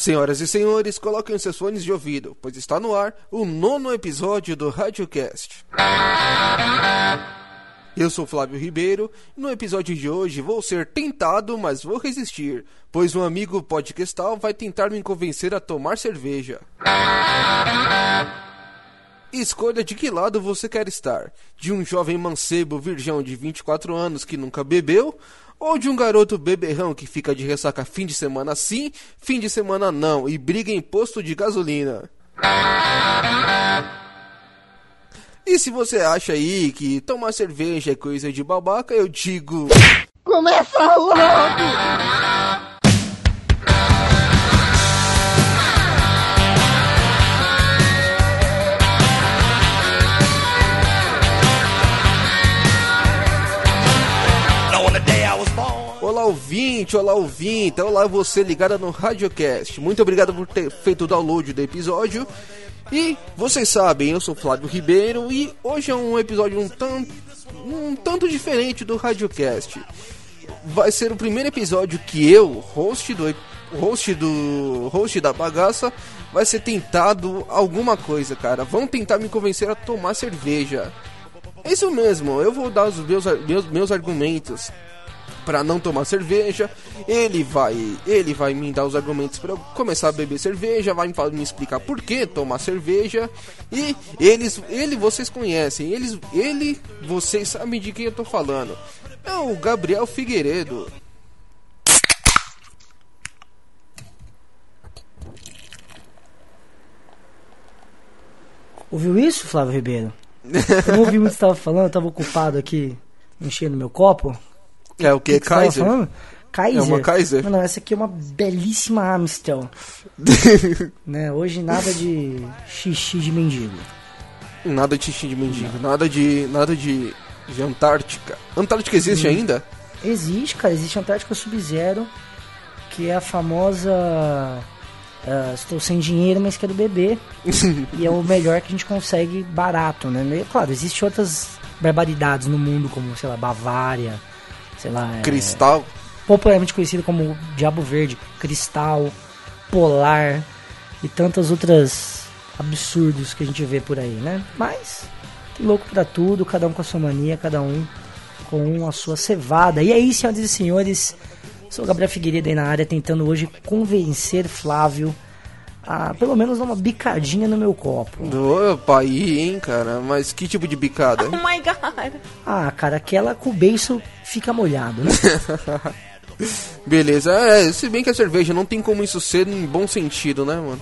Senhoras e senhores, coloquem os seus fones de ouvido, pois está no ar o 9º episódio do RadioCast. Eu sou Flávio Ribeiro e no episódio de hoje vou ser tentado, mas vou resistir, pois um amigo podcastal vai tentar me convencer a tomar cerveja. Escolha de que lado você quer estar, de um jovem mancebo virgão de 24 anos que nunca bebeu, ou de um garoto beberrão que fica de ressaca fim de semana sim, fim de semana não e briga em posto de gasolina. E se você acha aí que tomar cerveja é coisa de babaca, eu digo... Começa logo! Olá ouvinte, olá você ligada no RadioCast. Muito obrigado por ter feito o download do episódio. E vocês sabem, eu sou Flávio Ribeiro e hoje é um episódio um tanto diferente do RadioCast. Vai ser o primeiro episódio que eu, host da bagaça, vai ser tentado alguma coisa, cara. Vão tentar me convencer a tomar cerveja. É isso mesmo, eu vou dar os meus argumentos para não tomar cerveja. Ele vai me dar os argumentos para eu começar a beber cerveja, vai me explicar por que tomar cerveja. E vocês conhecem, vocês sabem de quem eu tô falando. É o Gabriel Figueiredo. Ouviu isso, Flávio Ribeiro? Eu não ouvi muito o que você estava falando, eu estava ocupado aqui enchendo meu copo. É o que? Kaiser? Kaiser? É uma Kaiser? Não, essa aqui é uma belíssima Amstel. Né? Hoje nada de xixi de mendigo. Nada de xixi de mendigo, nada de Antártica. Antártica existe ainda? Existe, cara, existe Antártica Sub-Zero, que é a famosa... estou sem dinheiro, mas quero beber. E é o melhor que a gente consegue barato, né? Claro, existem outras barbaridades no mundo, como, sei lá, Bavária... sei lá, Cristal, popularmente conhecido como Diabo Verde, Cristal, Polar e tantas outras absurdos que a gente vê por aí, né? Mas tem louco pra tudo, cada um com a sua mania, cada um com a sua cevada. E aí, senhoras e senhores, sou o Gabriel Figueiredo aí na área, tentando hoje convencer Flávio a pelo menos dar uma bicadinha no meu copo. Opa, aí, hein, cara? Mas que tipo de bicada? Oh my God! Ah, cara, aquela que o beiço fica molhado, né? Beleza, se bem que a cerveja não tem como isso ser em bom sentido, né, mano?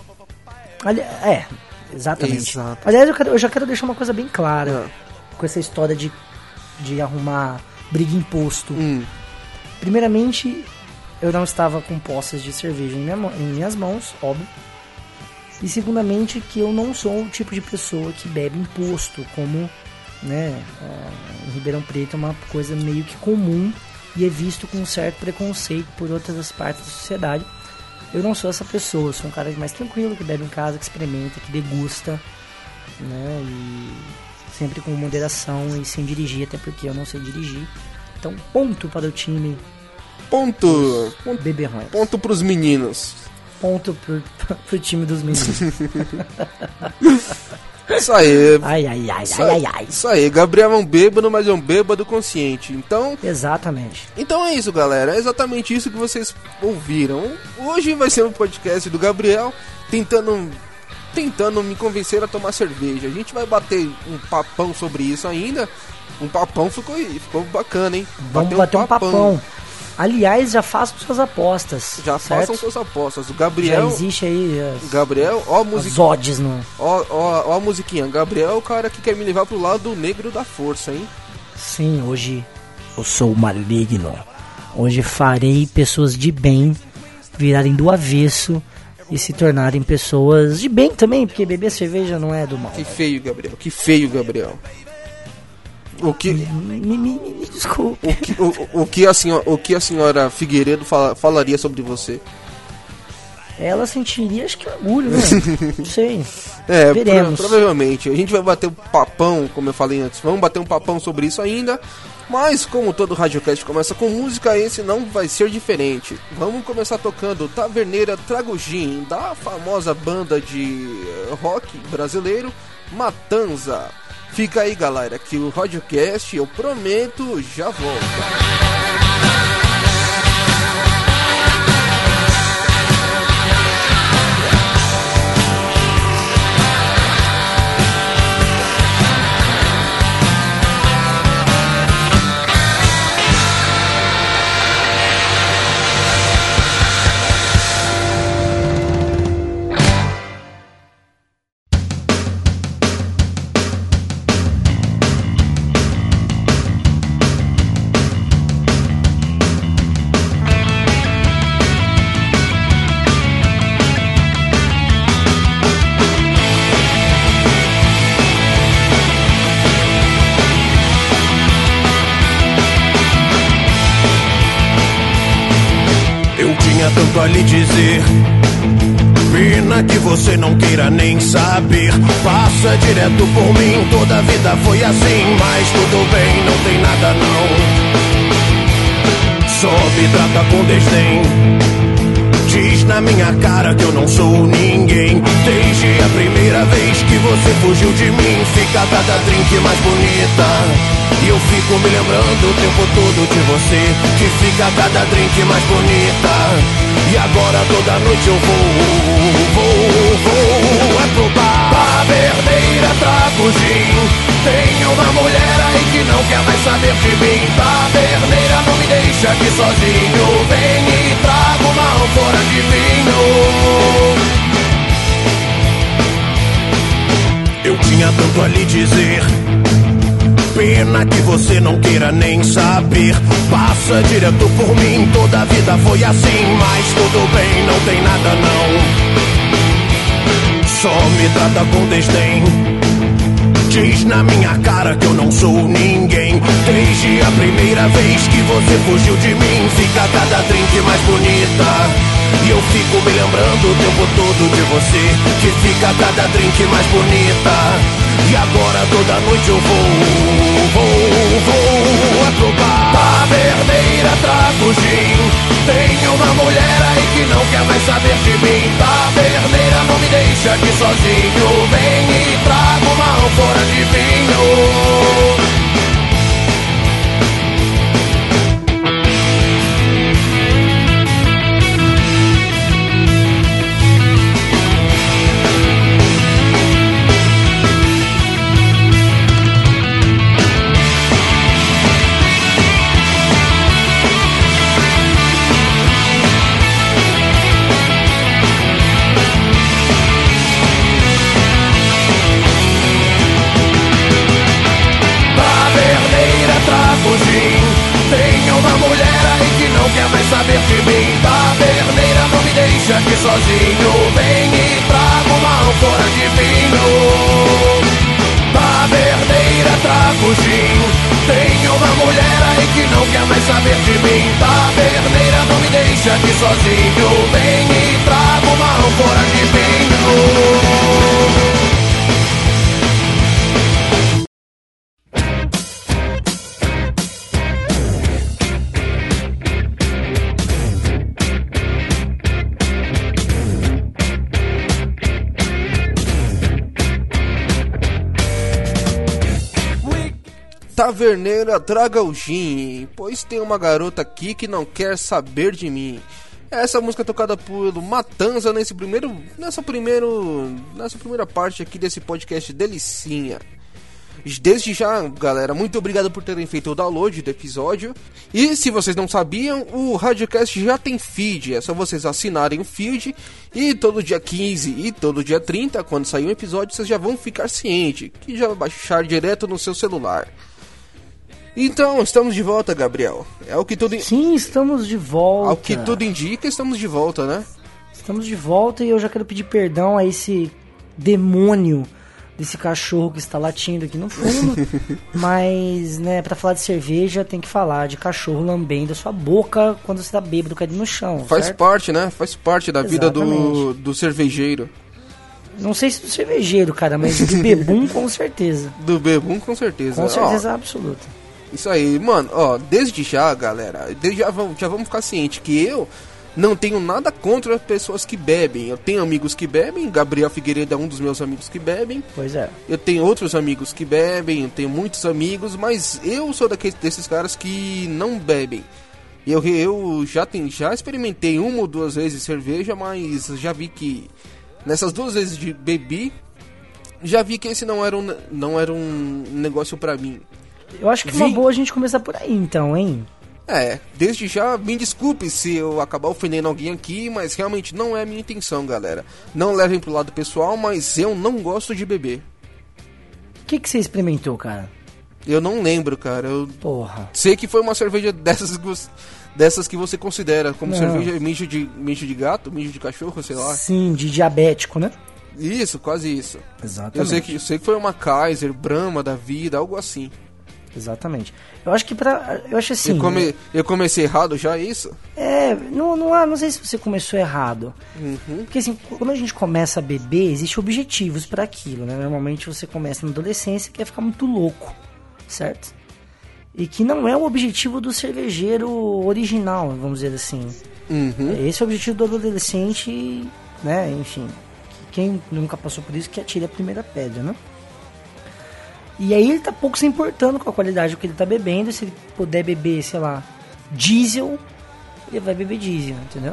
Exatamente. Exato. Aliás, eu já quero deixar uma coisa bem clara com essa história de arrumar briga em posto. Primeiramente, eu não estava com poças de cerveja em minhas mãos, óbvio. E segundamente, que eu não sou o tipo de pessoa que bebe em posto, como, né, em Ribeirão Preto é uma coisa meio que comum e é visto com um certo preconceito por outras partes da sociedade. Eu não sou essa pessoa, eu sou um cara mais tranquilo, que bebe em casa, que experimenta, que degusta, né, e sempre com moderação e sem dirigir, até porque eu não sei dirigir. Então, ponto para o time. Ponto Beberrões. Ponto pros meninos. Ponto pro time dos meninos. Isso aí. Ai. Isso aí, Gabriel é um bêbado, mas é um bêbado consciente. Então. Exatamente. Então é isso, galera. É exatamente isso que vocês ouviram. Hoje vai ser um podcast do Gabriel tentando me convencer a tomar cerveja. A gente vai bater um papão sobre isso ainda. Um papão ficou bacana, hein? Vamos bater um papão. Aliás, já façam suas apostas. Já certo? façam suas apostas. O Gabriel. Já existe aí. Gabriel, ó a música. As odds, não. Ó a musiquinha. Gabriel é o cara que quer me levar pro lado negro da força, hein? Sim, hoje eu sou o maligno. Hoje farei pessoas de bem virarem do avesso e se tornarem pessoas de bem também, porque beber cerveja não é do mal. Que feio, Gabriel. Que feio, Gabriel. O que... Me desculpe. O que a senhora Figueiredo falaria sobre você? ela sentiria, acho que orgulho, né? Não sei. Veremos. Provavelmente. A gente vai bater um papão, como eu falei antes. Vamos bater um papão sobre isso ainda. Mas, como todo Radiocast começa com música, esse não vai ser diferente. Vamos começar tocando Taverneira Trago Gin, da famosa banda de rock brasileiro, Matanza. Fica aí, galera, que o Radiocast, eu prometo, já volta. Tanto a lhe dizer, pena que você não queira nem saber. Passa direto por mim, toda a vida foi assim. Mas tudo bem, não tem nada não. Só me trata com desdém. Diz na minha cara que eu não sou ninguém. Desde a primeira vez que você fugiu de mim, fica cada drink mais bonita. E eu fico me lembrando o tempo todo de você, que fica cada drink mais bonita. E agora toda noite eu vou é pro bar. Taverneira, trago gin. Tem uma mulher aí que não quer mais saber de mim. Taverneira, não me deixa aqui sozinho. Vem e traga uma ânfora de vinho. Eu tinha tanto a lhe dizer, pena que você não queira nem saber. Passa direto por mim, toda a vida foi assim. Mas tudo bem, não tem nada não. Só me trata com desdém. Diz na minha cara que eu não sou ninguém. Desde a primeira vez que você fugiu de mim, fica cada drink mais bonita. E eu fico me lembrando o tempo todo de você, que fica cada drink mais bonita. E agora toda noite eu vou é pro bar. Taverneira, trago gin. Tem uma mulher aí que não quer mais saber de mim. Taverneira, não me deixa aqui sozinho. Vem e traga uma ânfora de vinho. Tem uma mulher aí que não quer mais saber de mim. Taverneira, não me deixa aqui sozinho. Vem e traga uma ânfora de vinho. Taverneira, trago gin. Tem uma mulher aí que não quer mais saber de mim. Taverneira, não me deixa aqui sozinho. Vem e traga uma ânfora de vinho. Taverneira, traga o gin, pois tem uma garota aqui que não quer saber de mim. Essa música é tocada pelo Matanza nessa primeira parte aqui desse podcast delicinha. Desde já, galera, muito obrigado por terem feito o download do episódio. E se vocês não sabiam, o Radiocast já tem feed. É só vocês assinarem o feed. E todo dia 15 e todo dia 30, quando sair um episódio, vocês já vão ficar cientes, que já vai baixar direto no seu celular. Então, estamos de volta, Gabriel. É o que tudo... Sim, estamos de volta. Ao que tudo indica, estamos de volta, né? Estamos de volta e eu já quero pedir perdão a esse demônio desse cachorro que está latindo aqui no fundo. Mas, né, pra falar de cerveja, tem que falar de cachorro lambendo a sua boca quando você tá bêbado caído no chão. Faz certo? parte, né? Faz parte da vida Exatamente. do cervejeiro. Não sei se do cervejeiro, cara, mas do bebum com certeza. Do bebum, com certeza. Com certeza absoluta. Isso aí, mano, ó, desde já, galera, já vamos ficar ciente que eu não tenho nada contra pessoas que bebem. Eu tenho amigos que bebem, Gabriel Figueiredo é um dos meus amigos que bebem. Pois é. Eu tenho outros amigos que bebem, eu tenho muitos amigos, mas eu sou desses caras que não bebem. Eu já experimentei 1 ou 2 vezes cerveja, mas já vi que nessas 2 vezes de bebi, já vi que esse não era um negócio pra mim. Eu acho que é uma boa a gente começar por aí, então, hein? Desde já, me desculpe se eu acabar ofendendo alguém aqui, mas realmente não é a minha intenção, galera. Não levem pro lado pessoal, mas eu não gosto de beber. O que você experimentou, cara? Eu não lembro, cara. Eu Porra. sei que foi uma cerveja dessas que você considera como Não. cerveja mijo de gato, mijo de cachorro, sei lá. Sim, de diabético, né? Isso, quase isso. Exatamente. Eu sei que foi uma Kaiser, Brahma da vida, algo assim. Exatamente. Eu acho que eu acho assim... Eu comecei errado já, isso? Não sei se você começou errado. Uhum. Porque assim, quando a gente começa a beber, existem objetivos para aquilo, né? Normalmente você começa na adolescência e quer ficar muito louco, certo? E que não é o objetivo do cervejeiro original, vamos dizer assim. Uhum. Esse é o objetivo do adolescente, né? Enfim, quem nunca passou por isso que atire a primeira pedra, né? E aí ele tá pouco se importando com a qualidade do que ele tá bebendo. Se ele puder beber, sei lá, diesel, ele vai beber diesel, entendeu?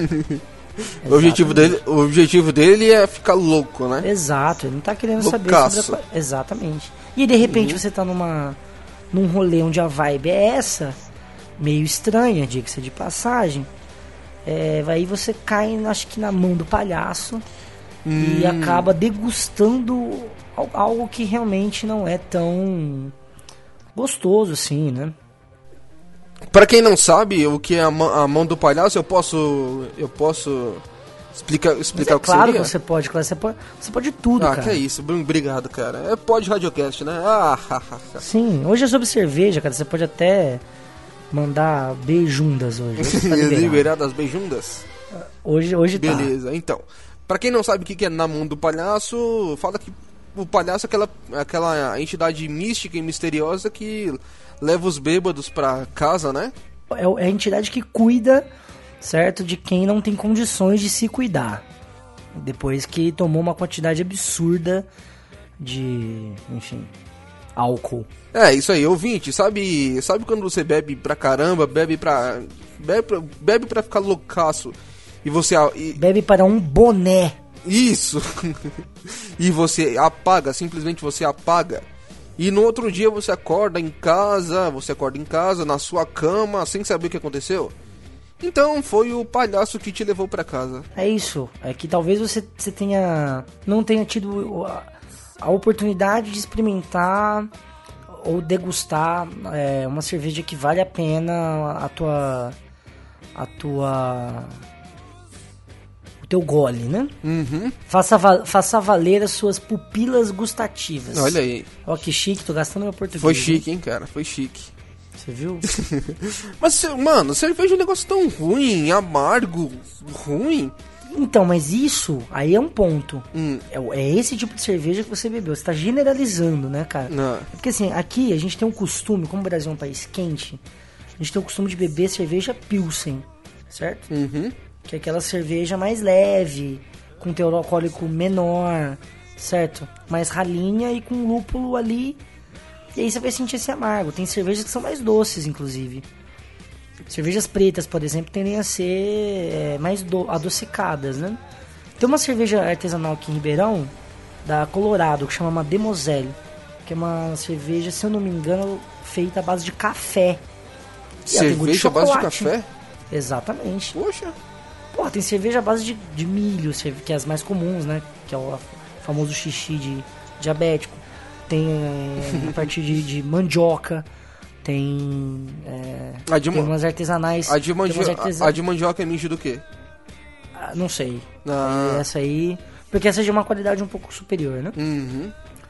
O objetivo dele é ficar louco, né? Exato, ele não tá querendo Loucaço. saber sobre Exatamente. E de repente você tá num rolê onde a vibe é essa, meio estranha, diga-se de passagem. Aí você cai, acho que na mão do palhaço e acaba degustando algo que realmente não é tão gostoso assim, né? Pra quem não sabe o que é a mão do palhaço, eu posso explicar Mas o que claro seria? que você pode, claro, você pode tudo, cara. Que é isso, obrigado, cara. É pod radiocast, né? Sim, hoje é sobre cerveja, cara, você pode até mandar beijundas hoje. Tá liberado as beijundas? Hoje tá. Beleza, então. Pra quem não sabe o que é na mão do palhaço, fala que o palhaço é aquela entidade mística e misteriosa que leva os bêbados pra casa, né? É a entidade que cuida, certo, de quem não tem condições de se cuidar. Depois que tomou uma quantidade absurda de, enfim, álcool. É, isso aí, ouvinte, sabe quando você bebe pra caramba, bebe pra ficar loucaço e você... Bebe para um boné. Isso! E você simplesmente você apaga. E no outro dia você acorda em casa, na sua cama, sem saber o que aconteceu. Então foi o palhaço que te levou pra casa. É isso, é que talvez você não tenha tido a oportunidade de experimentar ou degustar uma cerveja que vale a pena o teu gole, né? Uhum. Faça valer as suas pupilas gustativas. Olha aí. Ó, que chique, tô gastando meu português. Foi chique, hein, cara? Foi chique. Você viu? Mas, mano, cerveja é um negócio tão ruim, amargo, ruim. Então, mas isso aí é um ponto. É esse tipo de cerveja que você bebeu. Você tá generalizando, né, cara? Não. Porque assim, aqui a gente tem um costume, como o Brasil é um país quente, a gente tem o costume de beber cerveja Pilsen, certo? Uhum. Que é aquela cerveja mais leve, com teor alcoólico menor, certo? Mais ralinha e com lúpulo ali. E aí você vai sentir esse amargo. Tem cervejas que são mais doces, inclusive. Cervejas pretas, por exemplo, tendem a ser mais adocicadas, né? Tem uma cerveja artesanal aqui em Ribeirão, da Colorado, que chama Mademoiselle, que é uma cerveja, se eu não me engano, feita à base de café. Cerveja à base de café? Exatamente. Poxa. Pô, tem cerveja à base de milho, que é as mais comuns, né? Que é o famoso xixi de diabético. Tem a partir de mandioca. Tem umas artesanais. A de mandioca é mijo do quê? Não sei. Essa aí... Porque essa é de uma qualidade um pouco superior, né? Uhum.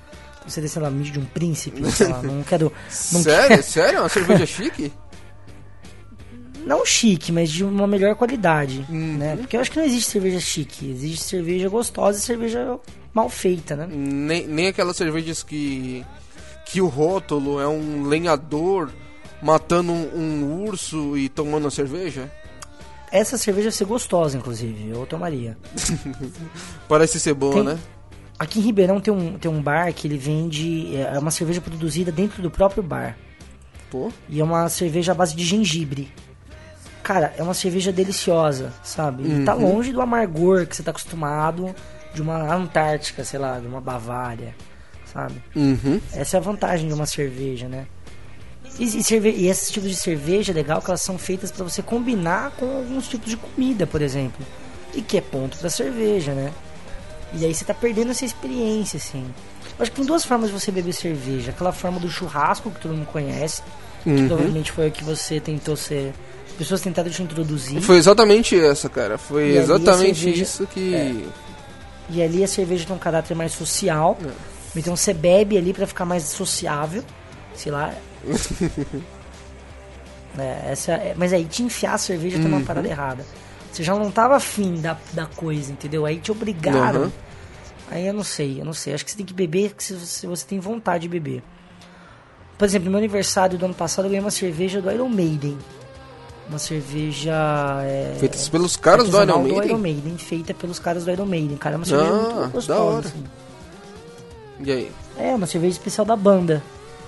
Você sei lá, mídia de um príncipe, sei lá, não quero... Sério? Uma cerveja chique? Não chique, mas de uma melhor qualidade, né? Porque eu acho que não existe cerveja chique, existe cerveja gostosa e cerveja mal feita, né? Nem aquelas cervejas que o rótulo é um lenhador matando um urso e tomando a cerveja? Essa cerveja ia ser gostosa, inclusive, eu tomaria. Parece ser boa, né? Aqui em Ribeirão tem um bar que ele vende... É uma cerveja produzida dentro do próprio bar. Pô. E é uma cerveja à base de gengibre. Cara, é uma cerveja deliciosa, sabe? E tá longe do amargor que você tá acostumado de uma Antártica, sei lá, de uma Bavária, sabe? Essa é a vantagem de uma cerveja, né? E esses tipos de cerveja é legal que elas são feitas pra você combinar com alguns tipos de comida, por exemplo. E que é ponto pra cerveja, né? E aí você tá perdendo essa experiência, assim. Eu acho que tem duas formas de você beber cerveja. Aquela forma do churrasco, que todo mundo conhece. Que provavelmente foi o que você tentou ser... As pessoas tentaram te introduzir. Foi exatamente essa, cara. Foi exatamente cerveja, isso que... E ali a cerveja tem um caráter mais social. Então você bebe ali pra ficar mais sociável. Sei lá. Mas aí te enfiar a cerveja tá uma parada errada. Você já não tava afim da coisa, entendeu? Aí te obrigaram. Aí eu não sei. Acho que você tem que beber se você tem vontade de beber. Por exemplo, no meu aniversário do ano passado eu ganhei uma cerveja do Iron Maiden. Uma cerveja... feita pelos caras do Iron Maiden? Feita pelos caras do Iron Maiden. Cara, é uma cerveja muito gostosa. Da hora. Assim. E aí? É, uma cerveja especial da banda.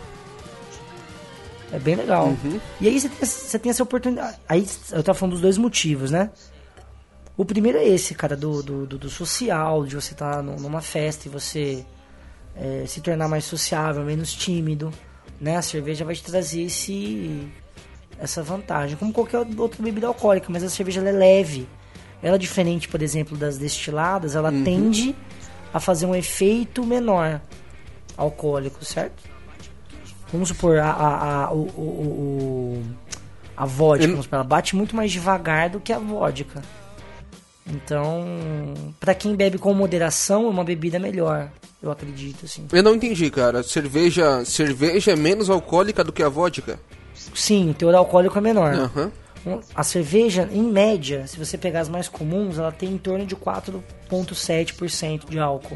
É bem legal. E aí você tem essa oportunidade. Aí eu tava falando dos dois motivos, né? O primeiro é esse, cara, do social, de você estar numa festa e você se tornar mais sociável, menos tímido, né? A cerveja vai te trazer essa vantagem, como qualquer outra bebida alcoólica, mas a cerveja ela é leve. Ela é diferente, por exemplo, das destiladas, ela tende a fazer um efeito menor alcoólico, certo? Vamos supor, a vodka, ela bate muito mais devagar do que a vodka. Então, pra quem bebe com moderação, é uma bebida melhor, eu acredito, assim. Eu não entendi, cara. Cerveja é menos alcoólica do que a vodka? Sim, o teor alcoólico é menor. A cerveja, em média, se você pegar as mais comuns, ela tem em torno de 4,7% de álcool.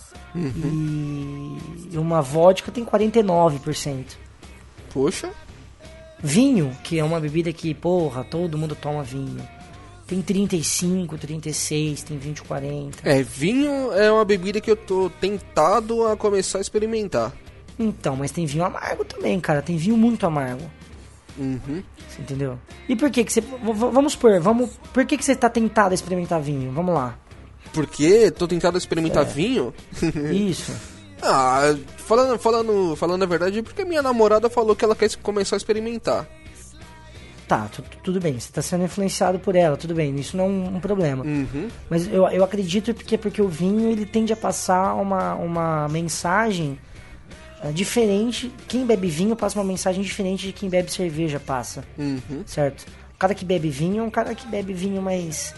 E uma vodka tem 49%. Poxa. Vinho, que é uma bebida que, porra, todo mundo toma vinho. Tem 35, 36, tem 20, 40. Vinho é uma bebida que eu tô tentado a começar a experimentar. Então, mas tem vinho amargo também, cara. Tem vinho muito amargo. Você entendeu? E por que você... Vamos supor, por que você tá tentado a experimentar vinho? Vamos lá. Por quê? Tô tentado a experimentar vinho? Isso. Falando a verdade, porque minha namorada falou que ela quer começar a experimentar. Tá, tudo bem, você tá sendo influenciado por ela, tudo bem, isso não é um problema. Mas eu acredito porque o vinho ele tende a passar uma mensagem diferente. Quem bebe vinho passa uma mensagem diferente de quem bebe cerveja passa, certo? O cara que bebe vinho é um cara que bebe vinho mais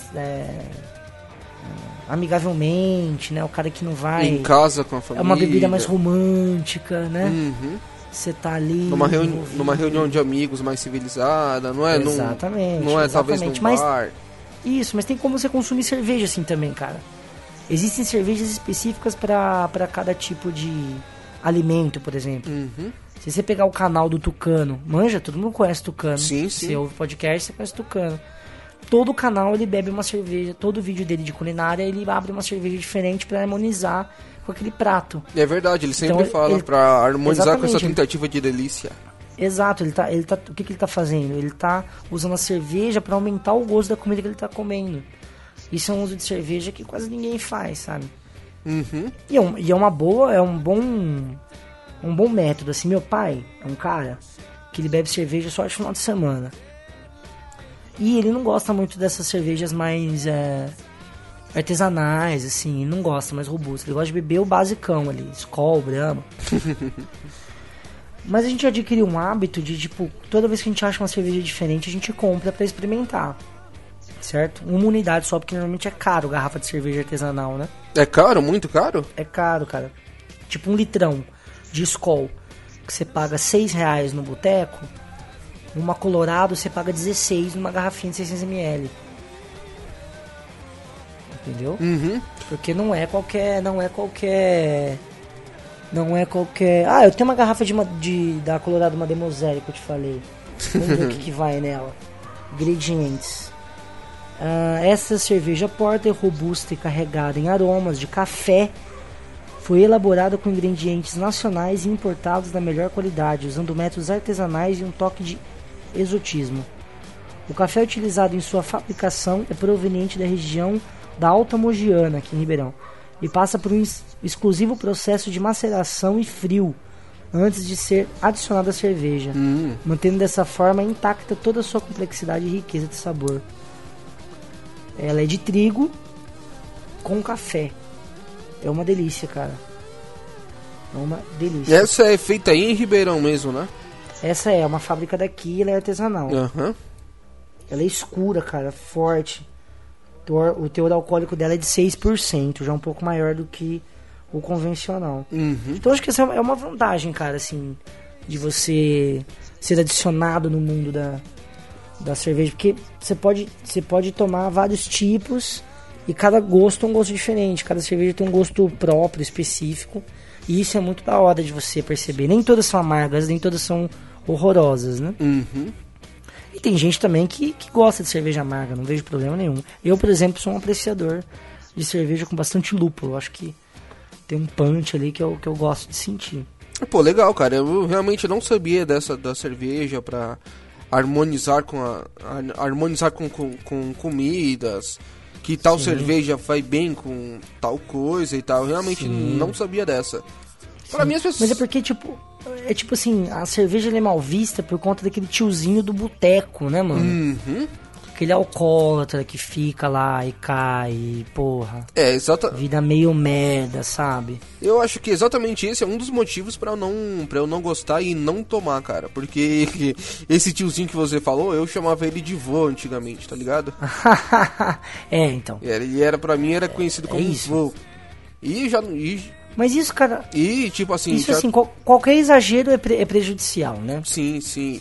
amigavelmente, né? O cara que não vai... Em casa com a família. É uma bebida mais romântica, né? Você tá ali... Numa reunião de amigos mais civilizada, não é? Exatamente. Não é talvez num bar. Isso, mas tem como você consumir cerveja assim também, cara. Existem cervejas específicas para cada tipo de alimento, por exemplo. Se você pegar o canal do Tucano, manja, todo mundo conhece Tucano. Sim. Você ouve podcast, você conhece Tucano. Todo canal ele bebe uma cerveja, todo vídeo dele de culinária ele abre uma cerveja diferente para harmonizar com aquele prato. É verdade, ele sempre fala para harmonizar com essa tentativa de delícia. Exato, ele tá, o que ele tá fazendo? Ele tá usando a cerveja para aumentar o gosto da comida que ele tá comendo. Isso é um uso de cerveja que quase ninguém faz, sabe? E é uma boa, é um bom método. Assim, meu pai é um cara que ele bebe cerveja só de final de semana. E ele não gosta muito dessas cervejas mais artesanais, assim, não gosta, mais robusto. Ele gosta de beber o basicão ali, Skol, Brahma. Mas a gente adquiriu um hábito de, tipo, toda vez que a gente acha uma cerveja diferente, a gente compra pra experimentar. Certo? Uma unidade só, porque normalmente é caro garrafa de cerveja artesanal, né? É caro? Muito caro? É caro, cara. tipo 1 litrão de Skol, que você paga R$6 no boteco, numa Colorado você paga 16 numa garrafinha de 600ml. Entendeu? Porque não é qualquer... Ah, eu tenho uma garrafa da Colorado Mademoiselle que eu te falei. Vamos ver o que vai nela. Ingredientes. Essa cerveja porter, robusta e carregada em aromas de café, foi elaborada com ingredientes nacionais e importados da melhor qualidade, usando métodos artesanais e um toque de exotismo. O café utilizado em sua fabricação é proveniente da região da Alta Mogiana, aqui em Ribeirão, e passa por um exclusivo processo de maceração e frio antes de ser adicionado à cerveja, mantendo dessa forma intacta toda a sua complexidade e riqueza de sabor. Ela é de trigo com café. É uma delícia, cara. É uma delícia. Essa é feita aí em Ribeirão mesmo, né? Essa é uma fábrica daqui, ela é artesanal. Ela é escura, cara, forte. O teor alcoólico dela é de 6%, já um pouco maior do que o convencional. Então acho que essa é uma vantagem, cara, assim, de você ser adicionado no mundo da cerveja, porque você pode tomar vários tipos e cada gosto é um gosto diferente, cada cerveja tem um gosto próprio, específico, e isso é muito da hora de você perceber. Nem todas são amargas, nem todas são horrorosas, né? E tem gente também que gosta de cerveja amarga, não vejo problema nenhum. Eu, por exemplo, sou um apreciador de cerveja com bastante lúpulo. Eu acho que tem um punch ali que eu gosto de sentir. Pô, legal, cara. Eu realmente não sabia da cerveja pra harmonizar com comidas, que tal cerveja vai bem com tal coisa e tal. Eu realmente não sabia dessa. Pra mim, as pessoas... Mas é porque, tipo assim, a cerveja ela é mal vista por conta daquele tiozinho do boteco, né, mano? Aquele alcoólatra que fica lá e cai, e, porra. Vida meio merda, sabe? Eu acho que exatamente esse é um dos motivos pra eu não gostar e não tomar, cara. Porque esse tiozinho que você falou, eu chamava ele de vô antigamente, tá ligado? Então. Ele pra mim era conhecido como vô. Mas isso, cara... E, tipo assim... Isso, assim, qualquer exagero é prejudicial, né? Sim.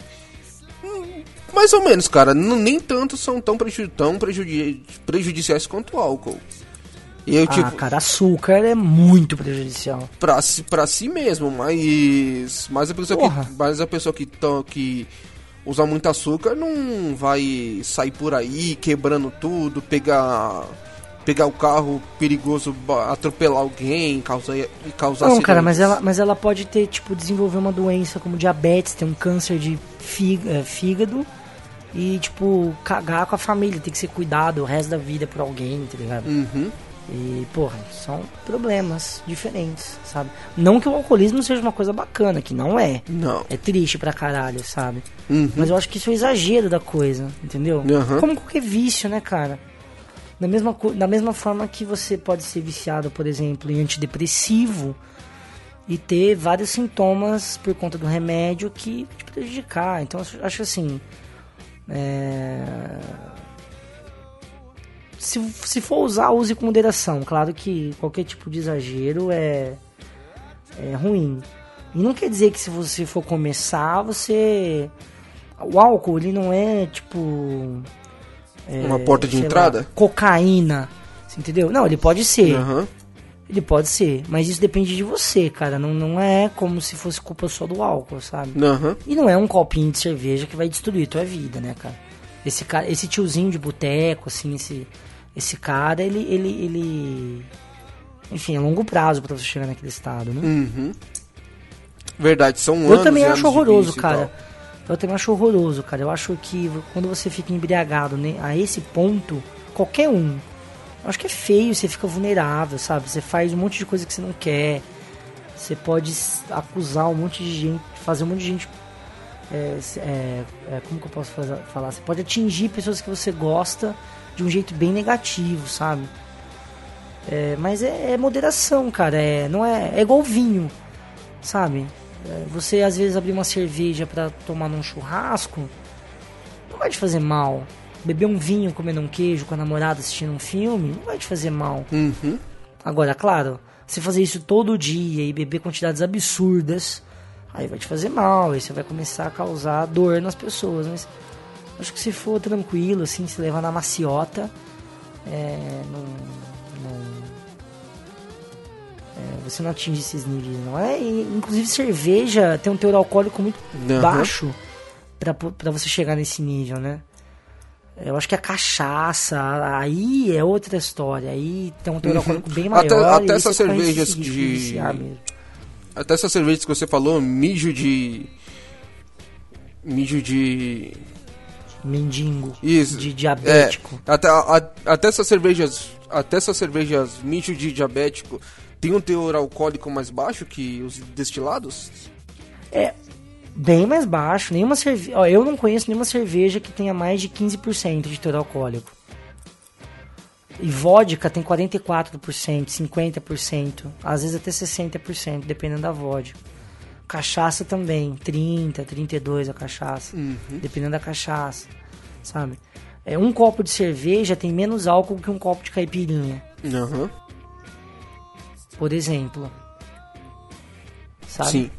Mais ou menos, cara. Nem tanto são tão prejudiciais quanto o álcool. Cara, açúcar é muito prejudicial. Pra si mesmo, mas a pessoa que usa muito açúcar não vai sair por aí quebrando tudo, pegar o carro perigoso, atropelar alguém, causar não, acidentes. Cara, mas ela pode ter, tipo, desenvolver uma doença como diabetes, ter um câncer de fígado e, tipo, cagar com a família, ter que ser cuidado o resto da vida por alguém, tá ligado? E, porra, são problemas diferentes, sabe? Não que o alcoolismo seja uma coisa bacana, que não é. Não. É triste pra caralho, sabe? Mas eu acho que isso é o exagero da coisa, entendeu? Como qualquer vício, né, cara? Da mesma forma que você pode ser viciado, por exemplo, em antidepressivo e ter vários sintomas por conta do remédio que te prejudicar. Então, eu acho assim... Se for usar, use com moderação. Claro que qualquer tipo de exagero é ruim. E não quer dizer que se você for começar, o álcool, ele não é tipo... uma porta de entrada? Cocaína, você entendeu? Não, ele pode ser. Ele pode ser, mas isso depende de você, cara. Não é como se fosse culpa só do álcool, sabe? E não é um copinho de cerveja que vai destruir tua vida, né, cara? Esse tiozinho de boteco, assim, esse cara, ele... Enfim, é longo prazo pra você chegar naquele estado, né? Verdade, são anos. Eu também acho horroroso, cara. Eu também acho horroroso, cara. Eu acho que quando você fica embriagado, né, a esse ponto, qualquer um, eu acho que é feio, você fica vulnerável, sabe? Você faz um monte de coisa que você não quer. Você pode acusar um monte de gente, fazer um monte de gente... como que eu posso falar? Você pode atingir pessoas que você gosta de um jeito bem negativo, sabe? Mas é moderação, cara. Não é igual vinho, sabe? Você às vezes abrir uma cerveja pra tomar num churrasco não vai te fazer mal. Beber um vinho comendo um queijo com a namorada assistindo um filme não vai te fazer mal. Agora, claro, Você fazer isso todo dia e beber quantidades absurdas, aí vai te fazer mal, aí você vai começar a causar dor nas pessoas. Mas acho que se for tranquilo, assim, se levar na maciota, você não atinge esses níveis, não é? E, inclusive cerveja tem um teor alcoólico muito baixo pra você chegar nesse nível, né? Eu acho que a cachaça, aí é outra história. Aí tem um teor alcoólico bem maior. Até essas cervejas até essas cervejas que você falou, mijo de mendigo, isso, de diabético. Até essas cervejas mijo de diabético tem um teor alcoólico mais baixo que os destilados? Bem mais baixo. Eu não conheço nenhuma cerveja que tenha mais de 15% de teor alcoólico. E vodka tem 44%, 50%, às vezes até 60%, dependendo da vodka. Cachaça também, 30%, 32% a cachaça, dependendo da cachaça, sabe? Um copo de cerveja tem menos álcool que um copo de caipirinha. Por exemplo. Sabe? Sim.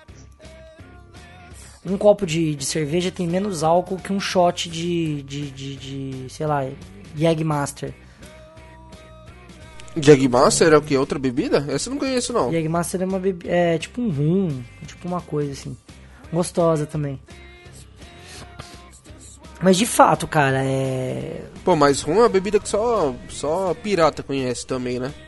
Um copo de cerveja tem menos álcool que um shot de sei lá, Jägermeister. Jägermeister é o que? Outra bebida? Essa eu não conheço, não. Jägermeister é uma bebida, tipo um rum, tipo uma coisa assim. Gostosa também. Mas de fato, cara, Pô, mas rum é uma bebida que só pirata conhece também, né?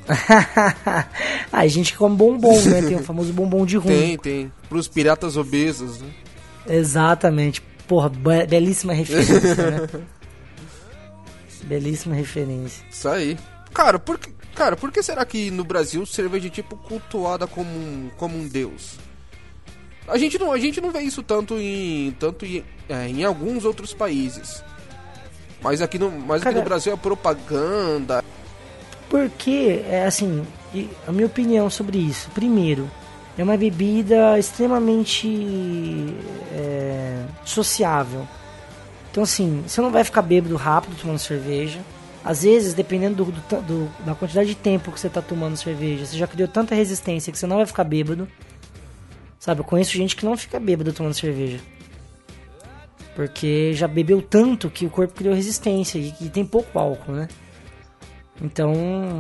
A gente come bombom, né? Tem o famoso bombom de rum. Tem. Pros piratas obesos, né? Exatamente. Porra, belíssima referência, né? Belíssima referência. Isso aí. Cara, por que será que no Brasil cerveja é tipo cultuada como um deus? A gente não vê isso tanto em alguns outros países. Mas aqui no Brasil é propaganda. Porque, assim, a minha opinião sobre isso. Primeiro, é uma bebida extremamente sociável. Então, assim, você não vai ficar bêbado rápido tomando cerveja. Às vezes, dependendo da quantidade de tempo que você está tomando cerveja, você já criou tanta resistência que você não vai ficar bêbado. Sabe, eu conheço gente que não fica bêbado tomando cerveja. Porque já bebeu tanto que o corpo criou resistência e tem pouco álcool, né? Então,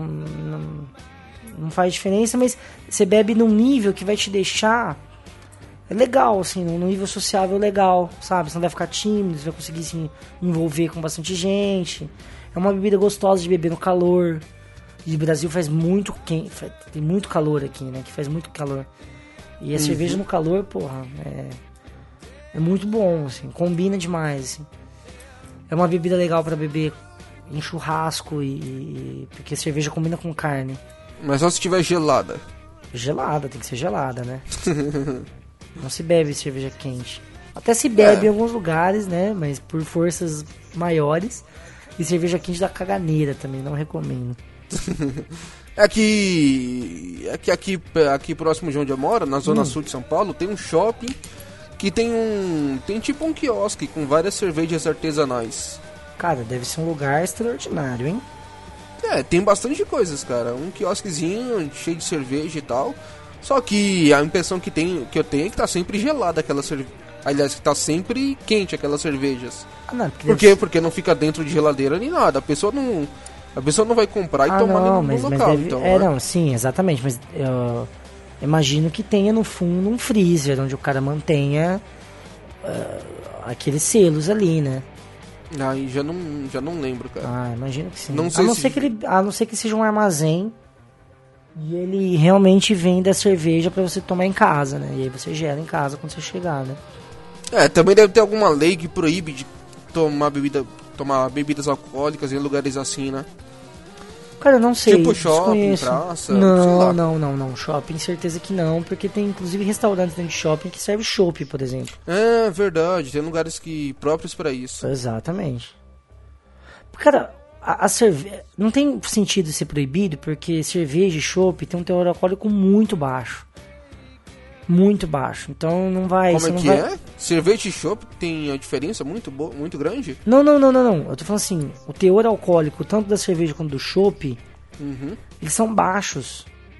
não faz diferença, mas você bebe num nível que vai te deixar legal, assim, num nível sociável legal, sabe? Você não vai ficar tímido, você vai conseguir se envolver com bastante gente. É uma bebida gostosa de beber no calor. E o Brasil faz muito quente, tem muito calor aqui, né? Que faz muito calor. E a cerveja no calor, porra, é muito bom, assim, combina demais, assim. É uma bebida legal pra beber em churrasco porque cerveja combina com carne. Mas só se tiver gelada. Gelada, tem que ser gelada, né? Não se bebe cerveja quente. Até se bebe em alguns lugares, né? Mas por forças maiores. E cerveja quente dá caganeira também, não recomendo. Aqui próximo de onde eu moro, na zona sul de São Paulo, tem um shopping que tem tipo um quiosque com várias cervejas artesanais. Cara, deve ser um lugar extraordinário, hein? Tem bastante coisas, cara. Um quiosquezinho cheio de cerveja e tal. Só que a impressão que eu tenho é que tá sempre gelada aquela cerveja. Aliás, que tá sempre quente aquelas cervejas. Porque não fica dentro de geladeira nem nada. A pessoa não vai comprar e tomar no local. Então, não, sim, exatamente. Mas eu imagino que tenha no fundo um freezer onde o cara mantenha aqueles selos ali, né? Aí já não lembro, cara. Imagino que sim. A não ser que seja um armazém e ele realmente venda a cerveja pra você tomar em casa, né? E aí você gela em casa quando você chegar, né? Também deve ter alguma lei que proíbe de tomar bebidas alcoólicas em lugares assim, né? Cara, eu não sei. Tipo shopping, praça, Não. Shopping, certeza que não, porque tem inclusive restaurantes dentro de shopping que serve chopp, por exemplo. É verdade, tem lugares próprios pra isso. Exatamente. Cara, a cerveja não tem sentido ser proibido, porque cerveja e chopp tem um teor alcoólico muito baixo. Muito baixo, então não vai... Como é que é? Cerveja e chopp tem a diferença muito grande? Não, eu tô falando assim, o teor alcoólico, tanto da cerveja quanto do chopp, eles são baixos.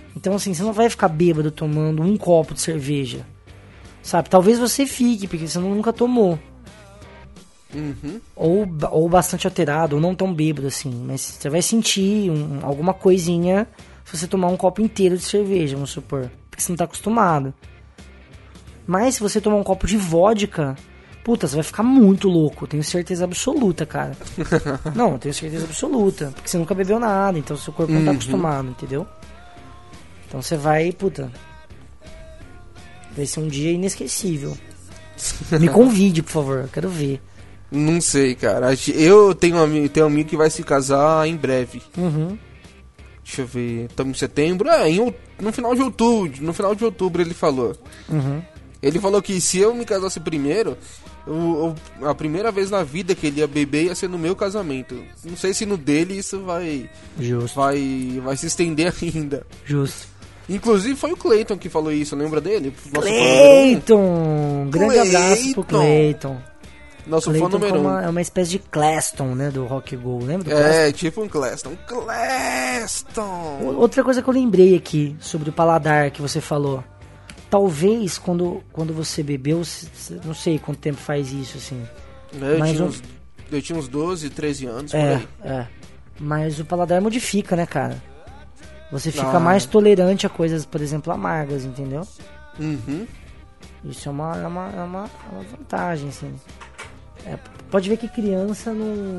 Então, assim, você não vai ficar bêbado tomando um copo de cerveja. Sabe? Talvez você fique, porque você nunca tomou. Uhum. Ou bastante alterado, ou não tão bêbado, assim. Mas você vai sentir alguma coisinha se você tomar um copo inteiro de cerveja, vamos supor. Porque você não tá acostumado. Mas se você tomar um copo de vodka, puta, você vai ficar muito louco. Tenho certeza absoluta, cara. Não, tenho certeza absoluta. Porque você nunca bebeu nada, então seu corpo não tá acostumado, entendeu? Então você vai, puta... Vai ser um dia inesquecível. Me convide, por favor, eu quero ver. Não sei, cara. Eu tenho um amigo que vai se casar em breve. Uhum. Deixa eu ver. Estamos em setembro. No final de outubro. No final de outubro ele falou. Uhum. Ele falou que se eu me casasse primeiro, a primeira vez na vida que ele ia beber ia ser no meu casamento. Não sei se no dele isso vai... Justo. Vai se estender ainda. Justo. Inclusive foi o Cleiton que falou isso, lembra dele? Cleiton! Grande abraço pro Cleiton. Nosso fã número 1. É uma espécie de Claston, né, do Rock Go, lembra do Claston? Tipo um Claston. Claston! Outra coisa que eu lembrei aqui sobre o paladar que você falou. Talvez quando você bebeu, não sei quanto tempo faz isso, assim. Eu tinha uns 12, 13 anos, por aí. Mas o paladar modifica, né, cara? Você fica mais tolerante a coisas, por exemplo, amargas, entendeu? Uhum. Isso é uma vantagem, assim. Pode ver que criança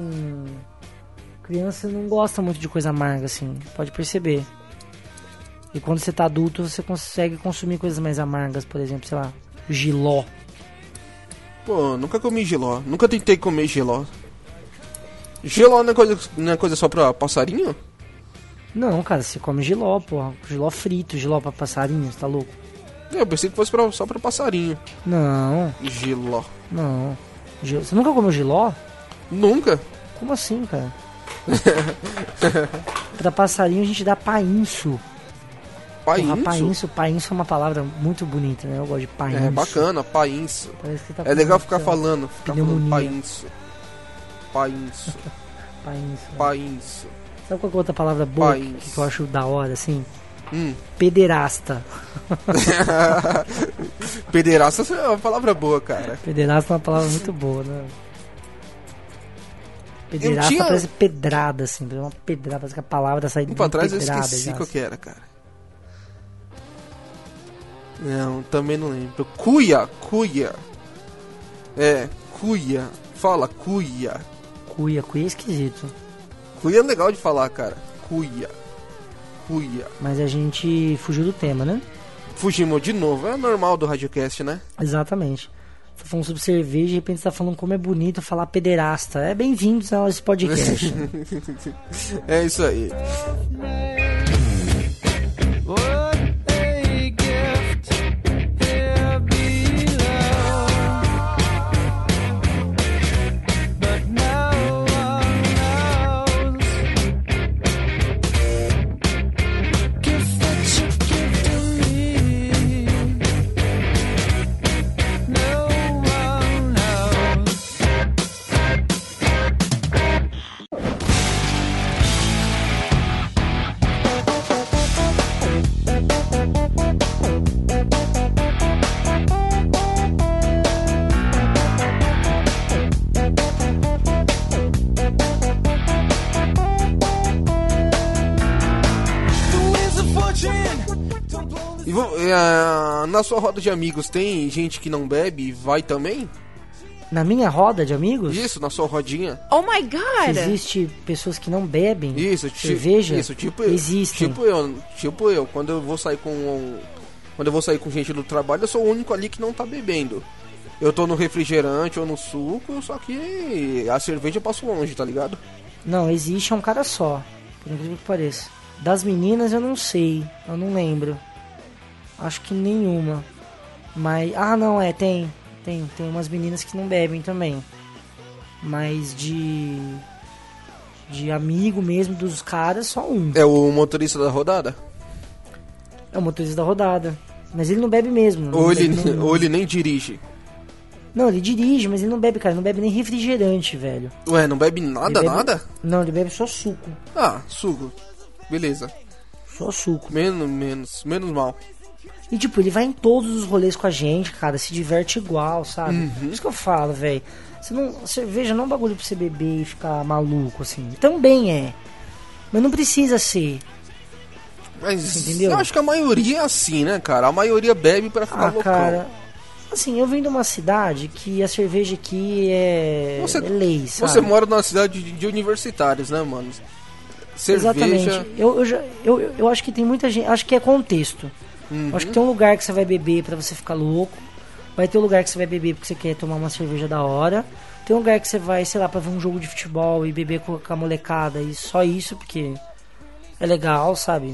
não gosta muito de coisa amarga, assim. Pode perceber. E quando você tá adulto, você consegue consumir coisas mais amargas, por exemplo, sei lá, jiló. Pô, nunca comi jiló. Nunca tentei comer jiló. Jiló não é coisa só pra passarinho? Não, cara, você come jiló, porra. Jiló frito, jiló pra passarinho, você tá louco? Eu pensei que fosse só pra passarinho. Não. Jiló. Não. Você nunca comeu jiló? Nunca. Como assim, cara? Pra passarinho a gente dá painço. Painço? Porra, painço é uma palavra muito bonita, né? Eu gosto de painço. É bacana, painço. Tá é legal ficar falando. Painço. Painço. Painço. Sabe qual é outra palavra boa que eu acho da hora, assim? Pederasta. Pederasta é uma palavra boa, cara. Pederasta é uma palavra muito boa, né? Pederasta parece pedrada, assim. Parece uma pedrada, parece que a palavra sai de pra trás pedrada. Eu esqueci qual que era, cara. Não, também não lembro. Cuia. É, cuia. Fala, cuia. Cuia é esquisito. Cuia é legal de falar, cara. Cuia. Mas a gente fugiu do tema, né? Fugimos de novo. É normal do Radiocast, né? Exatamente. Você tá falando sobre cerveja e de repente você tá falando como é bonito falar pederasta. É bem-vindos a esse podcast. É isso aí. Na sua roda de amigos tem gente que não bebe e vai também? Na minha roda de amigos? Isso, na sua rodinha. Oh my God! Existe pessoas que não bebem cerveja? Isso, tipo existem. Tipo eu, quando eu vou sair com gente do trabalho, eu sou o único ali que não tá bebendo. Eu tô no refrigerante ou no suco, só que a cerveja eu passo longe, tá ligado? Não, existe um cara só, por incrível que pareça. Das meninas eu não sei, eu não lembro. Acho que nenhuma. Mas... Tem umas meninas que não bebem também. Mas de amigo mesmo dos caras, só um. É o motorista da rodada? É o motorista da rodada. Mas ele não bebe mesmo. Ou ele nem dirige? Não, ele dirige, mas ele não bebe, cara. Não bebe nem refrigerante, velho. Ué, não bebe nada? Não, ele bebe só suco. Ah, suco. Beleza. Só suco. Menos mal. E tipo, ele vai em todos os rolês com a gente, cara, se diverte igual, sabe? Por isso que eu falo, velho. Cerveja não é um bagulho pra você beber e ficar maluco, assim. Também é. Mas não precisa ser. Mas entendeu? Eu acho que a maioria é assim, né, cara? A maioria bebe pra ficar loucão. Cara, assim, eu venho de uma cidade que a cerveja aqui é lei, sabe? Você mora numa cidade de universitários, né, mano? Cerveja... Exatamente. Eu acho que tem muita gente... Acho que é contexto. Acho que tem um lugar que você vai beber pra você ficar louco. Vai ter um lugar que você vai beber porque você quer tomar uma cerveja da hora. Tem um lugar que você vai, sei lá, pra ver um jogo de futebol e beber com a molecada. E só isso, porque é legal, sabe?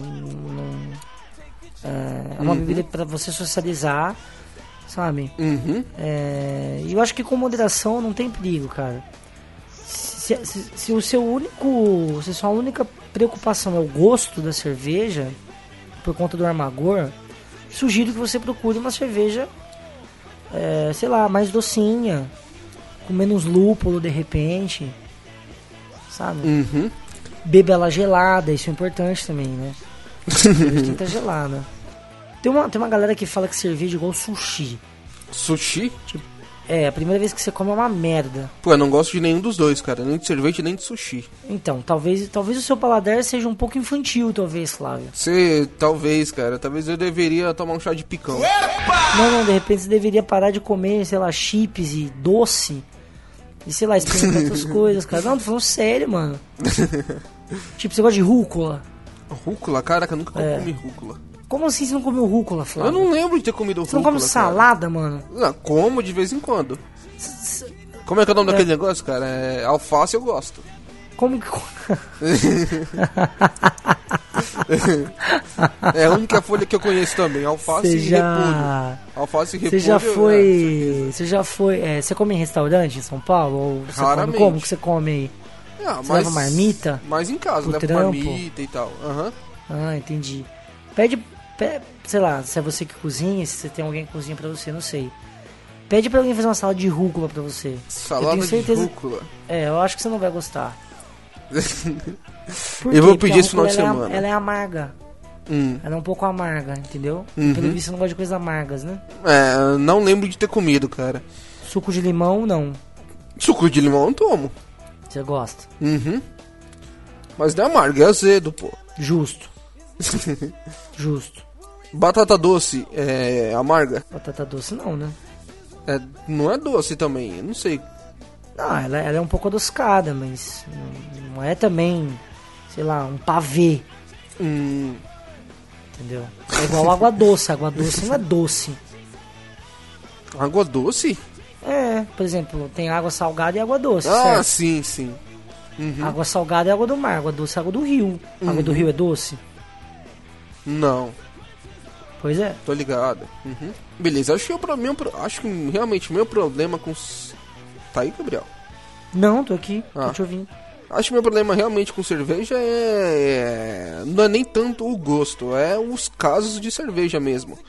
É uma bebida pra você socializar, sabe? E eu acho que com moderação não tem perigo, cara. Se a sua única preocupação é o gosto da cerveja, por conta do amargor, sugiro que você procure uma cerveja, sei lá, mais docinha, com menos lúpulo de repente, sabe? Beba ela gelada, isso é importante também, né? Cerveja tem que estar gelada. Tem uma galera que fala que cerveja é igual sushi. Sushi? Tipo, a primeira vez que você come é uma merda. Pô, eu não gosto de nenhum dos dois, cara. Nem de cerveja, nem de sushi. Então, talvez o seu paladar seja um pouco infantil, talvez, Flávio. Talvez, cara. Talvez eu deveria tomar um chá de picão. Não, de repente você deveria parar de comer, sei lá, chips e doce. E sei lá, experimentar outras coisas, cara. Não, tô falando sério, mano. Tipo, você gosta de rúcula? Rúcula? Caraca, eu nunca comi rúcula. Como assim você não comeu rúcula, Flávio? Eu não lembro de ter comido rúcula. Você não come salada, mano? Não, como de vez em quando. Como é que é o nome daquele negócio, cara? Alface eu gosto. Como que... É a única folha que eu conheço também, alface e repolho. Alface e repolho. Você já foi... Você come em restaurante em São Paulo? Ou você raramente. Como que você come aí? Você leva marmita? Mais em casa, leva marmita e tal. Ah, entendi. Pede, sei lá, se é você que cozinha, se você tem alguém que cozinha pra você, não sei. Pede pra alguém fazer uma salada de rúcula pra você. Salada de rúcula? Eu acho que você não vai gostar. Eu vou pedir esse final de semana. Ela é amarga. Ela é um pouco amarga, entendeu? Pelo visto você não gosta de coisas amargas, né? Não lembro de ter comido, cara. Suco de limão, não. Suco de limão eu tomo. Você gosta? Mas não é amargo, é azedo, pô. Justo. Justo. Batata doce é amarga? Batata doce não, né? Não é doce também, eu não sei. Não, ela é um pouco adocicada, mas não é também, sei lá, um pavê. Entendeu? É igual água doce. Água doce não é doce. Água doce? Por exemplo, tem água salgada e água doce. Ah, certo? sim. Água salgada é água do mar, água doce é água do rio. Água do rio é doce? Não. Pois é. Tô ligado. Beleza, acho que realmente o meu problema com... Tá aí, Gabriel? Não, tô aqui, tô te ouvindo. Acho que meu problema realmente com cerveja não é nem tanto o gosto, é os casos de cerveja mesmo.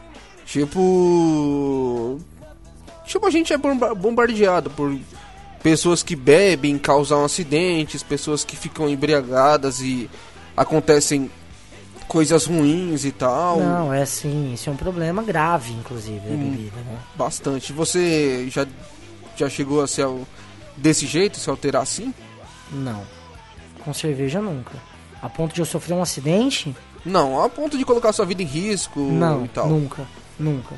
Tipo, a gente é bombardeado por pessoas que bebem, causam acidentes, pessoas que ficam embriagadas e acontecem coisas ruins e tal. Não, sim, isso é um problema grave, inclusive, da bebida, né? Bastante. Você já chegou a ser desse jeito, se alterar assim? Não, com cerveja nunca. A ponto de eu sofrer um acidente? Não, a ponto de colocar sua vida em risco e tal. Nunca. Nunca.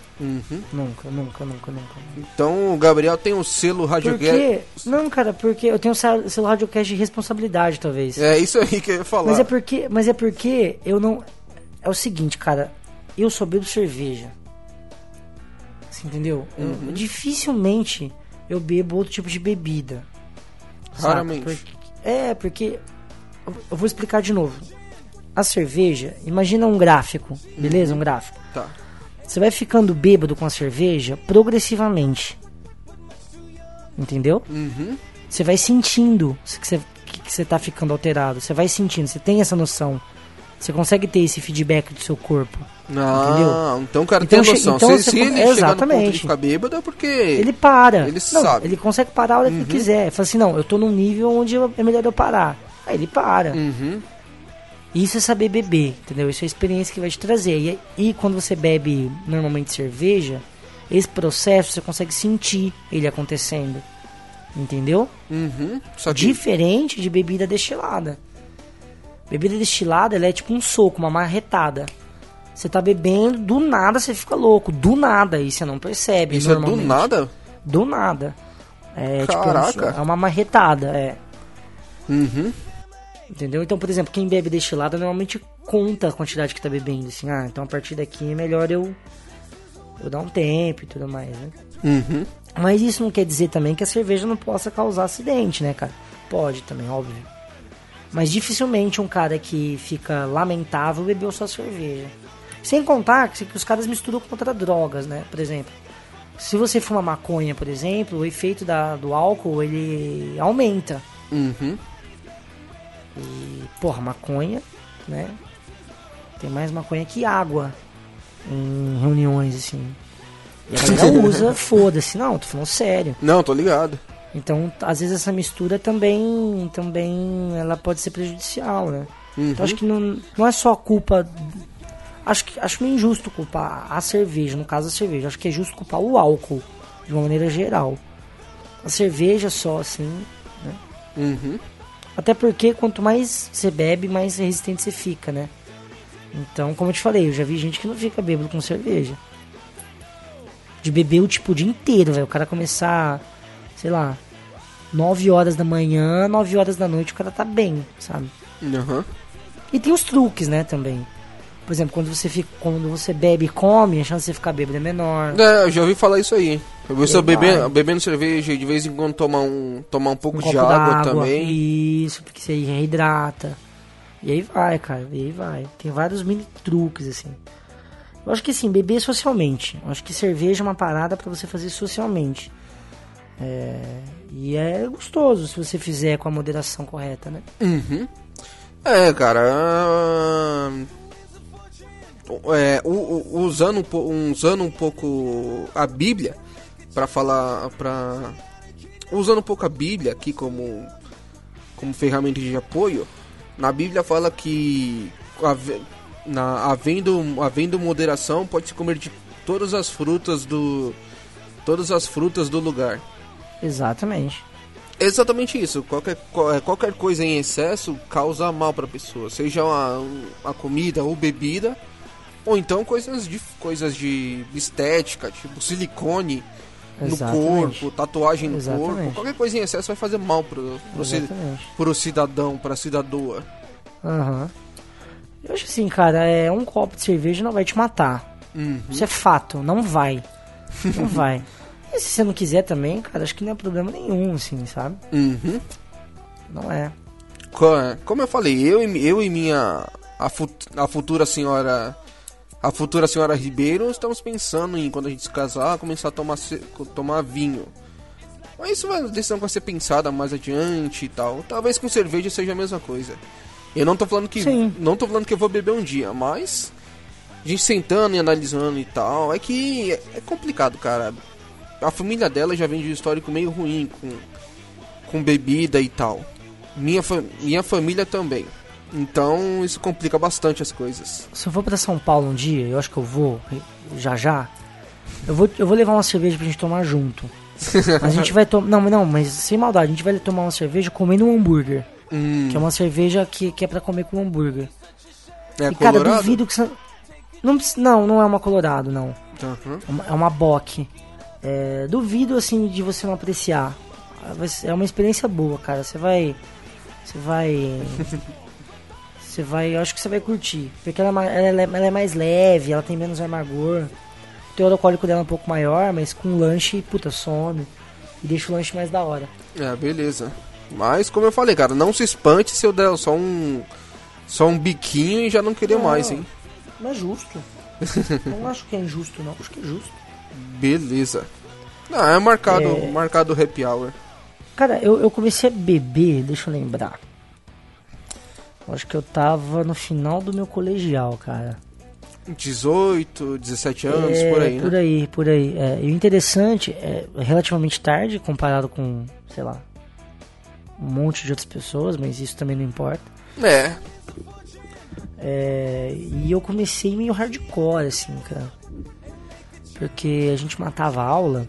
Então o Gabriel tem um selo Radiocast. Não, cara, porque eu tenho um selo Radiocast de responsabilidade, talvez. É isso aí que eu ia falar. Mas é porque eu não... É o seguinte, cara, eu só bebo cerveja. Você entendeu? Dificilmente eu bebo outro tipo de bebida. Raramente. Porque eu vou explicar de novo. A cerveja, imagina um gráfico, beleza? Um gráfico. Tá. Você vai ficando bêbado com a cerveja progressivamente. Entendeu? Você vai sentindo que você tá ficando alterado. Você vai sentindo, você tem essa noção. Você consegue ter esse feedback do seu corpo. Entendeu? Então o cara tem noção. Se ele chegar no ponto de ficar bêbado é porque... Ele para. Ele sabe. Ele consegue parar a hora que ele quiser. Fala assim, não, eu tô num nível onde é melhor eu parar. Aí ele para. Isso é saber beber, entendeu? Isso é a experiência que vai te trazer. E quando você bebe normalmente cerveja, esse processo você consegue sentir ele acontecendo. Entendeu? Diferente de bebida destilada. Bebida destilada, ela é tipo um soco, uma marretada. Você tá bebendo, do nada você fica louco. Do nada, e você não percebe. Isso é do nada? Do nada. Caraca. Tipo, é uma marretada, Entendeu? Então, por exemplo, quem bebe destilada normalmente conta a quantidade que tá bebendo. Assim, então a partir daqui é melhor eu dar um tempo e tudo mais, né? Mas isso não quer dizer também que a cerveja não possa causar acidente, né, cara? Pode também, óbvio. Mas dificilmente um cara que fica lamentável bebeu só cerveja. Sem contar que os caras misturam com outras drogas, né? Por exemplo, se você fuma maconha, por exemplo, o efeito do álcool, ele aumenta. E, porra, maconha, né? Tem mais maconha que água em reuniões, assim. E a galera usa, foda-se. Não, tô falando sério. Não, tô ligado. Então, às vezes essa mistura também ela pode ser prejudicial, né? Então, acho que não é só culpa... Acho meio injusto culpar a cerveja, no caso a cerveja. Acho que é justo culpar o álcool, de uma maneira geral. A cerveja só, assim, né? Até porque quanto mais você bebe, mais resistente você fica, né? Então, como eu te falei, eu já vi gente que não fica bêbado com cerveja. De beber o dia inteiro, velho. O cara começar, sei lá, 9 horas da manhã, 9 horas da noite, o cara tá bem, sabe? E tem os truques, né, também. Por exemplo, quando você bebe e come, a chance de você ficar bêbado é menor. Eu já ouvi falar isso aí. Eu vi você bebendo cerveja e de vez em quando tomar um pouco de água também. Isso, porque você reidrata. E aí vai, cara, e aí vai. Tem vários mini truques, assim. Eu acho que assim, beber socialmente. Eu acho que cerveja é uma parada pra você fazer socialmente. E é gostoso se você fizer com a moderação correta, né? Cara. Usando um pouco a Bíblia usando um pouco a Bíblia aqui como ferramenta de apoio. Na Bíblia fala que havendo moderação, pode se comer de todas as frutas do lugar. Exatamente isso. Qualquer coisa em excesso causa mal para a pessoa, seja a comida ou bebida, ou então coisas de estética, tipo silicone no corpo, tatuagem no corpo. Qualquer coisa em excesso vai fazer mal pro cidadão, pra cidadã. Eu acho assim, cara, um copo de cerveja não vai te matar. Isso é fato, não vai. Não vai. E se você não quiser também, cara, acho que não é problema nenhum, assim, sabe? Não é. Como eu falei, eu e minha a futura senhora Ribeiro, estamos pensando em, quando a gente se casar, começar a tomar vinho. Mas isso a decisão vai ser pensada mais adiante e tal. Talvez com cerveja seja a mesma coisa. Eu não tô falando que eu vou beber um dia, mas a gente sentando e analisando e tal, é que é complicado, cara. A família dela já vem de um histórico meio ruim com bebida e tal. Minha família também. Então isso complica bastante as coisas. Se eu for pra São Paulo um dia, eu acho que eu vou já. Eu vou levar uma cerveja pra gente tomar junto. Mas a gente vai tomar. Não, mas sem maldade, a gente vai tomar uma cerveja comendo um hambúrguer. Que é uma cerveja que é pra comer com hambúrguer. E cara, Colorado? Duvido que você. Não é uma Colorado, não. É uma Bock. Duvido assim de você não apreciar. É uma experiência boa, cara. Você vai. Eu acho que você vai curtir. Porque ela é mais leve, ela tem menos amargor. O teor alcoólico dela é um pouco maior, mas com lanche, puta, some. E deixa o lanche mais da hora. Beleza. Mas, como eu falei, cara, não se espante se eu der só um biquinho e já não querer mais, hein? Não é justo. Não acho que é injusto, não. Acho que é justo. Beleza. Não, é marcado happy hour. Cara, eu comecei a beber, deixa eu lembrar. Acho que eu tava no final do meu colegial, cara. 18, 17 anos, por aí, né? Por aí. E o interessante é relativamente tarde, comparado com, sei lá, um monte de outras pessoas, mas isso também não importa. E eu comecei meio hardcore, assim, cara. Porque a gente matava a aula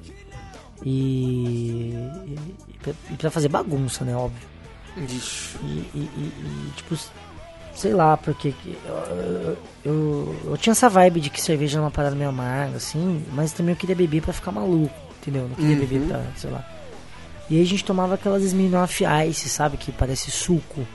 e pra fazer bagunça, né, óbvio. Tipo, sei lá, porque eu tinha essa vibe de que cerveja era uma parada meio amarga, assim, mas também eu queria beber pra ficar maluco, entendeu? Não queria beber pra, sei lá. E aí a gente tomava aquelas Smirnoff Ice, sabe, que parece suco.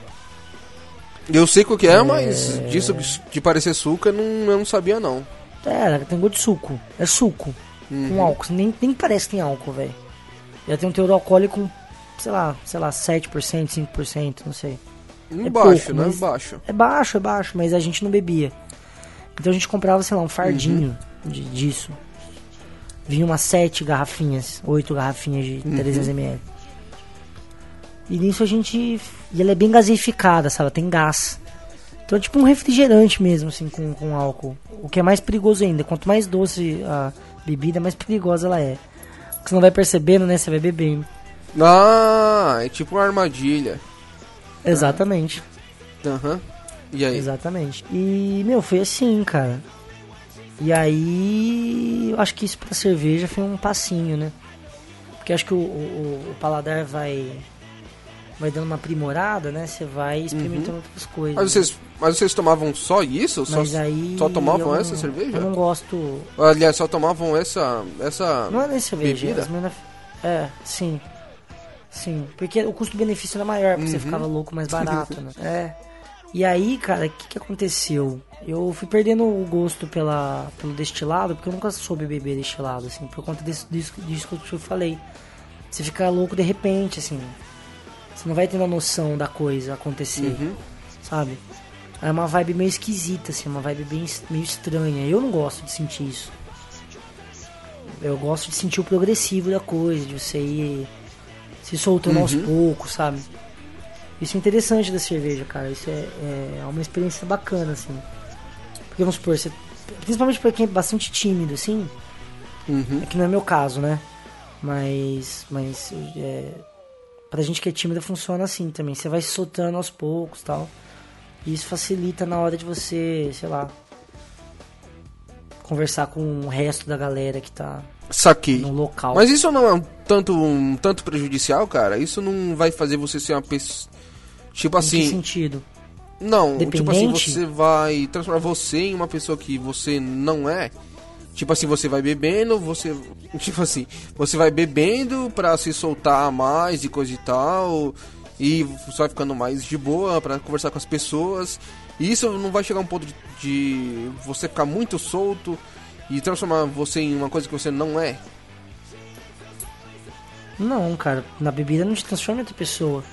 Eu sei o que é, mas disso de parecer suco eu não sabia, não. Tem gosto de suco, é suco, com álcool, nem parece que tem álcool, velho. Ela tem um teor alcoólico com, sei lá, 7%, 5%, não sei. Baixo, pouco, né? É baixo, mas a gente não bebia. Então a gente comprava, sei lá, um fardinho disso. Vinha umas 7 garrafinhas, 8 garrafinhas de 300ml. E nisso a gente... E ela é bem gaseificada, sabe? Ela tem gás. Então é tipo um refrigerante mesmo, assim, com álcool. O que é mais perigoso ainda. Quanto mais doce a bebida, mais perigosa ela é. Porque você não vai percebendo, né? Você vai bebendo. Ah, é tipo uma armadilha. Exatamente. E aí? Exatamente. E, meu, foi assim, cara. E aí, eu acho que isso pra cerveja foi um passinho, né? Porque acho que o paladar vai dando uma aprimorada, né? Você vai experimentando outras coisas. Mas vocês tomavam só isso? Mas aí só tomavam essa cerveja? Eu não gosto... Aliás, só tomavam essa Não é nem cerveja. bebida? Sim. Sim, porque o custo-benefício era maior, porque você ficava louco mais barato, né? E aí, cara, o que aconteceu? Eu fui perdendo o gosto pelo destilado, porque eu nunca soube beber destilado, assim, por conta disso que eu falei. Você fica louco de repente, assim. Você não vai tendo a noção da coisa acontecer, sabe? É uma vibe meio esquisita, assim, uma vibe meio estranha. Eu não gosto de sentir isso. Eu gosto de sentir o progressivo da coisa, de você ir se soltando aos poucos, sabe? Isso é interessante da cerveja, cara. Isso é uma experiência bacana, assim. Porque, vamos supor, principalmente pra quem é bastante tímido, assim, é que não é meu caso, né? Mas pra gente que é tímida funciona assim também. Você vai se soltando aos poucos e tal. E isso facilita na hora de você, sei lá, conversar com o resto da galera que tá no local. Mas isso não é um tanto prejudicial, cara? Isso não vai fazer você ser uma pessoa... Tipo assim... Em que sentido? Não, dependente? Tipo assim, você vai transformar você em uma pessoa que você não é. Tipo assim, você vai bebendo, tipo assim, você vai bebendo pra se soltar mais e coisa e tal, e você vai ficando mais de boa pra conversar com as pessoas. E isso não vai chegar a um ponto de você ficar muito solto e transformar você em uma coisa que você não é? Não, cara, na bebida não te transforma em outra pessoa.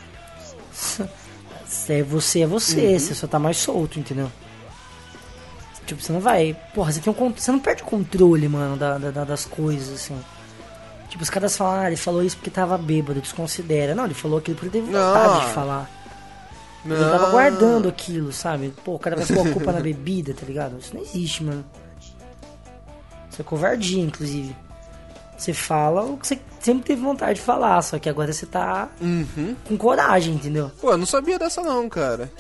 Você, você só tá mais solto, entendeu? Tipo, você não vai... Porra, você não perde o controle, mano, das coisas, assim. Tipo, os caras falam, ele falou isso porque tava bêbado, desconsidera. Não, ele falou aquilo porque teve vontade de falar. Ele tava guardando aquilo, sabe? Pô, o cara vai pôr a culpa na bebida, tá ligado? Isso não existe, mano. Isso é covardia, inclusive. Você fala o que você sempre teve vontade de falar, só que agora você tá com coragem, entendeu? Pô, eu não sabia dessa não, cara.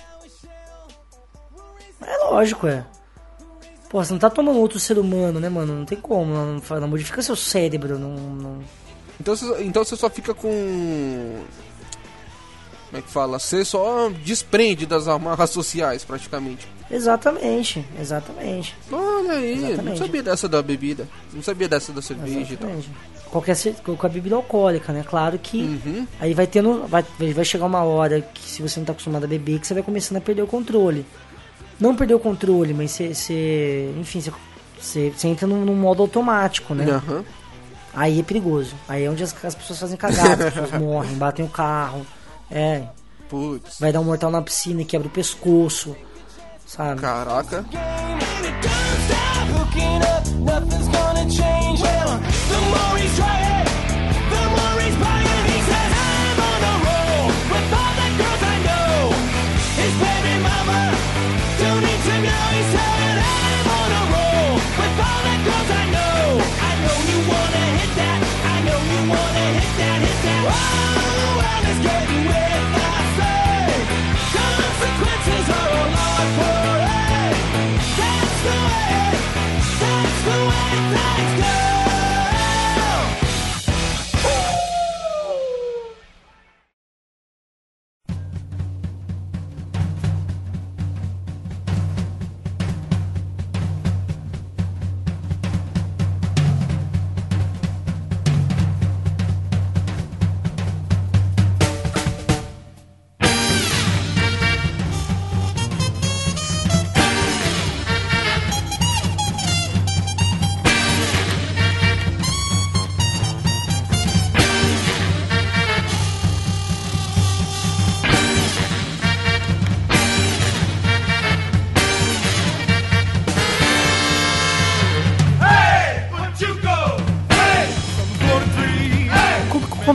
É lógico, Pô, você não tá tomando outro ser humano, né, mano? Não tem como, não modifica seu cérebro, não... Então você só fica com... Como é que fala? Você só desprende das amarras sociais, praticamente. Exatamente. Olha aí, Exatamente. Não sabia dessa da bebida. Não sabia dessa da cerveja Exatamente. E tal. Qualquer bebida alcoólica, né? Claro que aí vai chegar uma hora que, se você não tá acostumado a beber, que você vai começando a perder o controle. Não perder o controle, mas você entra num modo automático, né? Aí é perigoso. Aí é onde as pessoas fazem cagada, as pessoas morrem, batem o carro. Putz. Vai dar um mortal na piscina e quebra o pescoço, sabe? Caraca.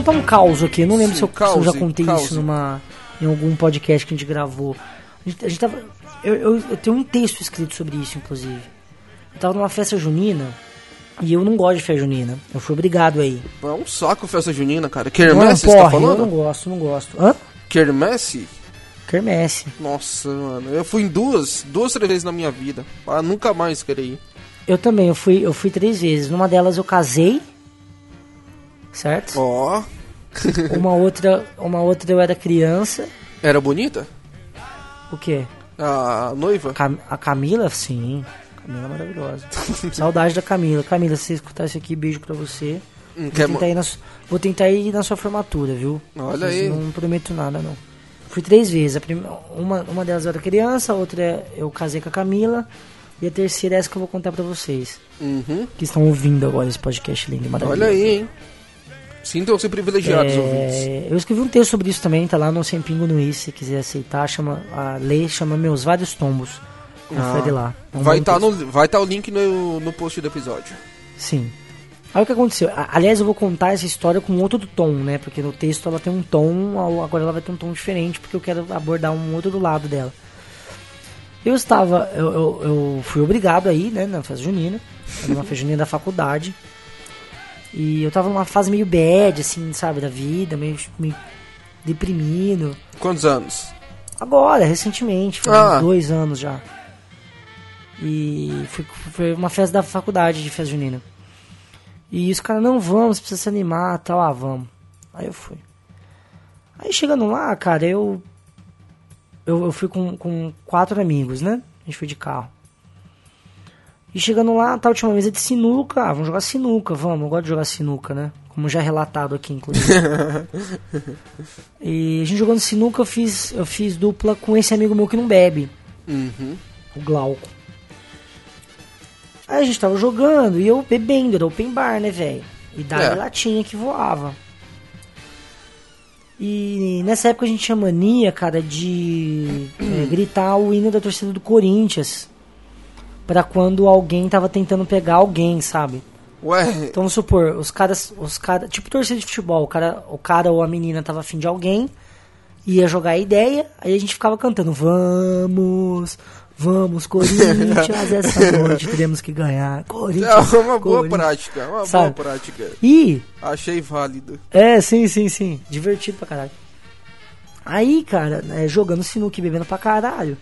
contar um caos aqui. Eu não lembro se eu já contei cause. isso em algum podcast que a gente gravou. A gente tava, eu tenho um texto escrito sobre isso, inclusive. Eu tava numa festa junina e eu não gosto de festa junina. Eu fui obrigado aí. É um saco festa junina, cara. Quermesse, você tá falando? Eu não gosto. Hã? Quermesse? Quermesse. Nossa, mano. Eu fui em duas, 3 vezes na minha vida. Ah, nunca mais querer ir. Eu também, eu fui 3 vezes. Numa delas eu casei. Certo? Ó. Uma outra eu era criança. Era bonita? O quê? A noiva? A Camila, sim. Camila é maravilhosa. Saudade da Camila. Camila, se você escutar isso aqui, beijo pra você. Vou tentar ir na sua formatura, viu? Olha aí. Não prometo nada, não. Fui 3 vezes. Uma delas eu era criança, a outra eu casei com a Camila. E a terceira é essa que eu vou contar pra vocês. Uhum. Que estão ouvindo agora esse podcast lindo e maravilhoso. Olha aí, hein? Sintam-se privilegiados, ouvintes. Eu escrevi um texto sobre isso também, tá lá no Sem Pingo no I, se quiser aceitar, chama Meus Vários Tombos. Confere lá. Vai estar o link no post do episódio. Sim. Aí o que aconteceu? Aliás, eu vou contar essa história com outro tom, né? Porque no texto ela tem um tom, agora ela vai ter um tom diferente, porque eu quero abordar um outro do lado dela. Eu fui obrigado aí, né, na festa junina, numa festa junina da faculdade. E eu tava numa fase meio bad, assim, sabe, da vida, meio deprimido. Quantos anos? Agora, recentemente, foi 2 anos já. E foi uma festa da faculdade de festa junina. E os caras, não, vamos, precisa se animar, tal, vamos. Aí eu fui. Aí chegando lá, cara, eu fui com 4 amigos, né? A gente foi de carro. E chegando lá, tá, última mesa de sinuca. Vamos jogar sinuca, vamos. Eu gosto de jogar sinuca, né? Como já é relatado aqui, inclusive. E a gente jogando sinuca, eu fiz dupla com esse amigo meu que não bebe. Uhum. O Glauco. Aí a gente tava jogando e eu bebendo, era open bar, né, velho? E dava latinha que voava. E nessa época a gente tinha mania, cara, de gritar o hino da torcida do Corinthians. Pra quando alguém tava tentando pegar alguém, sabe? Ué? Então vamos supor, os caras, tipo torcida de futebol, o cara ou a menina tava afim de alguém, ia jogar a ideia, aí a gente ficava cantando, vamos Corinthians, essa noite teremos que ganhar, Corinthians. É uma boa prática, boa prática. E... achei válido. Sim, divertido pra caralho. Aí, cara, jogando sinuca e bebendo pra caralho,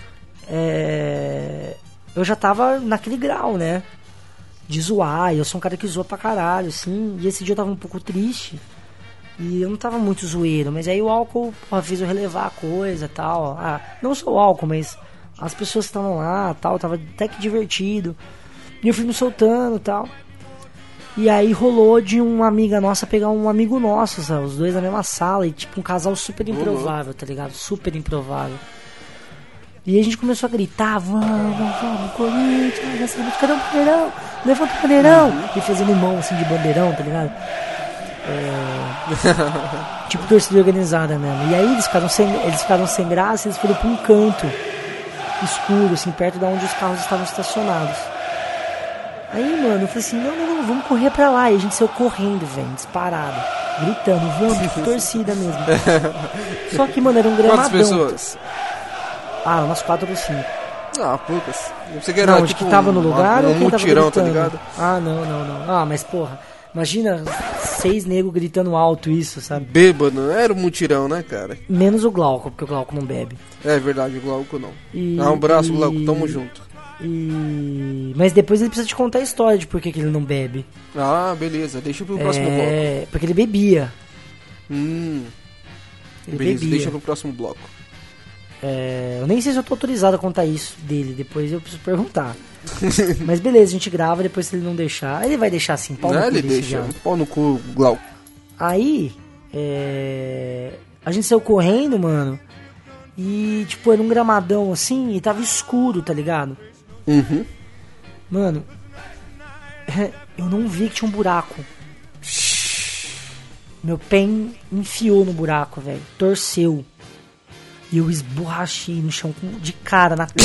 eu já tava naquele grau, né? De zoar, eu sou um cara que zoa pra caralho, assim. E esse dia eu tava um pouco triste. E eu não tava muito zoeiro, mas aí o álcool fez eu relevar a coisa e tal. Não só o álcool, mas as pessoas que estavam lá tal, tava até que divertido. E eu fui me soltando e tal. E aí rolou de uma amiga nossa pegar um amigo nosso, sabe? Os dois na mesma sala. E tipo um casal super improvável, tá ligado? Super improvável. E a gente começou a gritar, vamos, Corinthians, essa noite, cadê o bandeirão? Levanta o bandeirão! E fazendo mão assim de bandeirão, tá ligado? Tipo torcida organizada mesmo. E aí eles ficaram sem graça, eles foram pra um canto escuro, assim, perto de onde os carros estavam estacionados. Aí, mano, eu falei assim, não, vamos correr pra lá. E a gente saiu correndo, velho, disparado, gritando, vamos, torcida mesmo. Só que, mano, era um gramadão. Quantas pessoas? Umas 4 ou 5. Poucas. Você quer tipo, que tava no lugar ou quem mutirão, tava tá gritando? ligado? Não. Mas porra, imagina 6 negros gritando alto isso, sabe? Bêbado, era um mutirão, né, cara? Menos o Glauco, porque o Glauco não bebe. É verdade, o Glauco não. Um abraço, Glauco, tamo junto. Mas depois ele precisa te contar a história de por que ele não bebe. Beleza, deixa pro próximo bloco. Porque ele bebia. Beleza, bebia. Deixa pro próximo bloco. Eu nem sei se eu tô autorizado a contar isso dele, depois eu preciso perguntar. Mas beleza, a gente grava, depois se ele não deixar, ele vai deixar assim, pau no cu. Ele deixa, pau no cu, Glauco. Aí, a gente saiu correndo, mano, e tipo, era um gramadão assim, e tava escuro, tá ligado? Uhum. Mano, eu não vi que tinha um buraco. Meu pé enfiou no buraco, velho, torceu. E eu esborrachei no chão de cara na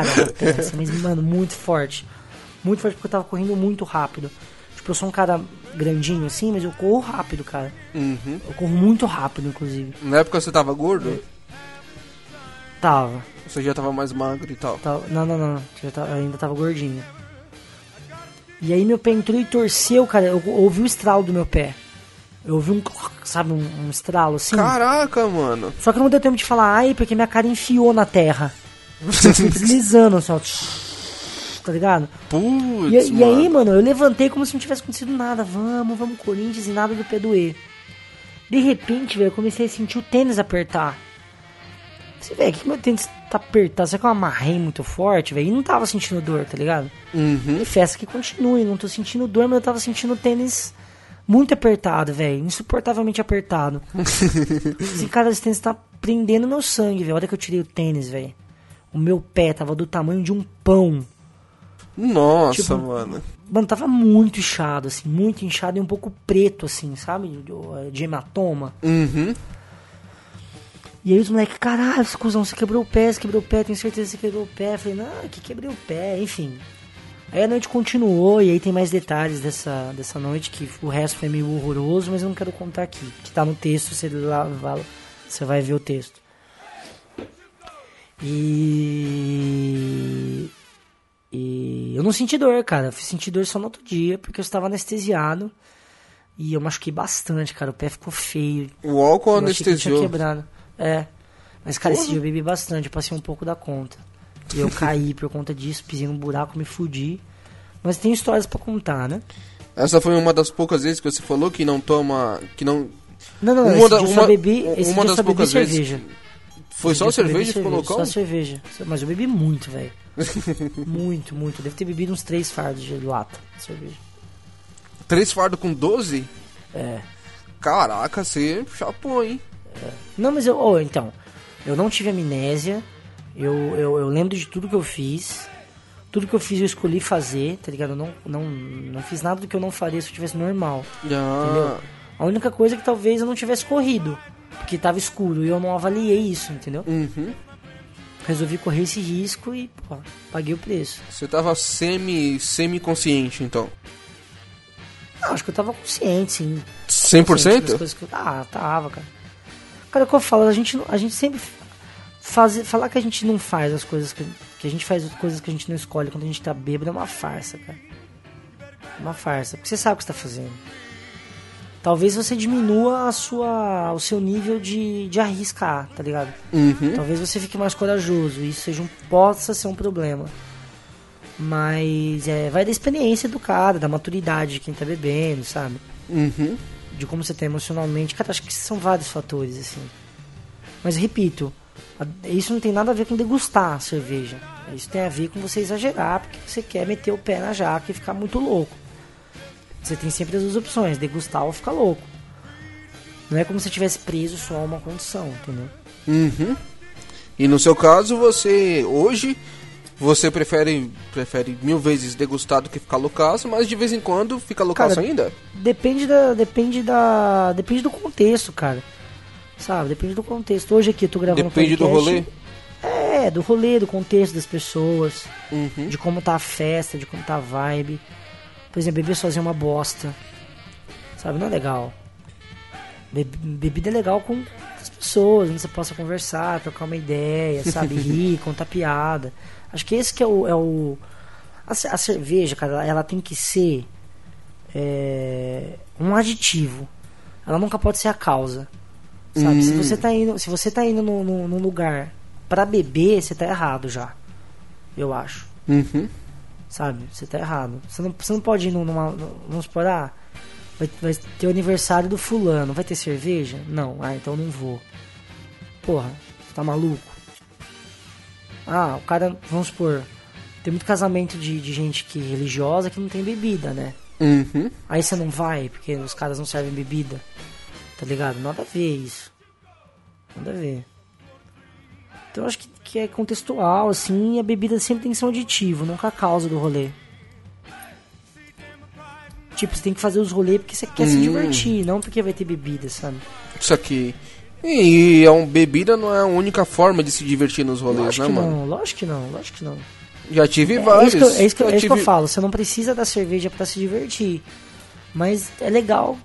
testa, mas, mano, muito forte. Muito forte porque eu tava correndo muito rápido. Tipo, eu sou um cara grandinho assim, mas eu corro rápido, cara. Uhum. Eu corro muito rápido, inclusive. Na época você tava gordo? Tava. Você já tava mais magro e tal? Não. Ainda tava gordinho. E aí meu pé entrou e torceu, cara. Eu ouvi o estralo do meu pé. Eu ouvi um estralo assim. Caraca, mano. Só que não deu tempo de falar, ai, porque minha cara enfiou na terra. Eu fui deslizando, assim, ó. Tá ligado? Putz, e aí, mano, eu levantei como se não tivesse acontecido nada. Vamos, Corinthians, e nada do pé doer. De repente, velho, eu comecei a sentir o tênis apertar. Você vê que meu tênis tá apertado. Será que eu amarrei muito forte, velho? E não tava sentindo dor, tá ligado? Uhum. E festa que continue, não tô sentindo dor, mas eu tava sentindo o tênis muito apertado, velho. Insuportavelmente apertado. Esse cara, esse tênis tá prendendo meu sangue, velho. Olha que eu tirei o tênis, velho. O meu pé tava do tamanho de um pão. Nossa, tipo, mano. Mano, tava muito inchado, assim. Muito inchado e um pouco preto, assim, sabe? De hematoma. Uhum. E aí os moleques, caralho, esse cuzão, você quebrou o pé, tenho certeza que você quebrou o pé. Eu falei, não, que quebrei o pé, enfim. Aí a noite continuou e aí tem mais detalhes dessa noite, que o resto foi meio horroroso, mas eu não quero contar aqui. Que tá no texto, você vai ver o texto. E eu não senti dor, cara. Eu fui sentir dor só no outro dia, porque eu estava anestesiado. E eu machuquei bastante, cara. O pé ficou feio. O álcool eu anestesiou. achei que eu tinha quebrado. É. Mas, cara, esse dia eu bebi bastante. Eu passei um pouco da conta. E eu caí por conta disso. Pisei num buraco, me fudi. Mas tem histórias pra contar, né? Essa foi uma das poucas vezes que você falou que não toma... Que não... Não. Esse dia eu só bebi cerveja. Foi só cerveja e ficou loucão? Só cerveja. Mas eu bebi muito, velho. muito. Devo ter bebido uns 3 fardos de lata de cerveja. 3 fardos com 12? É. Caraca, você chapou, hein? É. Não, mas então, eu não tive amnésia. Eu lembro de tudo que eu fiz. Tudo que eu fiz eu escolhi fazer, tá ligado? Eu não fiz nada do que eu não faria se eu tivesse normal. Entendeu? A única coisa é que talvez eu não tivesse corrido, porque tava escuro e eu não avaliei isso, entendeu? Uhum. Resolvi correr esse risco e, pô, paguei o preço. Você tava semi-consciente, então? Não, acho que eu tava consciente, sim. 100%? Consciente das coisas que tava, cara. Cara, o que eu falo, a gente sempre... Falar que a gente não faz as coisas que a gente faz coisas que a gente não escolhe quando a gente tá bêbado é uma farsa, cara. Uma farsa, porque você sabe o que você tá fazendo. Talvez você diminua o seu nível de arriscar, tá ligado? Uhum. Talvez você fique mais corajoso, isso possa ser um problema. Mas vai da experiência do cara, da maturidade de quem tá bebendo, sabe? Uhum. De como você tá emocionalmente. Cara, acho que são vários fatores, assim. Mas repito, isso não tem nada a ver com degustar a cerveja. Isso tem a ver com você exagerar, porque você quer meter o pé na jaca e ficar muito louco. Você tem sempre as duas opções, degustar ou ficar louco. Não é como se você estivesse preso só a uma condição, entendeu? Uhum. E no seu caso, você prefere 1000 vezes degustar do que ficar loucaço, mas de vez em quando fica loucaço ainda? Depende do contexto, cara. Sabe, depende do contexto. Hoje aqui eu tô gravando Depende do rolê? Do rolê, do contexto das pessoas, uhum. de como tá a festa, de como tá a vibe. Por exemplo, beber sozinho é uma bosta. Sabe, não é legal. Bebida é legal com as pessoas, onde você possa conversar, trocar uma ideia, sabe, rir, contar piada. Acho que esse que é o... A cerveja, cara, ela tem que ser um aditivo. Ela nunca pode ser a causa. Sabe, se você tá indo num lugar pra beber, você tá errado já. Eu acho. Uhum. Sabe, você tá errado. Você não pode ir vamos supor, vai ter o aniversário do fulano, vai ter cerveja? Não, então não vou. Porra, você tá maluco? O cara, vamos supor, tem muito casamento de gente religiosa que não tem bebida, né? Uhum. Aí você não vai, porque os caras não servem bebida. Tá ligado? Nada a ver isso. Nada a ver. Então eu acho que é contextual, assim, e a bebida sempre tem que ser um aditivo, nunca a causa do rolê. Tipo, você tem que fazer os rolês porque você quer se divertir, não porque vai ter bebida, sabe? Isso aqui. E bebida não é a única forma de se divertir nos rolês, né, mano? Lógico que não. Já tive vários. É isso que eu falo, você não precisa da cerveja pra se divertir. Mas é legal.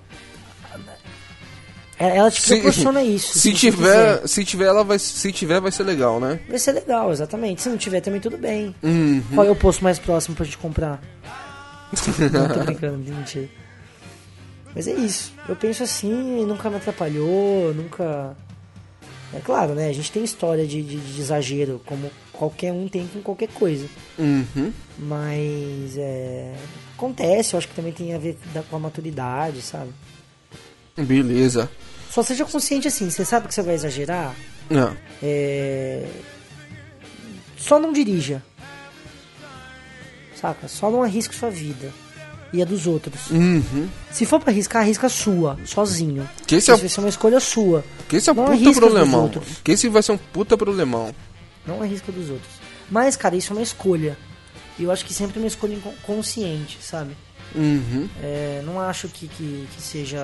Ela te proporciona isso. Se tiver, vai ser legal, né? Vai ser legal, exatamente. Se não tiver, também tudo bem. Uhum. Qual é o posto mais próximo pra gente comprar? Não, tô brincando, mentira. Mas é isso. Eu penso assim, nunca me atrapalhou, nunca... É claro, né? A gente tem história de exagero, como qualquer um tem com qualquer coisa. Uhum. Mas acontece, eu acho que também tem a ver com a maturidade, sabe? Beleza. Só seja consciente assim, você sabe que você vai exagerar? Não. Só não dirija. Saca? Só não arrisque sua vida. E a dos outros. Uhum. Se for pra arriscar, arrisca a sua, sozinho. Isso vai ser uma escolha sua. Que esse é um não puta problemão. Que esse vai ser um puta problemão. Não arrisca dos outros. Mas, cara, isso é uma escolha. E eu acho que sempre é uma escolha consciente, sabe? Uhum. Não acho que seja...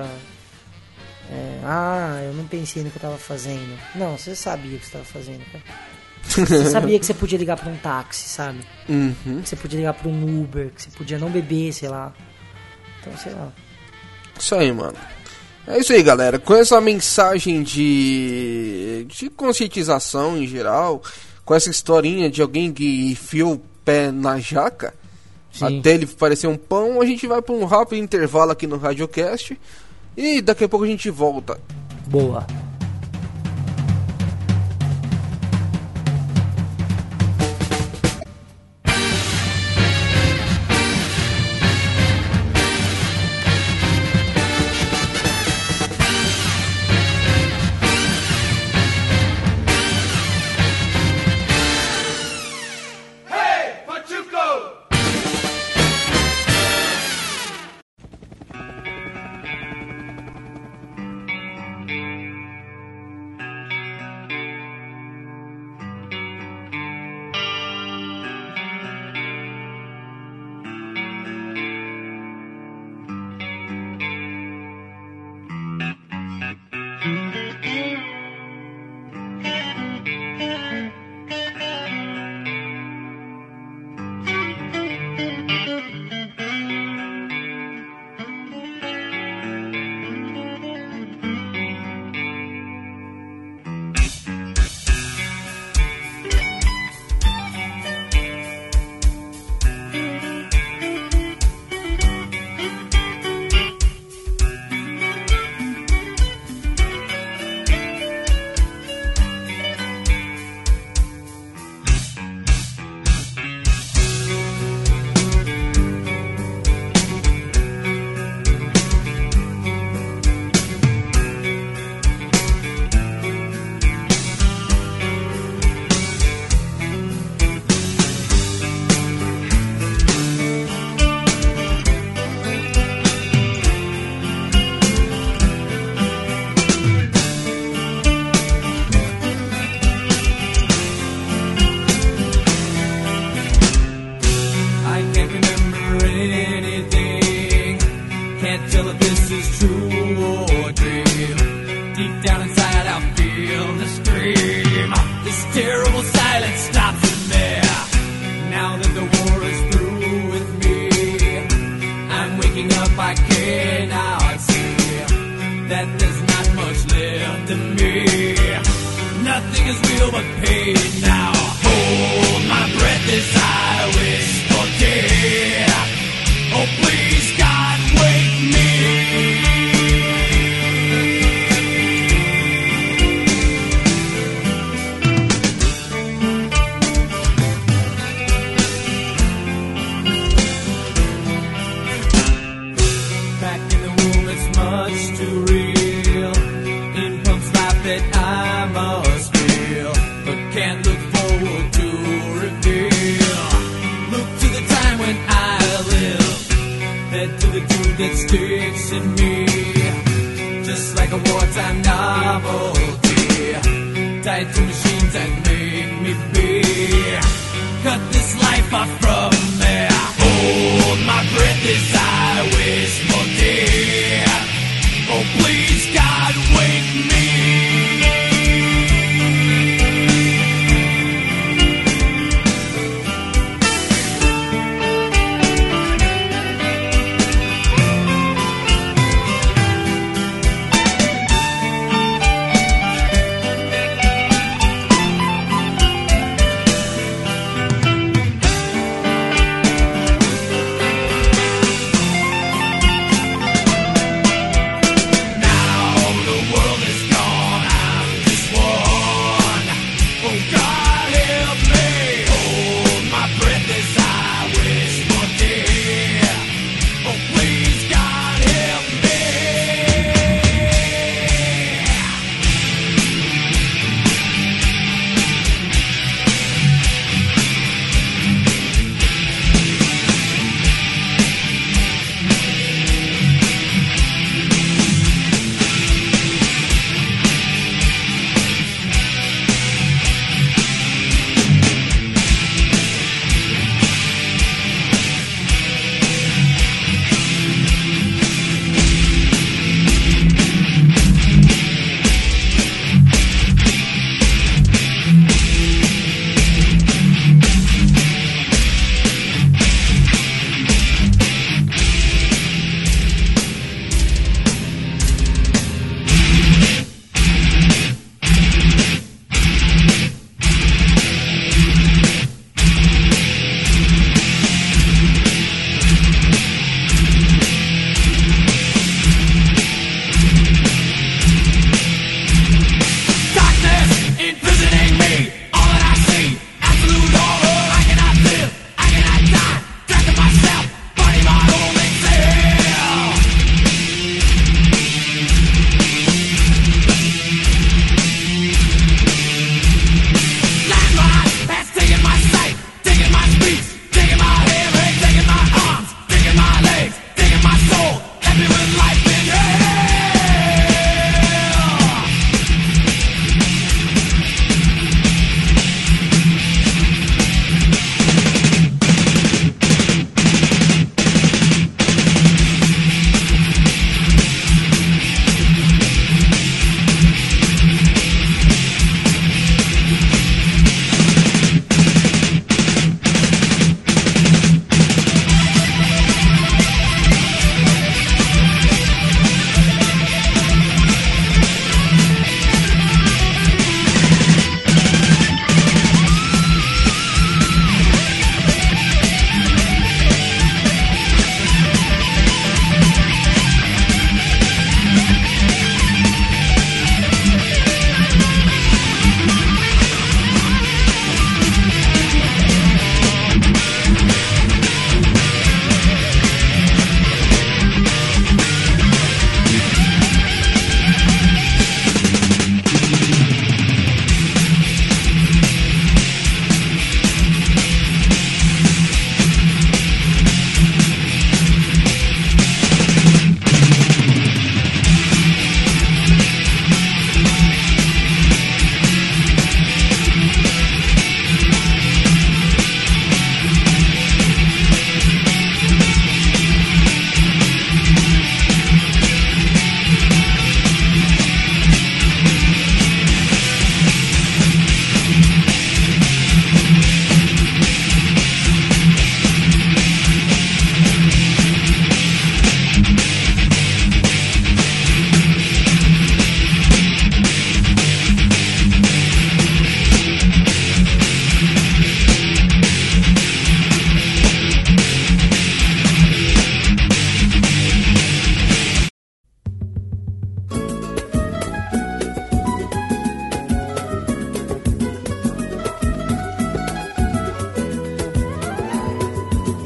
eu não pensei no que eu tava fazendo. Não, você sabia o que você tava fazendo, cara. Você sabia que você podia ligar pra um táxi, sabe? Uhum. Que você podia ligar pra um Uber, que você podia não beber, sei lá. Então, sei lá. Isso aí, mano. É isso aí, galera. Com essa mensagem de conscientização em geral, com essa historinha de alguém que enfiou o pé na jaca, sim, até ele parecer um pão, a gente vai pra um rápido intervalo aqui no Radiocast e daqui a pouco a gente volta. Boa.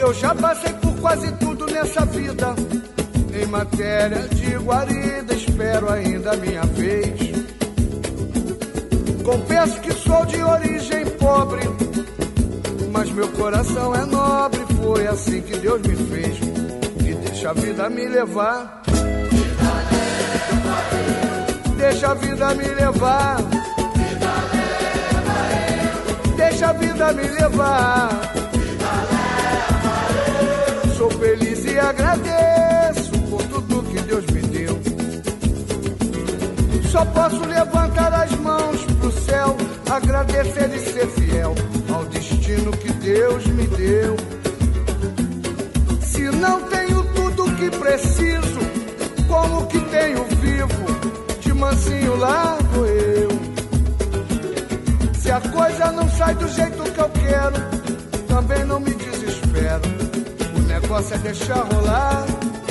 Eu já passei por quase tudo nessa vida. Em matéria de guarida, espero ainda a minha vez. Confesso que sou de origem pobre, mas meu coração é nobre. Foi assim que Deus me fez. E deixa a vida me levar. Deixa a vida me levar. Deixa a vida me levar. Sou feliz e agradeço por tudo que Deus me deu. Só posso levantar as mãos pro céu, agradecer e ser fiel ao destino que Deus me deu. Se não tenho tudo o que preciso, como que tenho vivo, de mansinho lá vou eu. Se a coisa não sai do jeito que eu quero, também não me desespero. O negócio é deixar rolar.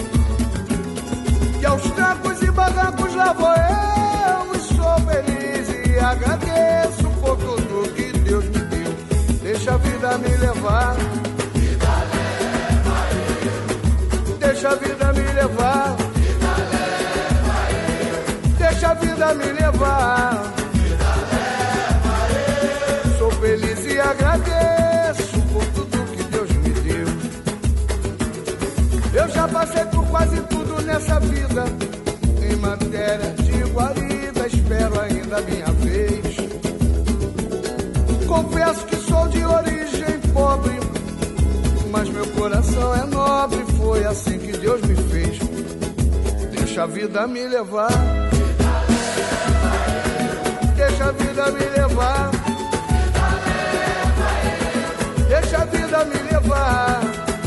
E aos trancos e barrancos lá vou eu. E sou feliz e agradeço por tudo que Deus me deu. Deixa a vida me levar. Vida leva eu. Deixa a vida me levar. Vida leva eu. Deixa a vida me levar. Vida leva eu. Sou feliz e agradeço por tudo que Deus me deu. Eu já passei por quase tudo nessa vida. Em matéria de guarida, espero ainda a minha vez. Confesso que sou de origem pobre, mas meu coração é nobre. Foi assim que Deus me fez. Deixa a vida me levar. Deixa a vida me levar. Deixa a vida me levar.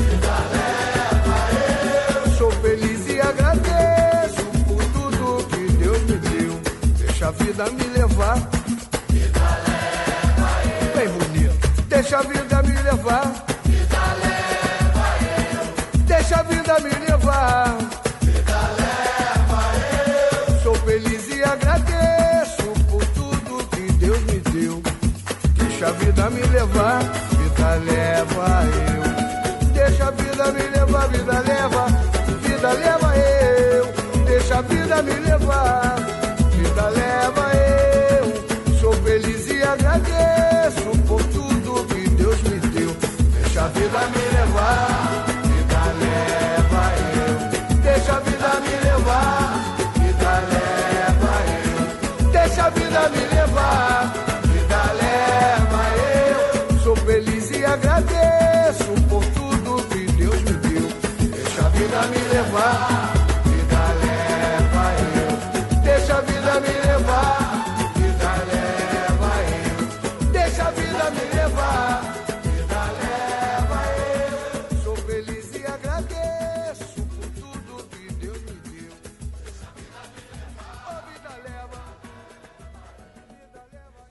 Sou feliz e agradeço por tudo que Deus me deu. Deixa a vida me levar. Vida leva eu. Bem bonito. Deixa a vida me levar. Vida leva eu. Deixa a vida me levar. Vida leva eu. Sou feliz e agradeço por tudo que Deus me deu. Deixa a vida me levar. Vida leva eu. Deixa a vida me levar. Vida leva. Vida leva eu. Deixa a vida me levar. Vida leva eu. Sou feliz e agradeço por tudo que Deus me deu. Deixa a vida me levar. Vida leva eu. Deixa a vida me levar. Vida leva eu. Deixa a vida me levar. Vida leva eu. Sou feliz e agradeço por tudo que Deus me deu. Deixa a vida me levar. Vida leva eu. Deixa a vida me levar. Vida leva eu. Deixa a vida me levar. Vida leva eu. Sou feliz e agradeço por tudo que Deus me deu. Deixa a vida me levar. Oh, vida leva. Vida leva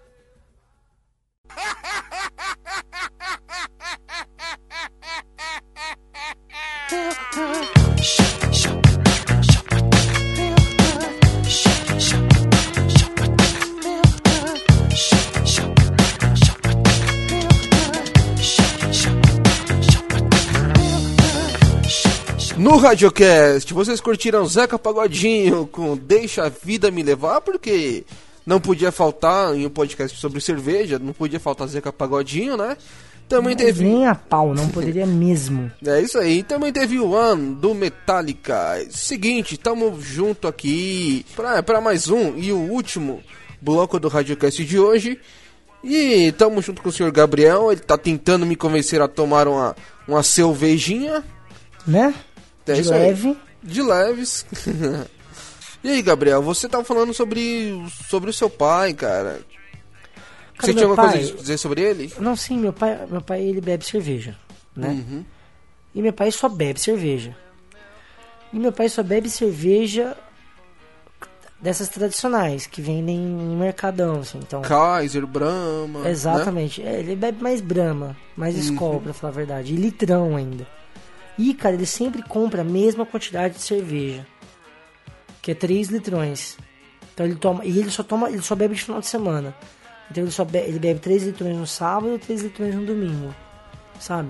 No Radiocast, vocês curtiram Zeca Pagodinho com Deixa a Vida Me Levar, porque não podia faltar em um podcast sobre cerveja, não podia faltar Zeca Pagodinho, né? Também teve... Nem a pau, não poderia mesmo. É isso aí, também teve o One do Metallica. Seguinte, tamo junto aqui pra mais um e o último bloco do Radiocast de hoje. E tamo junto com o senhor Gabriel, ele tá tentando me convencer a tomar uma cervejinha. Né? É de leve. Aí. De leves. E aí, Gabriel, você tava falando sobre o seu pai, cara. Você tinha alguma coisa a dizer sobre ele? Não, sim, meu pai ele bebe cerveja, né? Uhum. E meu pai só bebe cerveja. E meu pai só bebe cerveja dessas tradicionais, que vendem no mercadão, assim. Então, Kaiser, Brahma. exatamente. Né? Ele bebe mais Brahma, mais Skol, pra falar a verdade. E litrão ainda. E, cara, ele sempre compra a mesma quantidade de cerveja, que é 3 litrões. Então ele toma, e ele só bebe de final de semana. Então ele bebe 3 litrões no sábado e 3 litrões no domingo, sabe?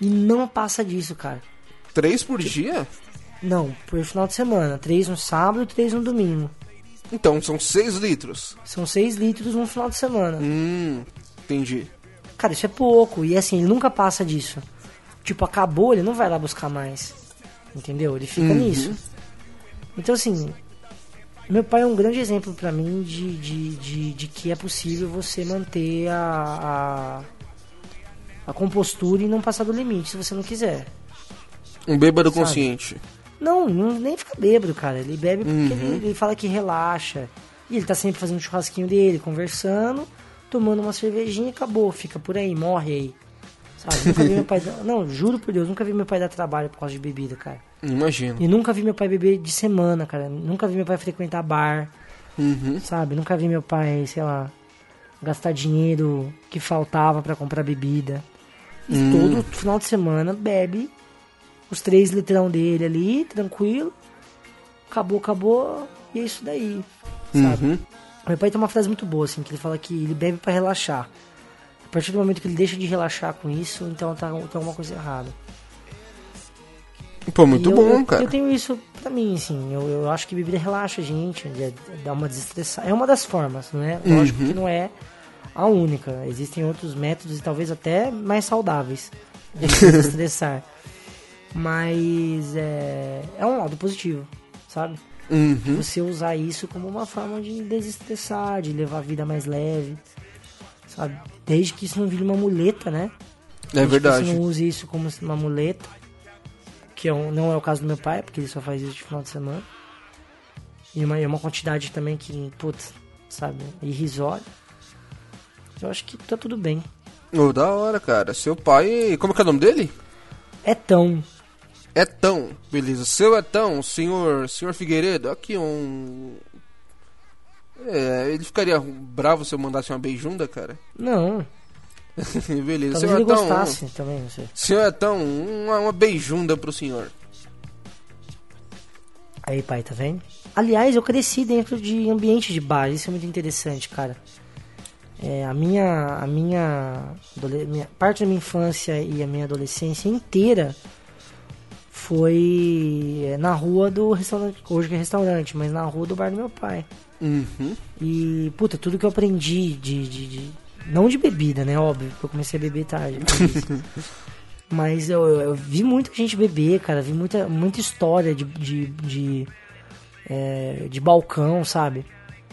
E não passa disso, cara. 3 por dia? Não, por final de semana. 3 no sábado e 3 no domingo. Então, são 6 litros. São 6 litros no final de semana. Entendi. Cara, isso é pouco. E assim, ele nunca passa disso. Tipo, acabou, ele não vai lá buscar mais. Entendeu? Ele fica nisso. Então, assim, meu pai é um grande exemplo pra mim de que é possível você manter a compostura e não passar do limite, se você não quiser. Um bêbado consciente. Não, nem fica bêbado, cara. Ele bebe porque ele fala que relaxa. E ele tá sempre fazendo o churrasquinho dele, conversando, tomando uma cervejinha e acabou. Fica por aí, morre aí. Sabe? Nunca vi meu pai... Não, juro por Deus, nunca vi meu pai dar trabalho por causa de bebida, cara. Imagino. E nunca vi meu pai beber de semana, cara. Nunca vi meu pai frequentar bar. Sabe? Nunca vi meu pai, sei lá, gastar dinheiro que faltava pra comprar bebida. E todo final de semana bebe os 3 litrão dele ali, tranquilo. Acabou. E é isso daí, sabe? Meu pai tem uma frase muito boa, assim, que ele fala que ele bebe pra relaxar. A partir do momento que ele deixa de relaxar com isso, então tá alguma coisa errada. Pô, muito bom, cara. Eu tenho isso pra mim, assim. Eu acho que bebida relaxa a gente, dá uma desestressada. É uma das formas, né? Lógico que não é a única. Existem outros métodos e talvez até mais saudáveis de desestressar. Mas é um lado positivo, sabe? Você usar isso como uma forma de desestressar, de levar a vida mais leve, sabe? Desde que isso não vire uma muleta, né? É verdade. Que você não use isso como uma muleta, que não é o caso do meu pai, porque ele só faz isso de final de semana. E uma quantidade também que, putz, sabe, irrisória. Eu acho que tá tudo bem. Da hora, cara. Seu pai... Como que é o nome dele? Etão, beleza. Seu Etão, senhor Figueiredo, aqui ele ficaria bravo se eu mandasse uma beijunda, cara? Não. Beleza. Talvez Seu ele Etão, gostasse também, não sei. Senhor Etão, uma beijunda pro senhor. Aí, pai, tá vendo? Aliás, eu cresci dentro de ambiente de bar, isso é muito interessante, cara. A minha parte da minha infância e a minha adolescência inteira foi na rua do restaurante, hoje que é restaurante, mas na rua do bar do meu pai. E, puta, tudo que eu aprendi não de bebida, né, óbvio, porque eu comecei a beber tarde. Mas eu vi muita gente beber, cara, vi muita história de balcão, sabe?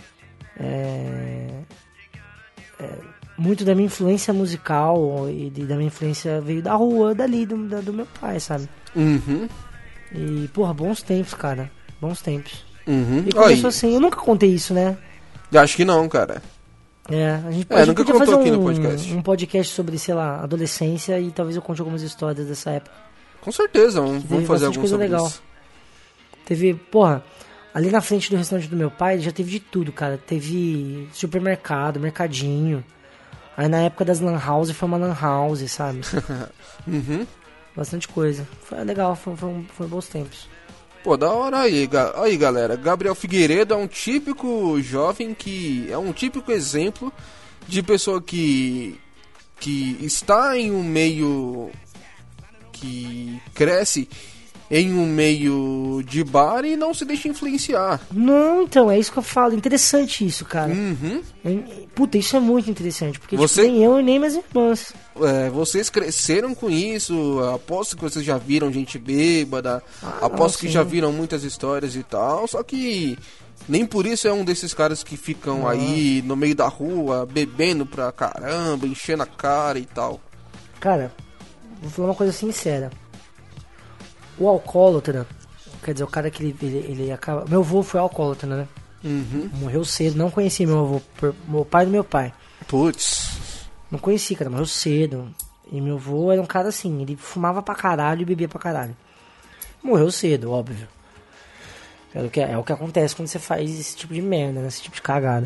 Muito da minha influência musical e da minha influência veio da rua, dali, do meu pai, sabe? E, porra, bons tempos, cara. Bons tempos. E começou assim, eu nunca contei isso, né? Acho que não, cara. A gente podia nunca fazer contou aqui no podcast. um podcast sobre, sei lá, adolescência e talvez eu conte algumas histórias dessa época. Com certeza, vamos fazer alguma coisa legal. Isso. Teve, porra, ali na frente do restaurante do meu pai já teve de tudo, cara. Teve supermercado, mercadinho. Aí na época das lan house foi uma lan house, sabe? Bastante coisa. Foi legal, foi bons tempos. Pô, da hora aí, galera. Gabriel Figueiredo é um típico jovem que é um típico exemplo de pessoa que está em um meio, que cresce em um meio de bar e não se deixa influenciar. Não, então, é isso que eu falo. Interessante isso, cara. Puta, isso é muito interessante, porque tipo, nem eu e nem minhas irmãs. Vocês cresceram com isso, aposto que vocês já viram gente bêbada, aposto que já viram muitas histórias e tal, só que nem por isso é um desses caras que ficam aí no meio da rua, bebendo pra caramba, enchendo a cara e tal. Cara, vou falar uma coisa sincera. O alcoólatra, quer dizer, o cara que ele acaba... Meu avô foi alcoólatra, né? Morreu cedo, não conheci meu avô, meu pai do meu pai. Putz. Não conheci, cara, morreu cedo. E meu avô era um cara assim, ele fumava pra caralho e bebia pra caralho. Morreu cedo, óbvio. É o que acontece quando você faz esse tipo de merda, né? Esse tipo de cagada.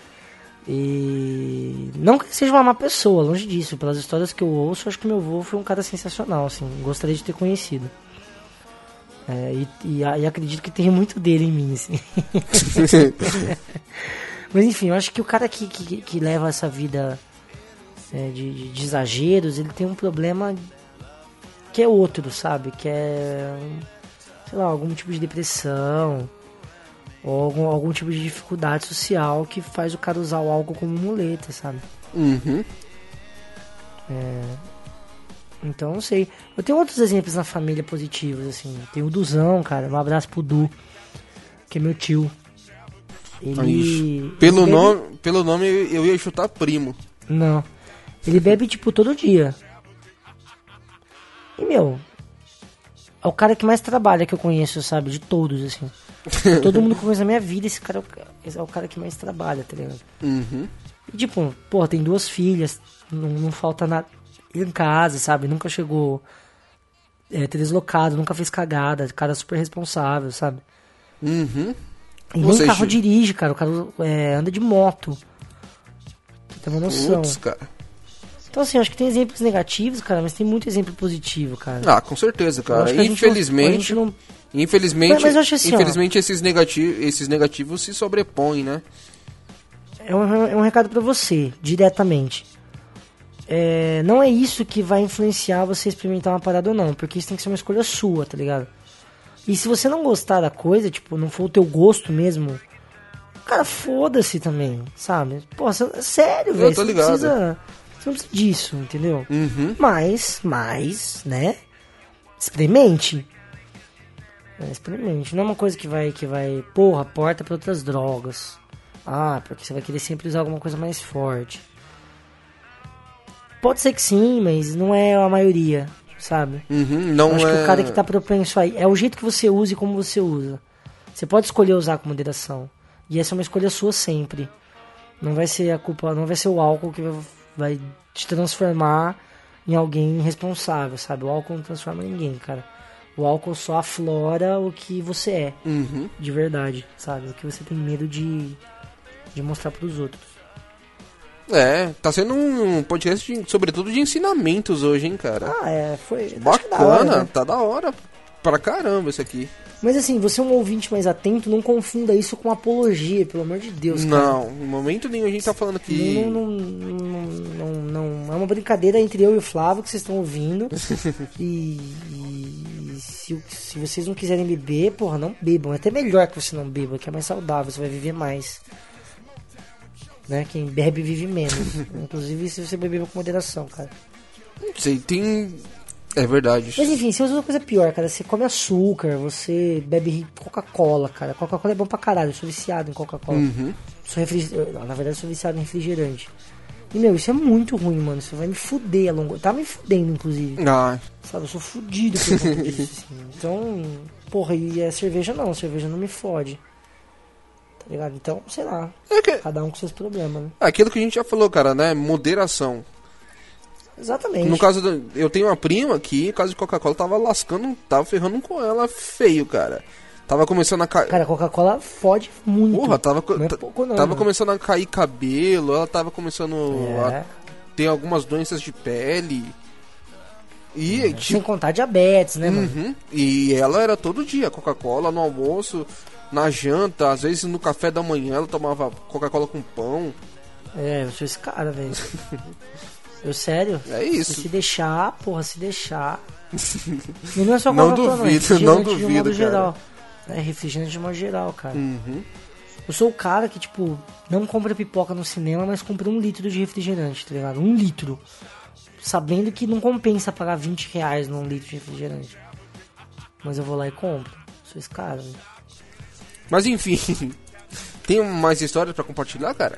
E não que ele seja uma má pessoa, longe disso. Pelas histórias que eu ouço, acho que meu avô foi um cara sensacional, assim. Gostaria de ter conhecido. E acredito que tem muito dele em mim, assim. Mas enfim, eu acho que o cara que leva essa vida de exageros, ele tem um problema que é outro, sabe? Que é, sei lá, algum tipo de depressão ou algum tipo de dificuldade social que faz o cara usar o álcool como muleta, sabe? Uhum. Então, não sei. Eu tenho outros exemplos na família positivos, assim. Tem o Duzão, cara. Um abraço pro Du, que é meu tio. Ele... Pelo bebe... nome eu ia chutar primo. Não. Ele bebe, tipo, todo dia. E, meu... É o cara que mais trabalha que eu conheço, sabe? De todos, assim. Todo mundo que conhece na minha vida, esse cara é o cara que mais trabalha, tá ligado? Uhum. E, tipo, porra, tem 2 filhas. Não falta nada em casa, sabe? Nunca chegou deslocado, nunca fez cagada. Cara super responsável, sabe? Uhum. E nem carro dirige, cara. O cara anda de moto. Pra ter uma noção. Putz, cara. Então, assim, acho que tem exemplos negativos, cara, mas tem muito exemplo positivo, cara. Ah, com certeza, cara. Infelizmente... Mas eu acho assim, infelizmente esses negativos se sobrepõem, né? É um recado pra você, diretamente. Não é isso que vai influenciar você experimentar uma parada ou não, porque isso tem que ser uma escolha sua, tá ligado? E se você não gostar da coisa, tipo, não for o teu gosto mesmo, cara, foda-se também, sabe? Pô, sério, velho. Eu tô ligado. Você não precisa disso, entendeu? Uhum. Mas, né? Experimente. Experimente. Não é uma coisa que vai, porra, porta pra outras drogas. Ah, porque você vai querer sempre usar alguma coisa mais forte. Pode ser que sim, mas não é a maioria, sabe? Uhum, não acho é... que o cara que tá propenso aí é o jeito que você usa e como você usa. Você pode escolher usar com moderação. E essa é uma escolha sua sempre. Não vai ser a culpa, não vai ser o álcool que vai te transformar em alguém responsável, sabe? O álcool não transforma ninguém, cara. O álcool só aflora o que você é, de verdade, sabe? O que você tem medo de mostrar pros outros. Tá sendo um podcast, sobretudo, de ensinamentos hoje, hein, cara? Foi... Bacana, né? Tá da hora pra caramba isso aqui. Mas assim, você é um ouvinte mais atento, não confunda isso com apologia, pelo amor de Deus, cara. Não, em momento nenhum a gente tá falando que... Não, é uma brincadeira entre eu e o Flávio que vocês estão ouvindo. e se vocês não quiserem beber, porra, não bebam. É até melhor que você não beba, que é mais saudável, você vai viver mais. Né? Quem bebe vive menos. Inclusive se você beber com moderação, cara. Não sei, tem... É verdade. Mas enfim, você usa uma coisa pior, cara. Você come açúcar, você bebe Coca-Cola, cara. Coca-Cola é bom pra caralho. Eu sou viciado em Coca-Cola. Na verdade, eu sou viciado em refrigerante. E, meu, isso é muito ruim, mano. Isso vai me fuder a longo... Tá me fudendo, inclusive. Sabe, eu sou fudido por conta disso, assim. Então, porra, e a cerveja não. A cerveja não me fode. Tá ligado? Então, sei lá. Cada um com seus problemas, né? Aquilo que a gente já falou, cara, né? Moderação. Exatamente. No caso, eu tenho uma prima que, no caso de Coca-Cola, tava ferrando com ela feio, cara. Tava começando a cair... Cara, Coca-Cola fode muito. Porra, não é pouco não, tava começando a cair cabelo, ela tava começando a ter algumas doenças de pele. E, tipo... Sem contar diabetes, né, mano? E ela era todo dia Coca-Cola no almoço, na janta, às vezes no café da manhã ela tomava Coca-Cola com pão. Eu sou esse cara, velho. Eu, sério? É isso. Se deixar, porra, se deixar. E não é só não Coca-Cola, duvido, não duvido, de modo cara. Geral. Refrigerante de modo geral, cara. Eu sou o cara que, tipo, não compra pipoca no cinema, mas compra 1 litro de refrigerante, tá ligado? 1 litro. Sabendo que não compensa pagar R$20 num litro de refrigerante. Mas eu vou lá e compro. Sou esse cara, né? Mas enfim, tem mais histórias pra compartilhar, cara?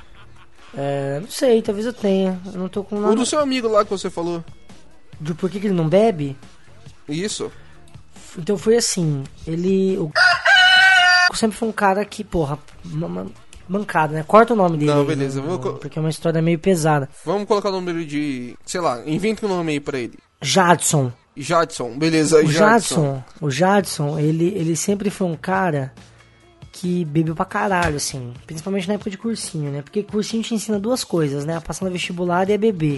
Não sei, talvez eu tenha. Eu não tô com nada. O do seu amigo lá que você falou. De por que ele não bebe? Isso. Então foi assim, o sempre foi um cara que, porra, mancado, né? Corta o nome dele. Não, beleza. Porque é uma história meio pesada. Vamos colocar o nome dele de... Sei lá, inventa um nome aí pra ele. Jadson, beleza. O Jadson, ele sempre foi um cara que bebeu pra caralho, assim. Principalmente na época de cursinho, né? Porque cursinho te ensina 2 coisas, né? A passar no vestibular e a beber.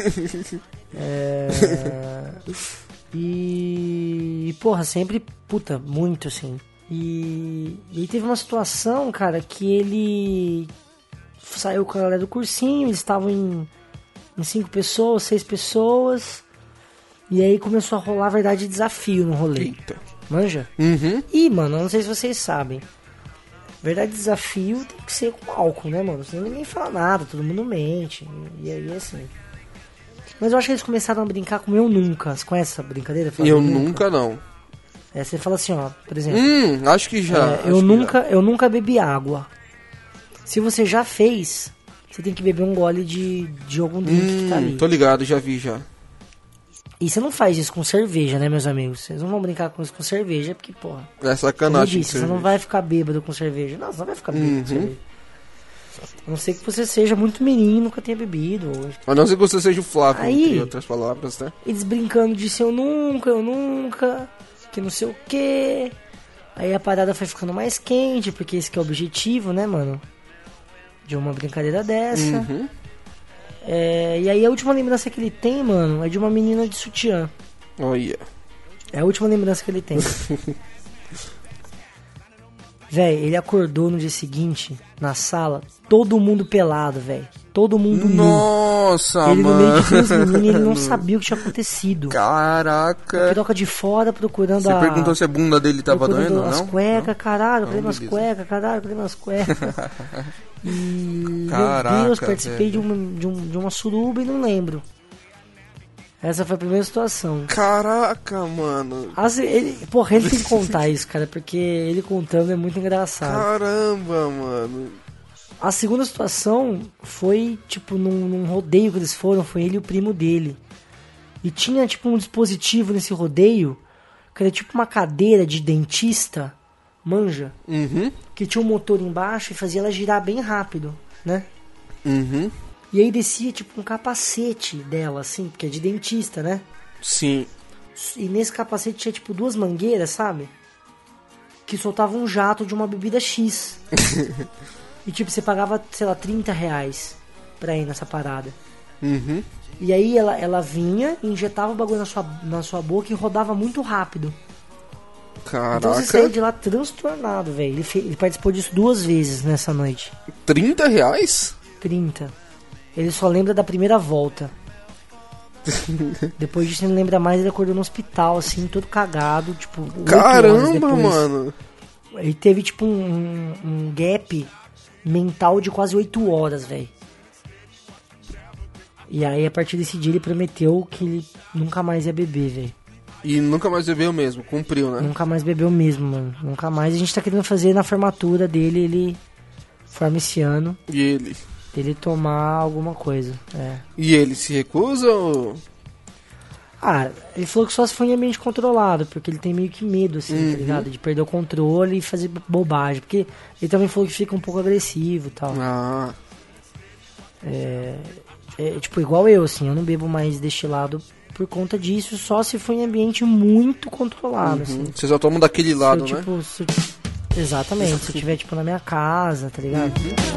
E porra, sempre, puta, muito, assim. E teve uma situação, cara, que ele saiu com a galera do cursinho, eles estavam em 5 pessoas, 6 pessoas. E aí começou a rolar, a verdade, desafio no rolê. Eita. Manja? Uhum. E, mano, eu não sei se vocês sabem. Verdade, desafio tem que ser com álcool, né, mano? Senão ninguém fala nada, todo mundo mente. E aí, assim... Mas eu acho que eles começaram a brincar com Eu Nunca. Você conhece essa brincadeira? Eu nunca não. Você fala assim, ó, por exemplo... acho que já. eu nunca bebi água. Se você já fez, você tem que beber um gole de algum drink que tá ali. Tô ligado, já vi já. E você não faz isso com cerveja, né, meus amigos? Vocês não vão brincar com isso com cerveja, porque, porra... É sacanagem. Você não vai ficar bêbado com cerveja. Não, você não vai ficar bêbado com cerveja. A não ser que você seja muito menino, nunca tenha bebido. A não ser que você seja o Flávio, aí, entre outras palavras, né? Eles brincando de eu nunca, que não sei o quê. Aí a parada foi ficando mais quente, porque esse que é o objetivo, né, mano? De uma brincadeira dessa. E aí a última lembrança que ele tem, mano, é de uma menina de sutiã. Olha. É a última lembrança que ele tem. Véi, ele acordou no dia seguinte, na sala, todo mundo pelado, véi. Todo mundo nu. Nossa, ele mano. No meio de três meninos, ele não sabia o que tinha acontecido. Caraca. Piroca de fora, procurando Você perguntou se a bunda dele tava doendo ou não? As cuecas, caralho, não, cadê minhas cuecas, caralho, cadê minhas cuecas? E, caraca, meu Deus, participei de uma suruba e não lembro. Essa foi a primeira situação. Caraca, mano. Ele tem que contar isso, cara, porque ele contando é muito engraçado. Caramba, mano. A segunda situação foi, tipo, num rodeio que eles foram, foi ele e o primo dele. E tinha, tipo, um dispositivo nesse rodeio, que era tipo uma cadeira de dentista, manja, que tinha um motor embaixo e fazia ela girar bem rápido, né? E aí descia, tipo, um capacete dela, assim, porque é de dentista, né? Sim. E nesse capacete tinha, tipo, duas mangueiras, sabe? Que soltavam um jato de uma bebida X. E, tipo, você pagava, sei lá, R$30 pra ir nessa parada. E aí ela vinha, injetava o bagulho na sua boca e rodava muito rápido. Caraca. Então você saiu de lá transtornado, velho. Ele participou disso 2 vezes nessa noite. R$30? 30. Ele só lembra da primeira volta. Depois disso ele não lembra mais, ele acordou no hospital, assim, todo cagado, tipo... Caramba, mano! Ele teve, tipo, um gap mental de quase 8 horas, velho. E aí, a partir desse dia, ele prometeu que ele nunca mais ia beber, velho. E nunca mais bebeu mesmo, cumpriu, né? Nunca mais bebeu mesmo, mano. Nunca mais. A gente tá querendo fazer na formatura dele, ele forma esse ano. E ele? Ele tomar alguma coisa, E ele se recusa ou... Ele falou que só se for em ambiente controlado, porque ele tem meio que medo, assim, tá ligado? De perder o controle e fazer bobagem, porque ele também falou que fica um pouco agressivo e tal. Tipo, igual eu, assim, eu não bebo mais destilado por conta disso, só se for em ambiente muito controlado, assim. Você só toma daquele lado, né? Exatamente, se eu tiver, tipo, na minha casa, tá ligado?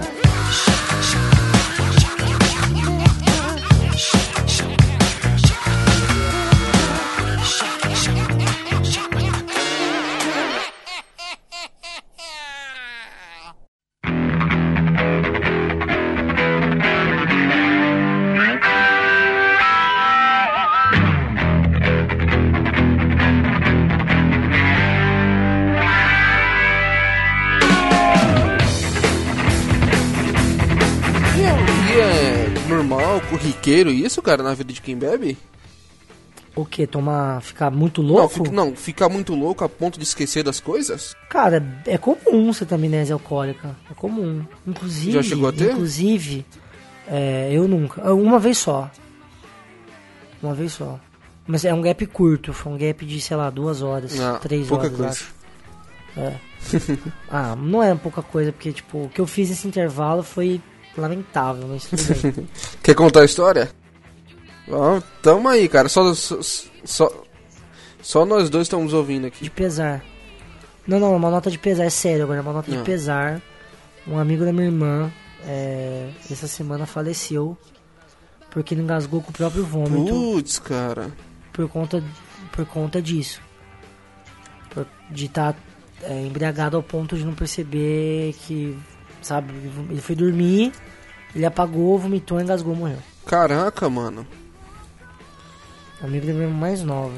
Corriqueiro isso, cara, na vida de quem bebe? O quê? Ficar muito louco? Não, ficar muito louco a ponto de esquecer das coisas? Cara, é comum você ter amnésia alcoólica. É comum. Inclusive... Já chegou a ter? Inclusive, eu nunca. Uma vez só. Mas é um gap curto. Foi um gap de, sei lá, 2 horas, 3 pouca horas, coisa. acho. Não é pouca coisa, porque, tipo, o que eu fiz nesse intervalo foi lamentável, mas tudo bem. Quer contar a história? Tamo aí, cara. Só nós dois estamos ouvindo aqui. De pesar. Não, uma nota de pesar, é sério agora, uma nota de pesar. Um amigo da minha irmã, essa semana faleceu porque ele engasgou com o próprio vômito. Putz, cara. Por conta disso. De estar embriagado ao ponto de não perceber que, sabe, ele foi dormir, ele apagou, vomitou, engasgou, morreu. Caraca, mano. Um amigo da minha irmã mais nova.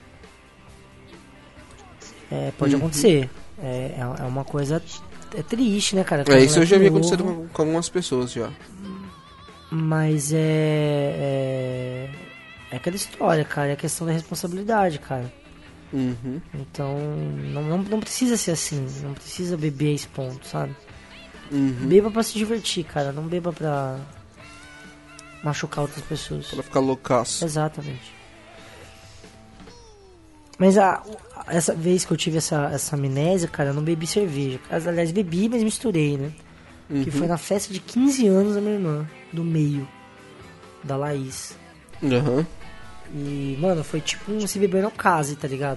Pode acontecer. É uma coisa... É triste, né, cara? Isso eu já vi acontecendo com algumas pessoas já. Mas é aquela história, cara. É a questão da responsabilidade, cara. Uhum. Então, não precisa ser assim. Não precisa beber a esse ponto, sabe? Uhum. Beba pra se divertir, cara. Não beba pra machucar outras pessoas. Pra ficar loucaço. Exatamente. Mas essa vez que eu tive essa amnésia, cara, eu não bebi cerveja. Aliás, bebi, mas misturei, né? Que foi na festa de 15 anos da minha irmã, do meio, da Laís. Aham. E, mano, foi tipo um se beber não case, tá ligado?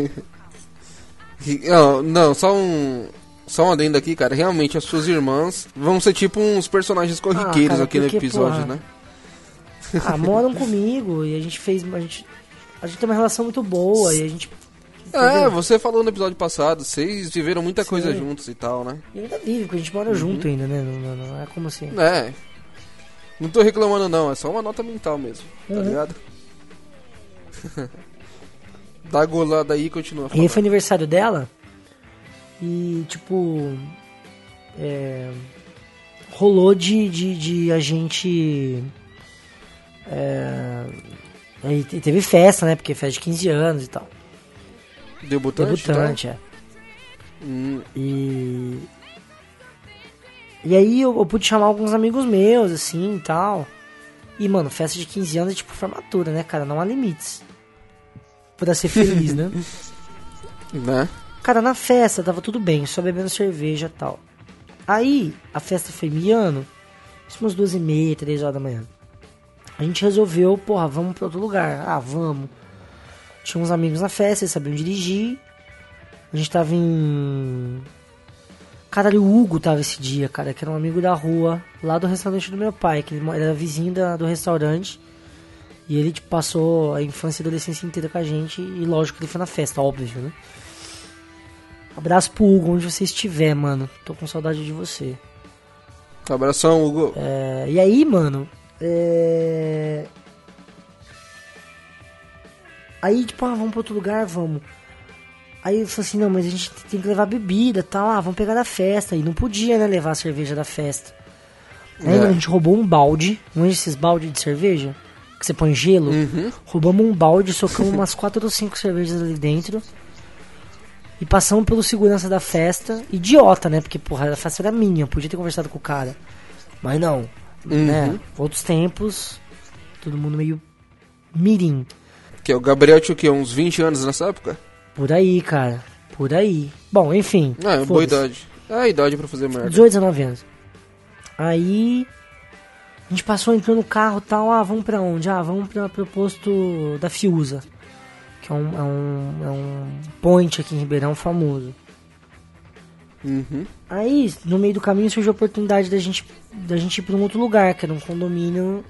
Não, só um adendo aqui, cara. Realmente, as suas irmãs vão ser tipo uns personagens corriqueiros cara, aqui no episódio, porra, né? Moram comigo e a gente tem uma relação muito boa e a gente... Você falou no episódio passado, vocês viveram muita coisa juntos e tal, né? E ainda vive, porque a gente mora junto ainda, né? Não é como assim. Não tô reclamando não, é só uma nota mental mesmo, tá ligado? Dá a golada aí e continua falando. E aí foi aniversário dela e, tipo, rolou de a gente... aí teve festa, né? Porque festa de 15 anos e tal. Debutante, tá? E aí eu pude chamar alguns amigos meus, assim, e tal. E, mano, festa de 15 anos é tipo formatura, né, cara? Não há limites pra ser feliz, né? Né? Cara, na festa tava tudo bem, só bebendo cerveja e tal. Aí, a festa foi miando, isso umas 2h30, 3 horas da manhã. A gente resolveu, porra, vamos pra outro lugar. Vamos. Tinha uns amigos na festa, eles sabiam dirigir. A gente tava em... Caralho, o Hugo tava esse dia, cara, que era um amigo da rua, lá do restaurante do meu pai, que ele era vizinho do restaurante. E ele, tipo, passou a infância e a adolescência inteira com a gente. E lógico que ele foi na festa, óbvio, né? Abraço pro Hugo, onde você estiver, mano. Tô com saudade de você. Abração, Hugo. E aí, mano... Aí, tipo, vamos pra outro lugar, vamos. Aí ele falou assim, não, mas a gente tem que levar bebida e tal, vamos pegar da festa. E não podia, né, levar a cerveja da festa. Aí a gente roubou um balde, um desses baldes de cerveja, que você põe gelo. Roubamos um balde, socamos umas 4 ou 5 cervejas ali dentro. E passamos pelo segurança da festa. Idiota, né, porque, porra, a festa era minha, podia ter conversado com o cara. Mas não, né, outros tempos, todo mundo meio mirim. Que o Gabriel tinha o quê? Uns 20 anos nessa época? Por aí, cara. Por aí. Bom, enfim. Boa idade. É a idade pra fazer merda. 18, 19 anos. Aí... A gente passou, entrou no carro e tal. Vamos pra onde? Vamos pro posto da Fiusa. Que é um point aqui em Ribeirão famoso. Aí, no meio do caminho, surgiu a oportunidade da gente ir pra um outro lugar, que era um condomínio.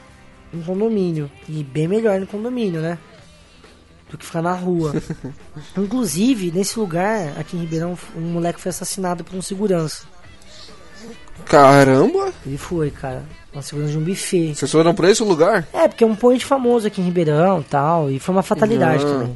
E bem melhor no condomínio, né? Do que ficar na rua. Inclusive, nesse lugar, aqui em Ribeirão, um moleque foi assassinado por um segurança. Caramba! Ele foi, cara. Uma segurança de um buffet. Vocês foram pra esse lugar? Porque é um point famoso aqui em Ribeirão e tal. E foi uma fatalidade também.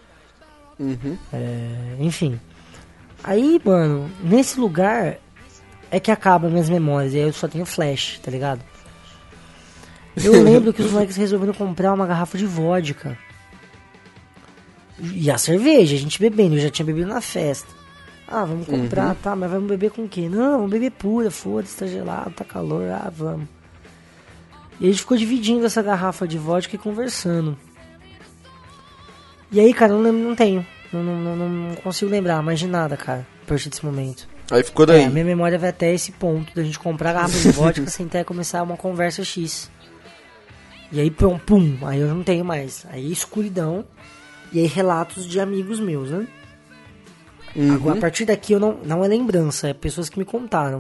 Enfim. Aí, mano, nesse lugar é que acabam minhas memórias. E aí eu só tenho flash, tá ligado? Eu lembro que os moleques resolveram comprar uma garrafa de vodka. E a cerveja, a gente bebendo. Eu já tinha bebido na festa. Vamos comprar, tá, mas vamos beber com o quê? Não, vamos beber pura, foda-se, tá gelado, tá calor, vamos. E a gente ficou dividindo essa garrafa de vodka e conversando. E aí, cara, não tenho. Não consigo lembrar mais de nada, cara, a partir desse momento. Aí ficou daí. A minha memória vai até esse ponto, da gente comprar a garrafa de vodka, sentar e começar uma conversa X. E aí, pum, aí eu não tenho mais. Aí escuridão, e aí relatos de amigos meus, né? Agora, a partir daqui eu não é lembrança, é pessoas que me contaram.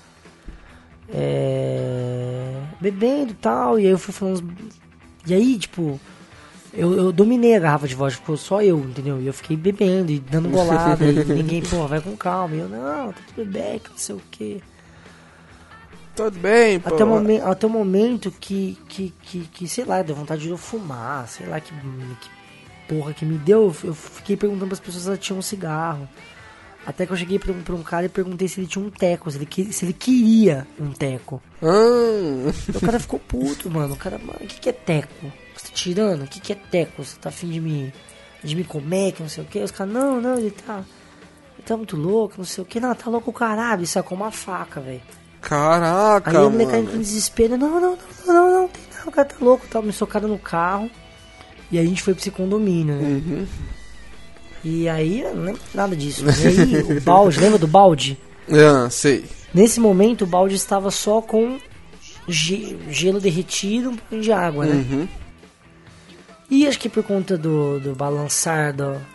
Bebendo e tal, e aí eu fui falando. E aí, tipo, eu dominei a garrafa de vodka, ficou só eu, entendeu? E eu fiquei bebendo e dando golada, e ninguém, vai com calma. E eu, não, tá tudo bem, que não sei o quê. Tudo bem, pô. Até o momento que, sei lá, deu vontade de eu fumar, sei lá, que porra que me deu. Eu fiquei perguntando pras pessoas se elas tinham um cigarro. Até que eu cheguei pra um cara e perguntei se ele tinha um teco, se ele queria um teco. O cara ficou puto, mano. O cara, mano, o que é teco? Você tá tirando? O que é teco? Você tá afim de me comer, que não sei o que? Os caras, não, ele tá muito louco, não sei o que. Não, tá louco o caralho. Ele sacou uma faca, velho. Caraca, aí o mano. moleque caiu em desespero. Não, tem não, o cara tá louco. Tá, me socaram no carro. E aí a gente foi pra esse condomínio, né? Uhum. E aí, eu não lembro nada disso. E aí, o balde, lembra do balde? Sei. Nesse momento, o balde estava só com gelo derretido, um pouquinho de água, né? Uhum. E acho que por conta do balançar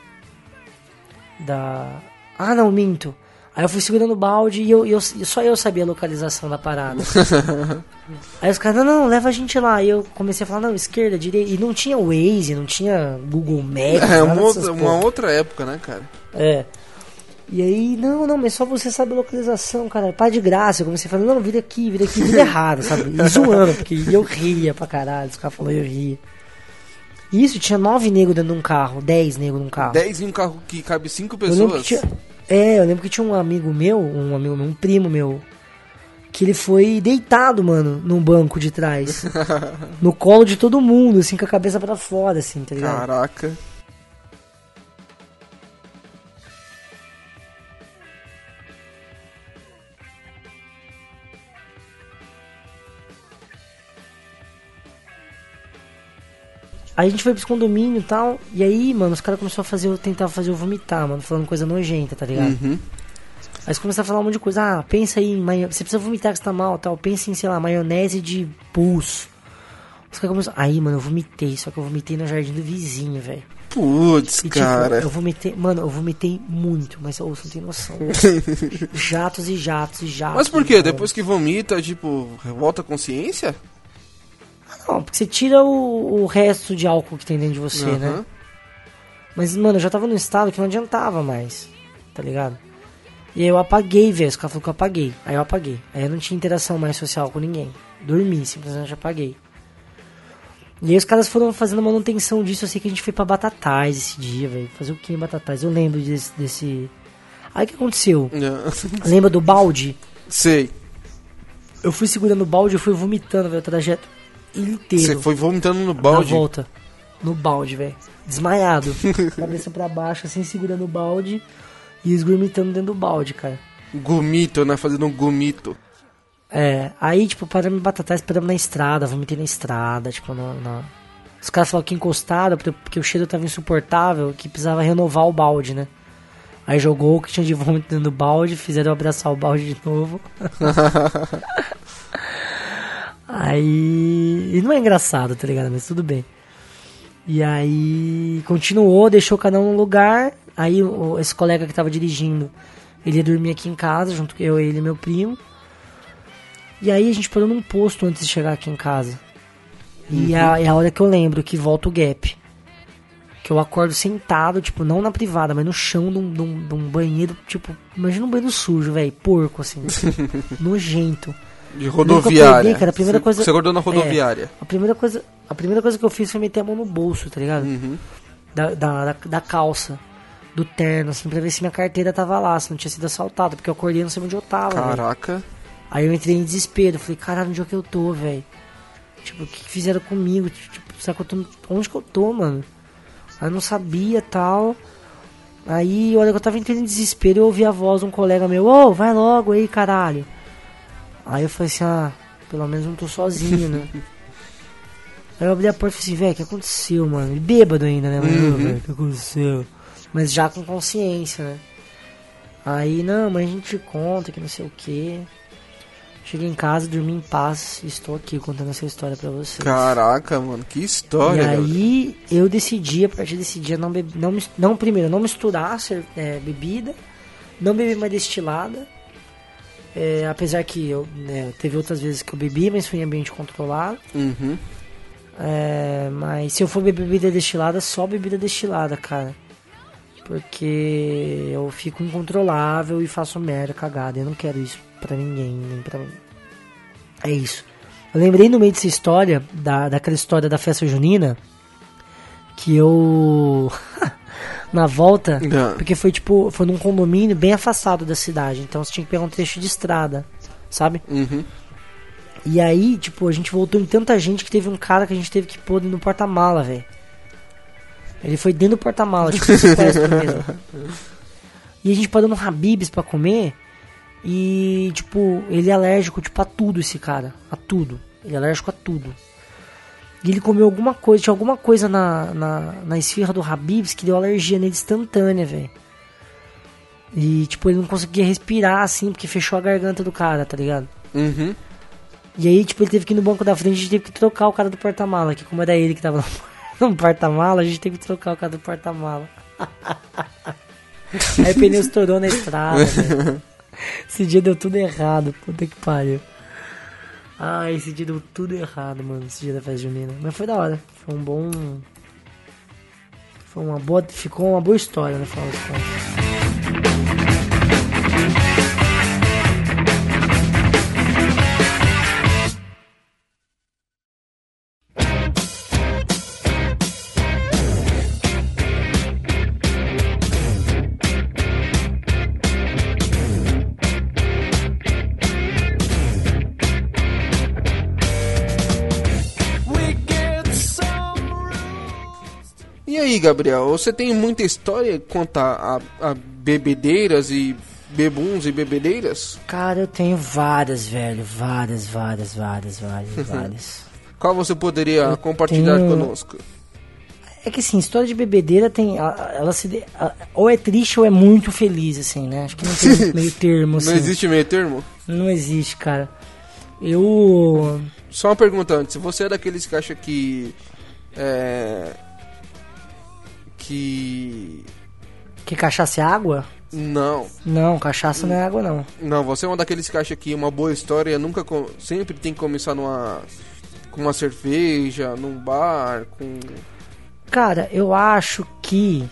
Ah, não, minto. Aí eu fui segurando o balde e só eu sabia a localização da parada. Aí os caras, não, leva a gente lá. E eu comecei a falar, não, esquerda, direita. E não tinha Waze, não tinha Google Maps. Uma outra época, né, cara? É. E aí, não, mas só você sabe a localização, cara. Para de graça. Eu comecei a falar, não, vira aqui, vira errado, sabe? E zoando, porque eu ria pra caralho. Os caras falaram, eu ria. Isso, tinha 9 negros dentro de um carro, 10 negros num carro. 10 em um carro que cabe 5 pessoas? Eu lembro que tinha um amigo meu, um primo meu, que ele foi deitado, mano, num banco de trás. No colo de todo mundo, assim, com a cabeça pra fora, assim, tá ligado? Caraca. Aí a gente foi pros condomínio e tal, e aí, mano, os caras começaram a tentar fazer eu vomitar, mano, falando coisa nojenta, tá ligado? Uhum. Aí eles começaram a falar um monte de coisa, pensa aí, você precisa vomitar que você tá mal, tal, pensa em, sei lá, maionese de pulso. Os caras começaram, aí, mano, eu vomitei, só que eu vomitei no jardim do vizinho, velho. Putz, cara. Tipo, eu vomitei muito, mas você não tem noção. Jatos e jatos e jatos. Mas por quê? Depois que vomita, tipo, volta a consciência? Não, porque você tira o resto de álcool que tem dentro de você, né? Mas, mano, eu já tava num estado que não adiantava mais, tá ligado? E aí eu apaguei, velho. Os caras falaram que eu apaguei. Aí eu apaguei. Aí eu não tinha interação mais social com ninguém. Dormi, simplesmente apaguei. E aí os caras foram fazendo manutenção disso. Eu sei que a gente foi pra Batatais esse dia, velho. Fazer o que em Batatais? Eu lembro desse... Aí o que aconteceu? Lembra do balde? Sei. Eu fui segurando o balde, eu fui vomitando, velho, o trajeto inteiro. Você foi vomitando no balde? Na volta. No balde, velho. Desmaiado. Cabeça pra baixo, assim, segurando o balde e esgurmitando dentro do balde, cara. Gomito, né? Fazendo um gomito. Aí, tipo, paramos em Batatais, paramos na estrada, vomitei na estrada, tipo, Os caras falaram que encostaram, porque o cheiro tava insuportável, que precisava renovar o balde, né? Aí jogou o que tinha de vômito dentro do balde, fizeram eu abraçar o balde de novo. Aí... E não é engraçado, tá ligado? Mas tudo bem. E aí... Continuou, deixou cada um no lugar. Aí esse colega que tava dirigindo, ele ia dormir aqui em casa, junto com eu, ele e meu primo. E aí a gente parou num posto antes de chegar aqui em casa. E é a hora que eu lembro que volta o gap. Que eu acordo sentado, tipo, não na privada, mas no chão de um banheiro, tipo... Imagina um banheiro sujo, velho, porco, assim. Nojento. De rodoviária. Peguei, cara, a primeira coisa... Você acordou na rodoviária. A primeira coisa que eu fiz foi meter a mão no bolso, tá ligado? Da calça, do terno, assim, pra ver se minha carteira tava lá, se não tinha sido assaltada, porque eu acordei e não sabia onde eu tava. Caraca. Véio. Aí eu entrei em desespero, falei, caralho, onde é que eu tô, velho? Tipo, o que fizeram comigo? Tipo, será que eu tô... Onde que eu tô, mano? Aí eu não sabia, tal... Aí, olha, eu tava entrando em desespero, eu ouvi a voz de um colega meu, vai logo aí, caralho. Aí eu falei assim, pelo menos não tô sozinho, né? Aí eu abri a porta e falei assim, velho, o que aconteceu, mano? E bêbado ainda, né? Velho, o que aconteceu? Mas já com consciência, né? Aí, não, mas a gente conta que não sei o que. Cheguei em casa, dormi em paz e estou aqui contando essa história pra vocês. Caraca, mano, que história, E aí, eu decidi, a partir desse dia, primeiro, não misturar bebida, não beber mais destilada. Apesar que teve outras vezes que eu bebi, mas foi em ambiente controlado. Mas se eu for beber bebida destilada, só bebida destilada, cara. Porque eu fico incontrolável e faço merda, cagada. Eu não quero isso pra ninguém, nem pra mim. É isso. Eu lembrei no meio dessa história, daquela história da festa junina, que eu... na volta, porque foi num condomínio bem afastado da cidade, então você tinha que pegar um trecho de estrada, sabe? Uhum. E aí, a gente voltou em tanta gente que teve um cara que a gente teve que pôr no porta-mala, velho. Ele foi dentro do porta-mala, sequestro mesmo. E a gente parou no Habib's pra comer. E, ele é alérgico, a tudo, esse cara. A tudo. Ele é alérgico a tudo. E ele comeu alguma coisa, tinha alguma coisa na esfirra do Habib's que deu alergia nele instantânea, velho. E, ele não conseguia respirar, assim, porque fechou a garganta do cara, tá ligado? Uhum. E aí, ele teve que ir no banco da frente, a gente teve que trocar o cara do porta-mala, que como era ele que tava no porta-mala, a gente teve que trocar o cara do porta-mala. Aí o pneu estourou na estrada, velho. Esse dia deu tudo errado, puta que pariu. Esse dia deu tudo errado, mano, esse dia da festa junina. Mas foi da hora, foi um bom... Ficou uma boa história, no final das contas. E aí, Gabriel, você tem muita história quanto a bebedeiras e bebuns e bebedeiras? Cara, eu tenho várias, velho. Várias. Qual você poderia compartilhar conosco? É que assim, história de bebedeira tem... ou é triste ou é muito feliz, assim, né? Acho que não tem meio termo, assim. Não existe meio termo? Não existe, cara. Só uma pergunta antes. Você é daqueles que acha que... Que cachaça é água? Não. Não, cachaça não é água, não. Não, você é um daqueles que acha que uma boa história sempre tem que começar com uma cerveja, num bar, com... Cara, eu acho que...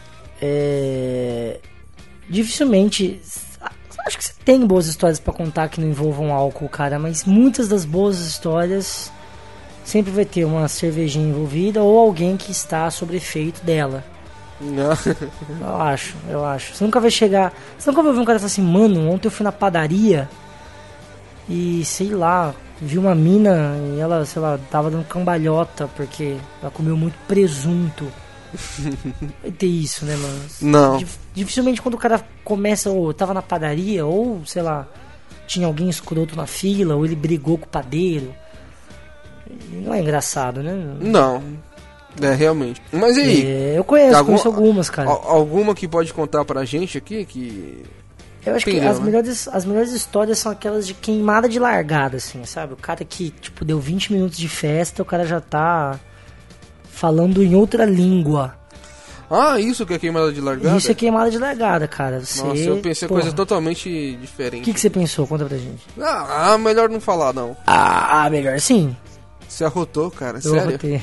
dificilmente... Acho que você tem boas histórias pra contar que não envolvam álcool, cara. Mas muitas das boas histórias... sempre vai ter uma cervejinha envolvida ou alguém que está sob efeito dela. Não. Eu acho. Você nunca vai ouvir um cara falar assim, mano, ontem eu fui na padaria e, sei lá, vi uma mina e ela, sei lá, tava dando cambalhota porque ela comeu muito presunto. Vai ter isso, né, mano? Não. Dificilmente quando o cara começa, ou tava na padaria, ou, sei lá, tinha alguém escroto na fila, ou ele brigou com o padeiro. Não é engraçado, né? Não. Realmente. Mas e aí? Eu conheço algumas, cara. Alguma que pode contar pra gente aqui? Eu acho que as melhores histórias são aquelas de queimada de largada, assim, sabe? O cara que, deu 20 minutos de festa, o cara já tá falando em outra língua. Isso que é queimada de largada? Isso é queimada de largada, cara. Nossa, eu pensei coisa totalmente diferente. O que você pensou? Conta pra gente. Melhor não falar, não. Melhor sim. Você arrotou, cara, eu sério? Arrotei.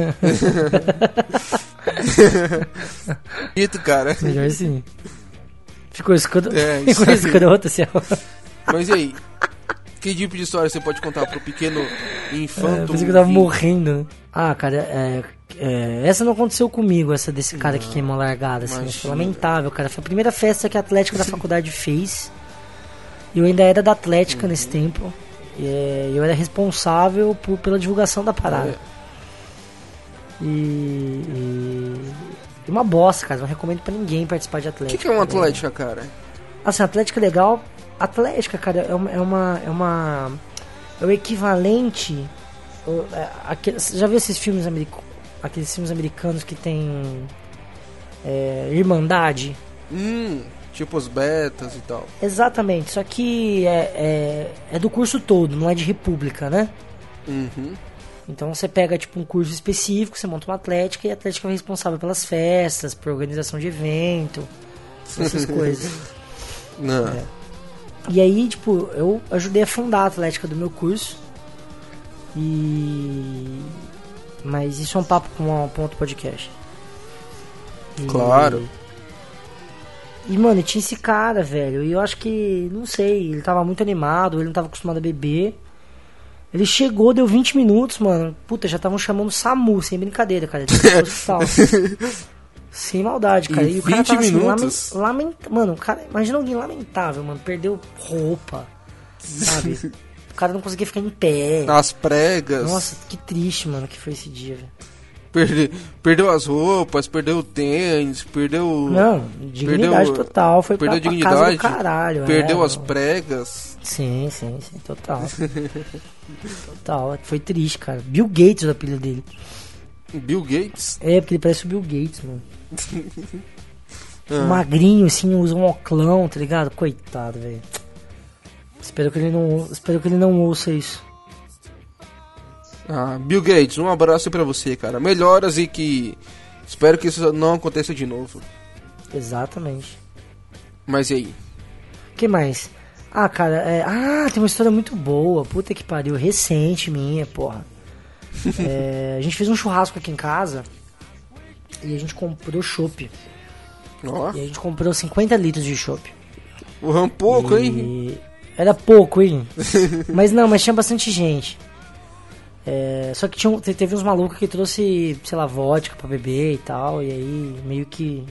Dito, cara. Melhor sim. Ficou escroto. Ficou escroto, você arrotou. Mas e aí? Que tipo de história você pode contar pro pequeno infanto? Pensei que eu tava morrendo. Cara, essa não aconteceu comigo, essa desse cara que queimou a largada, assim. Foi lamentável, cara. Foi a primeira festa que a Atlética da faculdade fez. E eu ainda era da Atlética nesse tempo. E eu era responsável pela divulgação da parada. E uma bosta, cara. Não recomendo pra ninguém participar de Atlética. O que é uma Atlética, cara? Assim, Atlética é legal. Atlética, cara, é o equivalente. Você já viu esses filmes aqueles filmes americanos que tem Irmandade? Tipo os betas e tal. Exatamente, só que é do curso todo, não é de república, né? Uhum. Então você pega um curso específico, você monta uma Atlética e a Atlética é responsável pelas festas, por organização de evento, essas coisas. Não. E aí, eu ajudei a fundar a Atlética do meu curso. Mas isso é um papo com um outro podcast. Claro. E, mano, tinha esse cara, velho. E eu acho que, não sei, ele tava muito animado, ele não tava acostumado a beber. Ele chegou, deu 20 minutos, mano. Puta, já estavam chamando o SAMU, sem brincadeira, cara. Sem maldade, cara. Em E o cara 20 tava minutos? assim, mano, cara, imagina alguém lamentável, mano. Perdeu roupa, sabe? O cara não conseguia ficar em pé. As pregas. Nossa, que triste, mano, que foi esse dia, velho. Perdeu as roupas, perdeu o tênis, perdeu... Não, dignidade total, foi perdeu pra dignidade, casa do caralho. perdeu as pregas. Sim, total. Total, foi triste, cara. Bill Gates, o apelido dele. Bill Gates? É, porque ele parece o Bill Gates, mano. Magrinho, assim, usa um oclão, tá ligado? Coitado, velho. Espero que ele não ouça isso. Bill Gates, um abraço pra você, cara. Melhoras e que... Espero que isso não aconteça de novo. Exatamente. Mas e aí? O que mais? Cara, tem uma história muito boa. Puta que pariu. Recente minha, porra. A gente fez um churrasco aqui em casa e a gente comprou chopp. Ó. E a gente comprou 50 litros de chopp. Pouco, hein? Era pouco, hein? mas tinha bastante gente. Só que teve uns malucos que trouxe, sei lá, vodka pra beber e tal. E aí meio que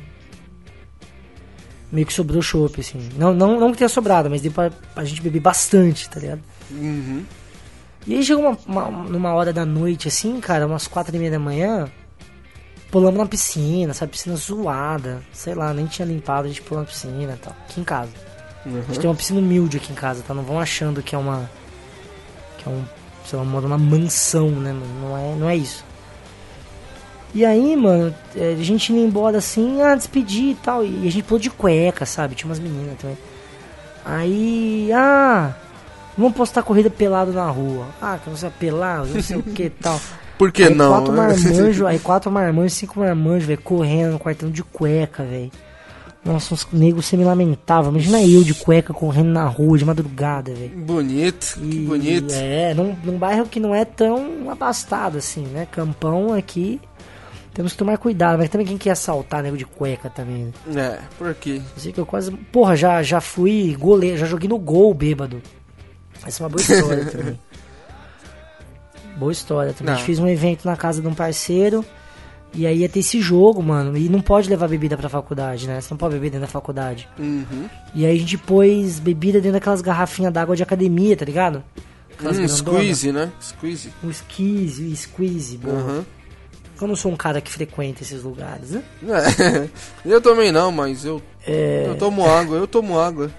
sobrou chopp, assim. Não que tenha sobrado, mas deu pra a gente beber bastante, tá ligado? Uhum. E aí chegou numa hora da noite, assim, cara, umas 4:30 da manhã, pulamos na piscina, sabe? Piscina zoada, sei lá, nem tinha limpado, a gente pulou na piscina e tal, aqui em casa. A gente tem uma piscina humilde aqui em casa, tá? Não vão achando que é sei lá, uma mansão, né, mano? Não é isso. E aí, mano, a gente ia embora assim, despedir e tal, e a gente pulou de cueca, sabe? Tinha umas meninas também. Aí, vamos postar corrida pelado na rua. Que não sei pelado, não sei o que e tal. Por que aí não? 4 marmanjos, 5 marmanjos, velho, correndo no quartão de cueca, velho. Nossa, uns negros se me lamentavam. Imagina eu de cueca correndo na rua de madrugada, velho. Bonito, que bonito. Num bairro que não é tão abastado assim, né? Campão aqui, temos que tomar cuidado. Mas também quem quer assaltar nego de cueca também, né? Por quê? Eu sei que eu quase... Porra, já fui goleiro, já joguei no gol bêbado. Essa é uma boa história também. Boa história também. A gente fez um evento na casa de um parceiro. E aí ia ter esse jogo, mano. E não pode levar bebida pra faculdade, né? Você não pode beber dentro da faculdade. Uhum. E aí a gente pôs bebida dentro daquelas garrafinhas d'água de academia, tá ligado? Squeeze, né? Squeeze. Um squeeze, boa. Uhum. Eu não sou um cara que frequenta esses lugares, né? Eu também não, mas eu tomo água.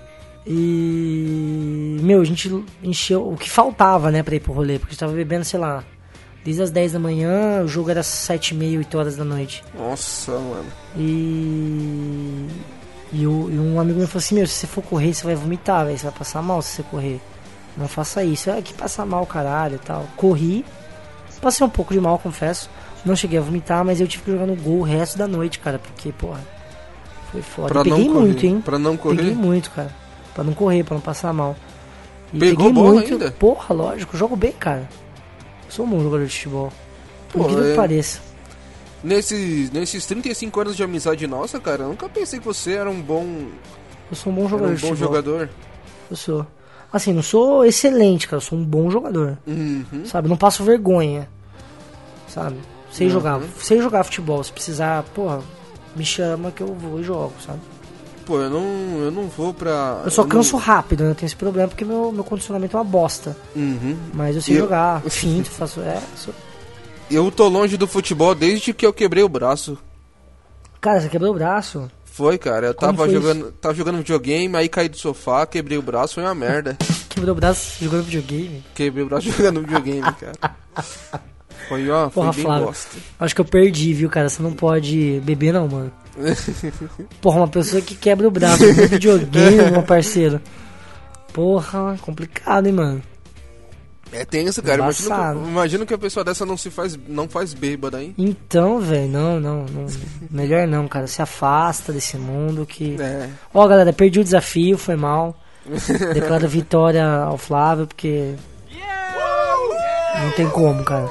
E... a gente encheu o que faltava, né, pra ir pro rolê. Porque a gente tava bebendo, sei lá, desde as 10 da manhã, o jogo era 7:30, 8 horas da noite. Nossa, mano. E um amigo meu falou assim, se você for correr, você vai vomitar, velho. Você vai passar mal se você correr. Não faça isso. Que passa mal, caralho, e tal. Corri, passei um pouco de mal, confesso. Não cheguei a vomitar, mas eu tive que jogar no gol o resto da noite, cara. Porque, porra, foi foda. Peguei muito, hein? Pra não correr? Peguei muito, cara. Pra não correr, pra não passar mal. E pegou bola ainda? Porra, lógico. Jogo bem, cara. Sou um bom jogador de futebol. Por que pareça. Nesses 35 anos de amizade nossa, cara, eu nunca pensei que você era um bom... Eu sou um bom jogador de futebol. Jogador. Eu sou. Assim, não sou excelente, cara. Eu sou um bom jogador. Uhum. Sabe? Não passo vergonha. Sabe? Sei jogar futebol. Se precisar, porra, me chama que eu vou e jogo, sabe? Pô, eu não vou pra... Eu só canso rápido, né? Eu tenho esse problema porque meu condicionamento é uma bosta. Uhum. Mas eu sei jogar, finto, faço... Eu tô longe do futebol desde que eu quebrei o braço. Cara, você quebrou o braço? Foi, cara. Eu tava jogando videogame, aí caí do sofá, quebrei o braço, foi uma merda. Quebrou o braço jogando videogame? Quebrei o braço jogando videogame, cara. Foi bem Flávio, bosta. Acho que eu perdi, viu, cara? Você não pode beber não, mano. Porra, uma pessoa que quebra o braço no videogame, meu parceiro. Porra, complicado, hein, mano. É tenso, cara. Imagina que a pessoa dessa não faz bêbada, hein? Então, velho, não. Melhor não, cara. Se afasta desse mundo que... Ó, galera, perdi o desafio, foi mal. Declaro vitória ao Flávio, porque... Não tem como, cara.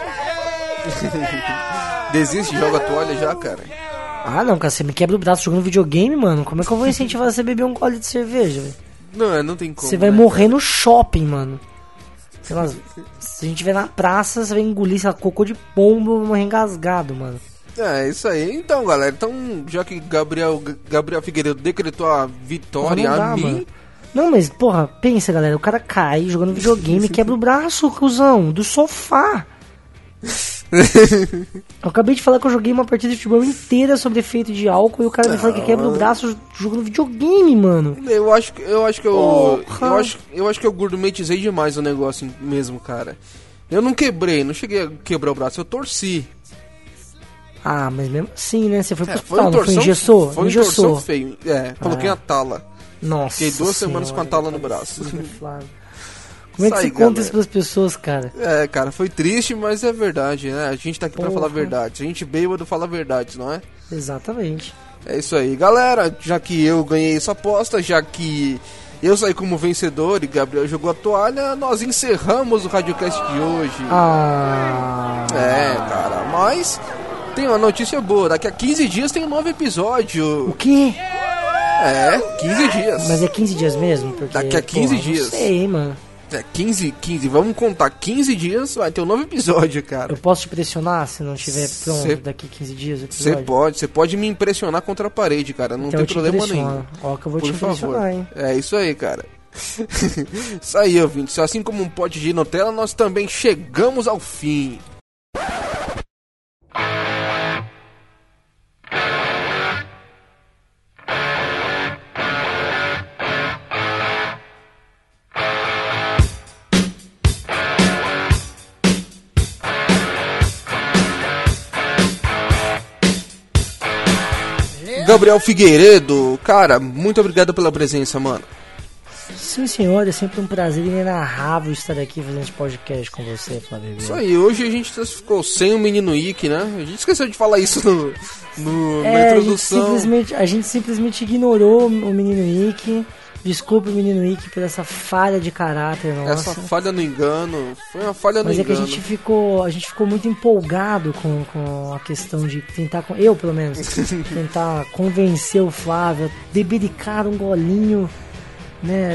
Desiste, joga a toalha já, cara. Não, cara, você me quebra o braço jogando videogame, mano. Como é que eu vou incentivar você a beber um gole de cerveja, velho? Não tem como. Você vai morrer no shopping, mano. Sei lá, se a gente tiver na praça, você vai engolir, sei lá, cocô de pombo, vamos engasgado, mano. É, isso aí. Então, galera, já que Gabriel Figueiredo decretou a vitória Não dá, a mim... mano. Não, mas, porra, pensa, galera, o cara cai jogando videogame e quebra o braço, cuzão, do sofá. Eu acabei de falar que eu joguei uma partida de futebol inteira sobre efeito de álcool e o cara me fala que quebra o braço jogando videogame, mano. Eu acho que eu gourmetizei demais o negócio mesmo, cara. Eu não quebrei, não cheguei a quebrar o braço, eu torci. Ah, mas mesmo assim, né? Você foi pro Foi hospital, não foi? Engessou? Foi um torção feio. Coloquei a tala. Nossa. Fiquei 2 semanas com a tala no braço. Como é que você conta isso pras pessoas, cara? É, cara, foi triste, mas é verdade, né? A gente tá aqui pra falar a verdade. A gente bêbado fala a verdade, não é? Exatamente. É isso aí. Galera, já que eu ganhei essa aposta, já que eu saí como vencedor e Gabriel jogou a toalha, nós encerramos o Radiocast de hoje. É, cara, mas tem uma notícia boa. Daqui a 15 dias tem um novo episódio. O quê? 15 dias. Mas é 15 dias mesmo? Porque, daqui a 15 dias. Não sei, mano. 15, vamos contar 15 dias, vai ter um novo episódio, cara. Eu posso te pressionar se não estiver pronto daqui 15 dias o episódio? Você pode me impressionar contra a parede, cara, não tem problema nenhum. Ó, que eu vou Por te impressionar, favor. hein. É isso aí, cara. Isso aí, ouvintes, assim como um pote de Nutella, nós também chegamos ao fim. Gabriel Figueiredo, cara, muito obrigado pela presença, mano. Sim, senhor, é sempre um prazer inenarrável estar aqui fazendo esse podcast com você, Flávio. Isso aí, hoje a gente ficou sem o menino Ike, né? A gente esqueceu de falar isso na introdução. A gente simplesmente ignorou o menino Ike. Desculpe o menino Ike por essa falha de caráter nossa. Essa falha no engano, foi uma falha no engano. Mas é que a gente ficou muito empolgado com a questão de tentar, eu pelo menos, tentar convencer o Flávio a bebericar um golinho, né,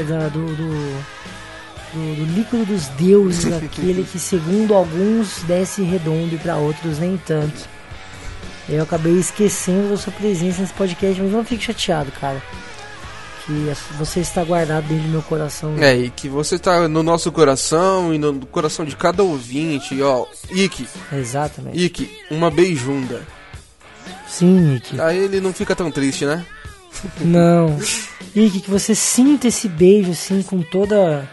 do líquido dos deuses, aquele que segundo alguns desce redondo e para outros nem tanto. Eu acabei esquecendo da sua presença nesse podcast, mas não fique chateado, cara. Que você está guardado dentro do meu coração. E que você está no nosso coração e no coração de cada ouvinte, ó. Ike. Exatamente. Ike, uma beijunda. Sim, Ike. Aí ele não fica tão triste, né? Não. Ike, que você sinta esse beijo assim com toda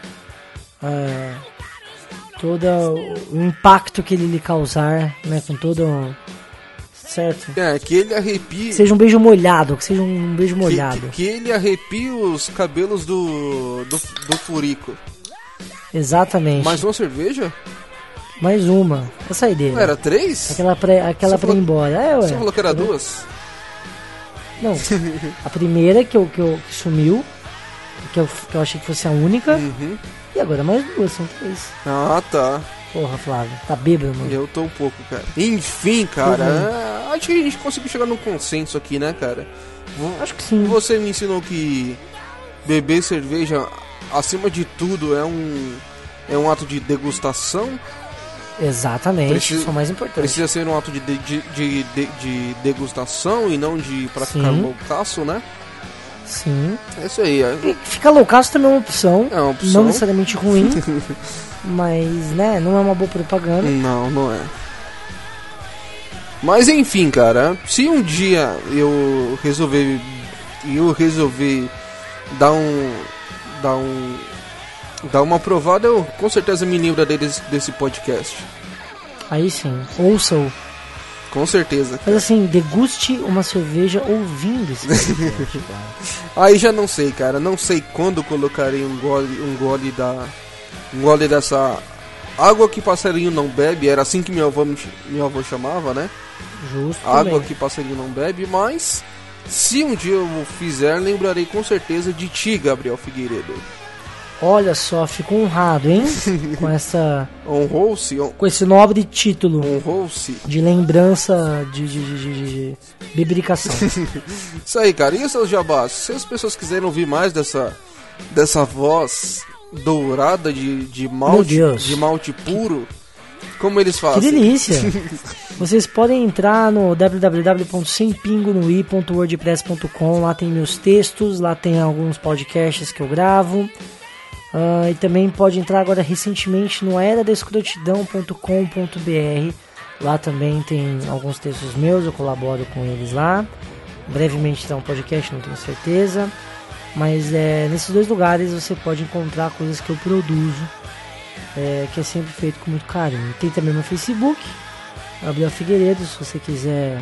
o impacto que ele lhe causar, né? Com todo... Certo? Que ele arrepie. Seja um beijo molhado, que seja um beijo molhado. Que ele arrepie os cabelos do furico. Exatamente. Mais uma cerveja? Mais uma. A saideira. Não era 3? Aquela pra ir embora. Você falou que era 2? Não. A primeira que sumiu, que eu achei que fosse a única. Uhum. E agora mais 2, são 3. Ah, tá. Porra, Flávio, tá bêbado, mano? Eu tô um pouco, cara. Enfim, cara, acho que a gente conseguiu chegar num consenso aqui, né, cara? Acho que sim. Você me ensinou que beber cerveja, acima de tudo, é um ato de degustação. Exatamente, isso é o mais importante. Precisa ser um ato de degustação e não de praticar loucaço, né? Sim. É isso aí. Ficar loucaço também é uma opção. É uma opção. Não necessariamente ruim. Mas, né, não é uma boa propaganda. Não é. Mas enfim, cara, se um dia eu resolver dar uma provada, eu com certeza me lembro desse podcast. Aí sim, ouça-o. Com certeza. Mas assim, deguste uma cerveja ouvindo esse podcast. Aí já não sei, cara. Não sei quando colocarei um gole dessa água que passarinho não bebe. Era assim que meu avô chamava, né? Justo. Água também. que passarinho não bebe. Mas se um dia eu fizer, lembrarei com certeza de ti, Gabriel Figueiredo. Olha só, fico honrado, hein? Com essa... Honrou-se? Com esse nobre título. Honrou-se? De lembrança de bebericação. Isso aí, cara. E os seus jabás? Se as pessoas quiserem ouvir mais dessa voz dourada de Meu Deus. de malte puro. Como eles fazem? Que delícia! Vocês podem entrar no www.sempingonoi.wordpress.com. Lá tem meus textos, lá tem alguns podcasts que eu gravo. E também pode entrar agora recentemente no eradescrotidão.com.br. Lá também tem alguns textos meus, eu colaboro com eles lá. Brevemente terá um podcast, não tenho certeza. Mas nesses dois lugares você pode encontrar coisas que eu produzo, que é sempre feito com muito carinho. Tem também meu Facebook, Gabriel Figueiredo, se você quiser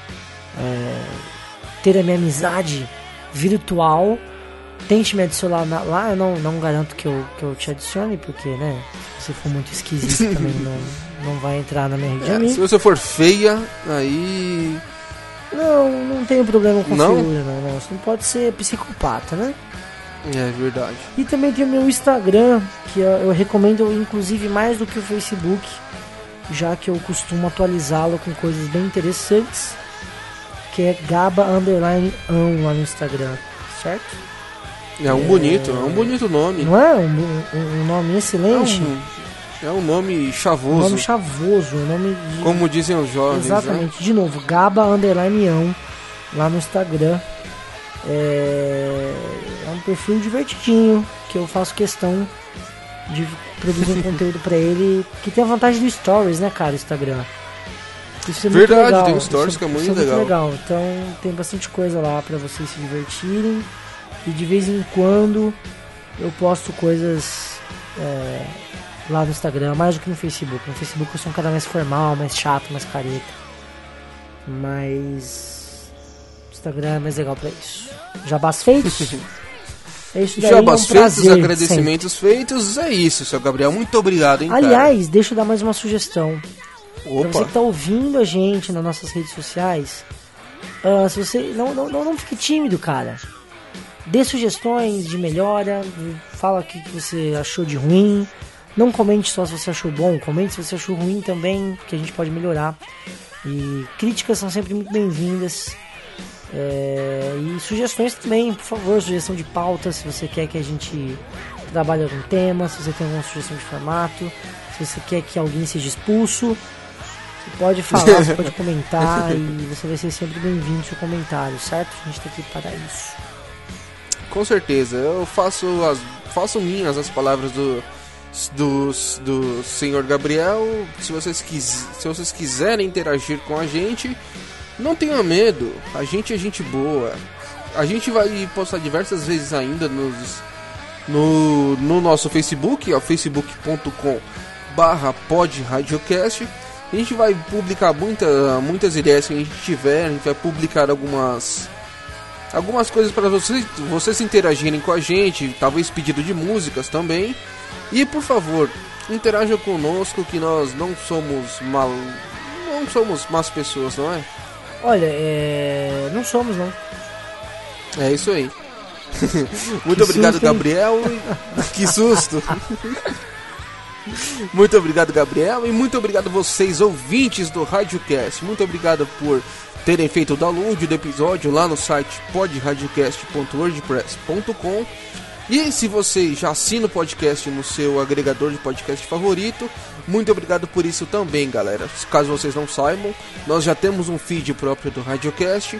ter a minha amizade virtual, tente me adicionar lá. Eu não garanto que eu te adicione, porque, né, se você for muito esquisito também não vai entrar na minha rede de amigos. Se você for feia, aí... Não tenho problema com figura, não. Você não pode ser psicopata, né? É verdade. E também tem o meu Instagram, que eu recomendo inclusive mais do que o Facebook, já que eu costumo atualizá-lo com coisas bem interessantes, que é Gaba_ão lá no Instagram, certo? É um bonito nome. Não é? Um nome excelente? É um nome chavoso. Um nome chavoso, um nome de... Como dizem os jovens. Exatamente, né? De novo, Gaba_ão lá no Instagram. É um perfil divertidinho, que eu faço questão de produzir um conteúdo pra ele, que tem a vantagem do Stories, né, cara, Instagram. Isso é muito verdade, legal. tem um Stories que é muito legal. Então tem bastante coisa lá pra vocês se divertirem. E de vez em quando eu posto coisas lá no Instagram, mais do que no Facebook. No Facebook eu sou um cara mais formal, mais chato, mais careta. Mas o Instagram é mais legal pra isso. Jabás feitos? É isso daí, Jabás feitos, prazer, agradecimentos feitos, é isso, seu Gabriel. Muito obrigado, hein, aliás, cara. deixa eu dar mais uma sugestão. Opa. Pra você que tá ouvindo a gente nas nossas redes sociais, se você não fique tímido, cara. Dê sugestões de melhora, fala o que você achou de ruim. Não comente só se você achou bom, comente se você achou ruim também, que a gente pode melhorar. E críticas são sempre muito bem-vindas. E sugestões também, por favor, sugestão de pauta, se você quer que a gente trabalhe algum tema, se você tem alguma sugestão de formato, se você quer que alguém seja expulso, você pode falar, você pode comentar e você vai ser sempre bem-vindo no seu comentário, certo? A gente tá aqui para isso. Com certeza, eu faço minhas as palavras do senhor Gabriel. Se vocês quiserem interagir com a gente, não tenha medo, a gente é gente boa. A gente vai postar diversas vezes ainda no nosso Facebook, facebook.com/podradiocast. A gente vai publicar muitas ideias que a gente tiver. A gente vai publicar algumas coisas para vocês interagirem com a gente, talvez pedido de músicas também. E por favor, interajam conosco, que nós não somos más pessoas, não é? Olha, não somos, não. É isso aí. Muito obrigado, susto, Gabriel. Que susto. Muito obrigado, Gabriel. E muito obrigado vocês, ouvintes do RadioCast. Muito obrigado por terem feito o download do episódio lá no site podradiocast.wordpress.com. E se você já assina o podcast no seu agregador de podcast favorito, muito obrigado por isso também, galera. Caso vocês não saibam, nós já temos um feed próprio do RadioCast,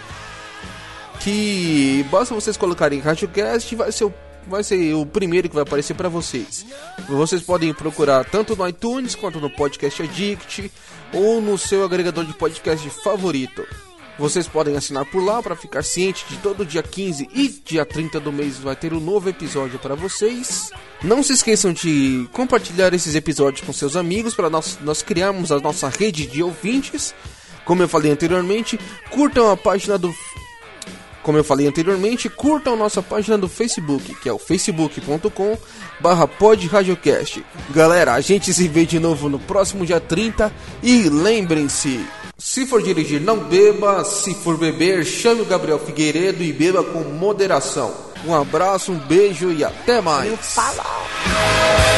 que basta vocês colocarem RadioCast, vai ser o primeiro que vai aparecer para vocês. Vocês podem procurar tanto no iTunes quanto no Podcast Addict ou no seu agregador de podcast favorito. Vocês podem assinar por lá para ficar ciente de todo dia 15 e dia 30 do mês vai ter um novo episódio para vocês. Não se esqueçam de compartilhar esses episódios com seus amigos para nós criarmos a nossa rede de ouvintes. Como eu falei anteriormente, curtam nossa página do Facebook, que é o facebook.com/podradiocast. Galera, a gente se vê de novo no próximo dia 30 e lembrem-se, se for dirigir, não beba. Se for beber, chame o Gabriel Figueiredo e beba com moderação. Um abraço, um beijo e até mais. Falou!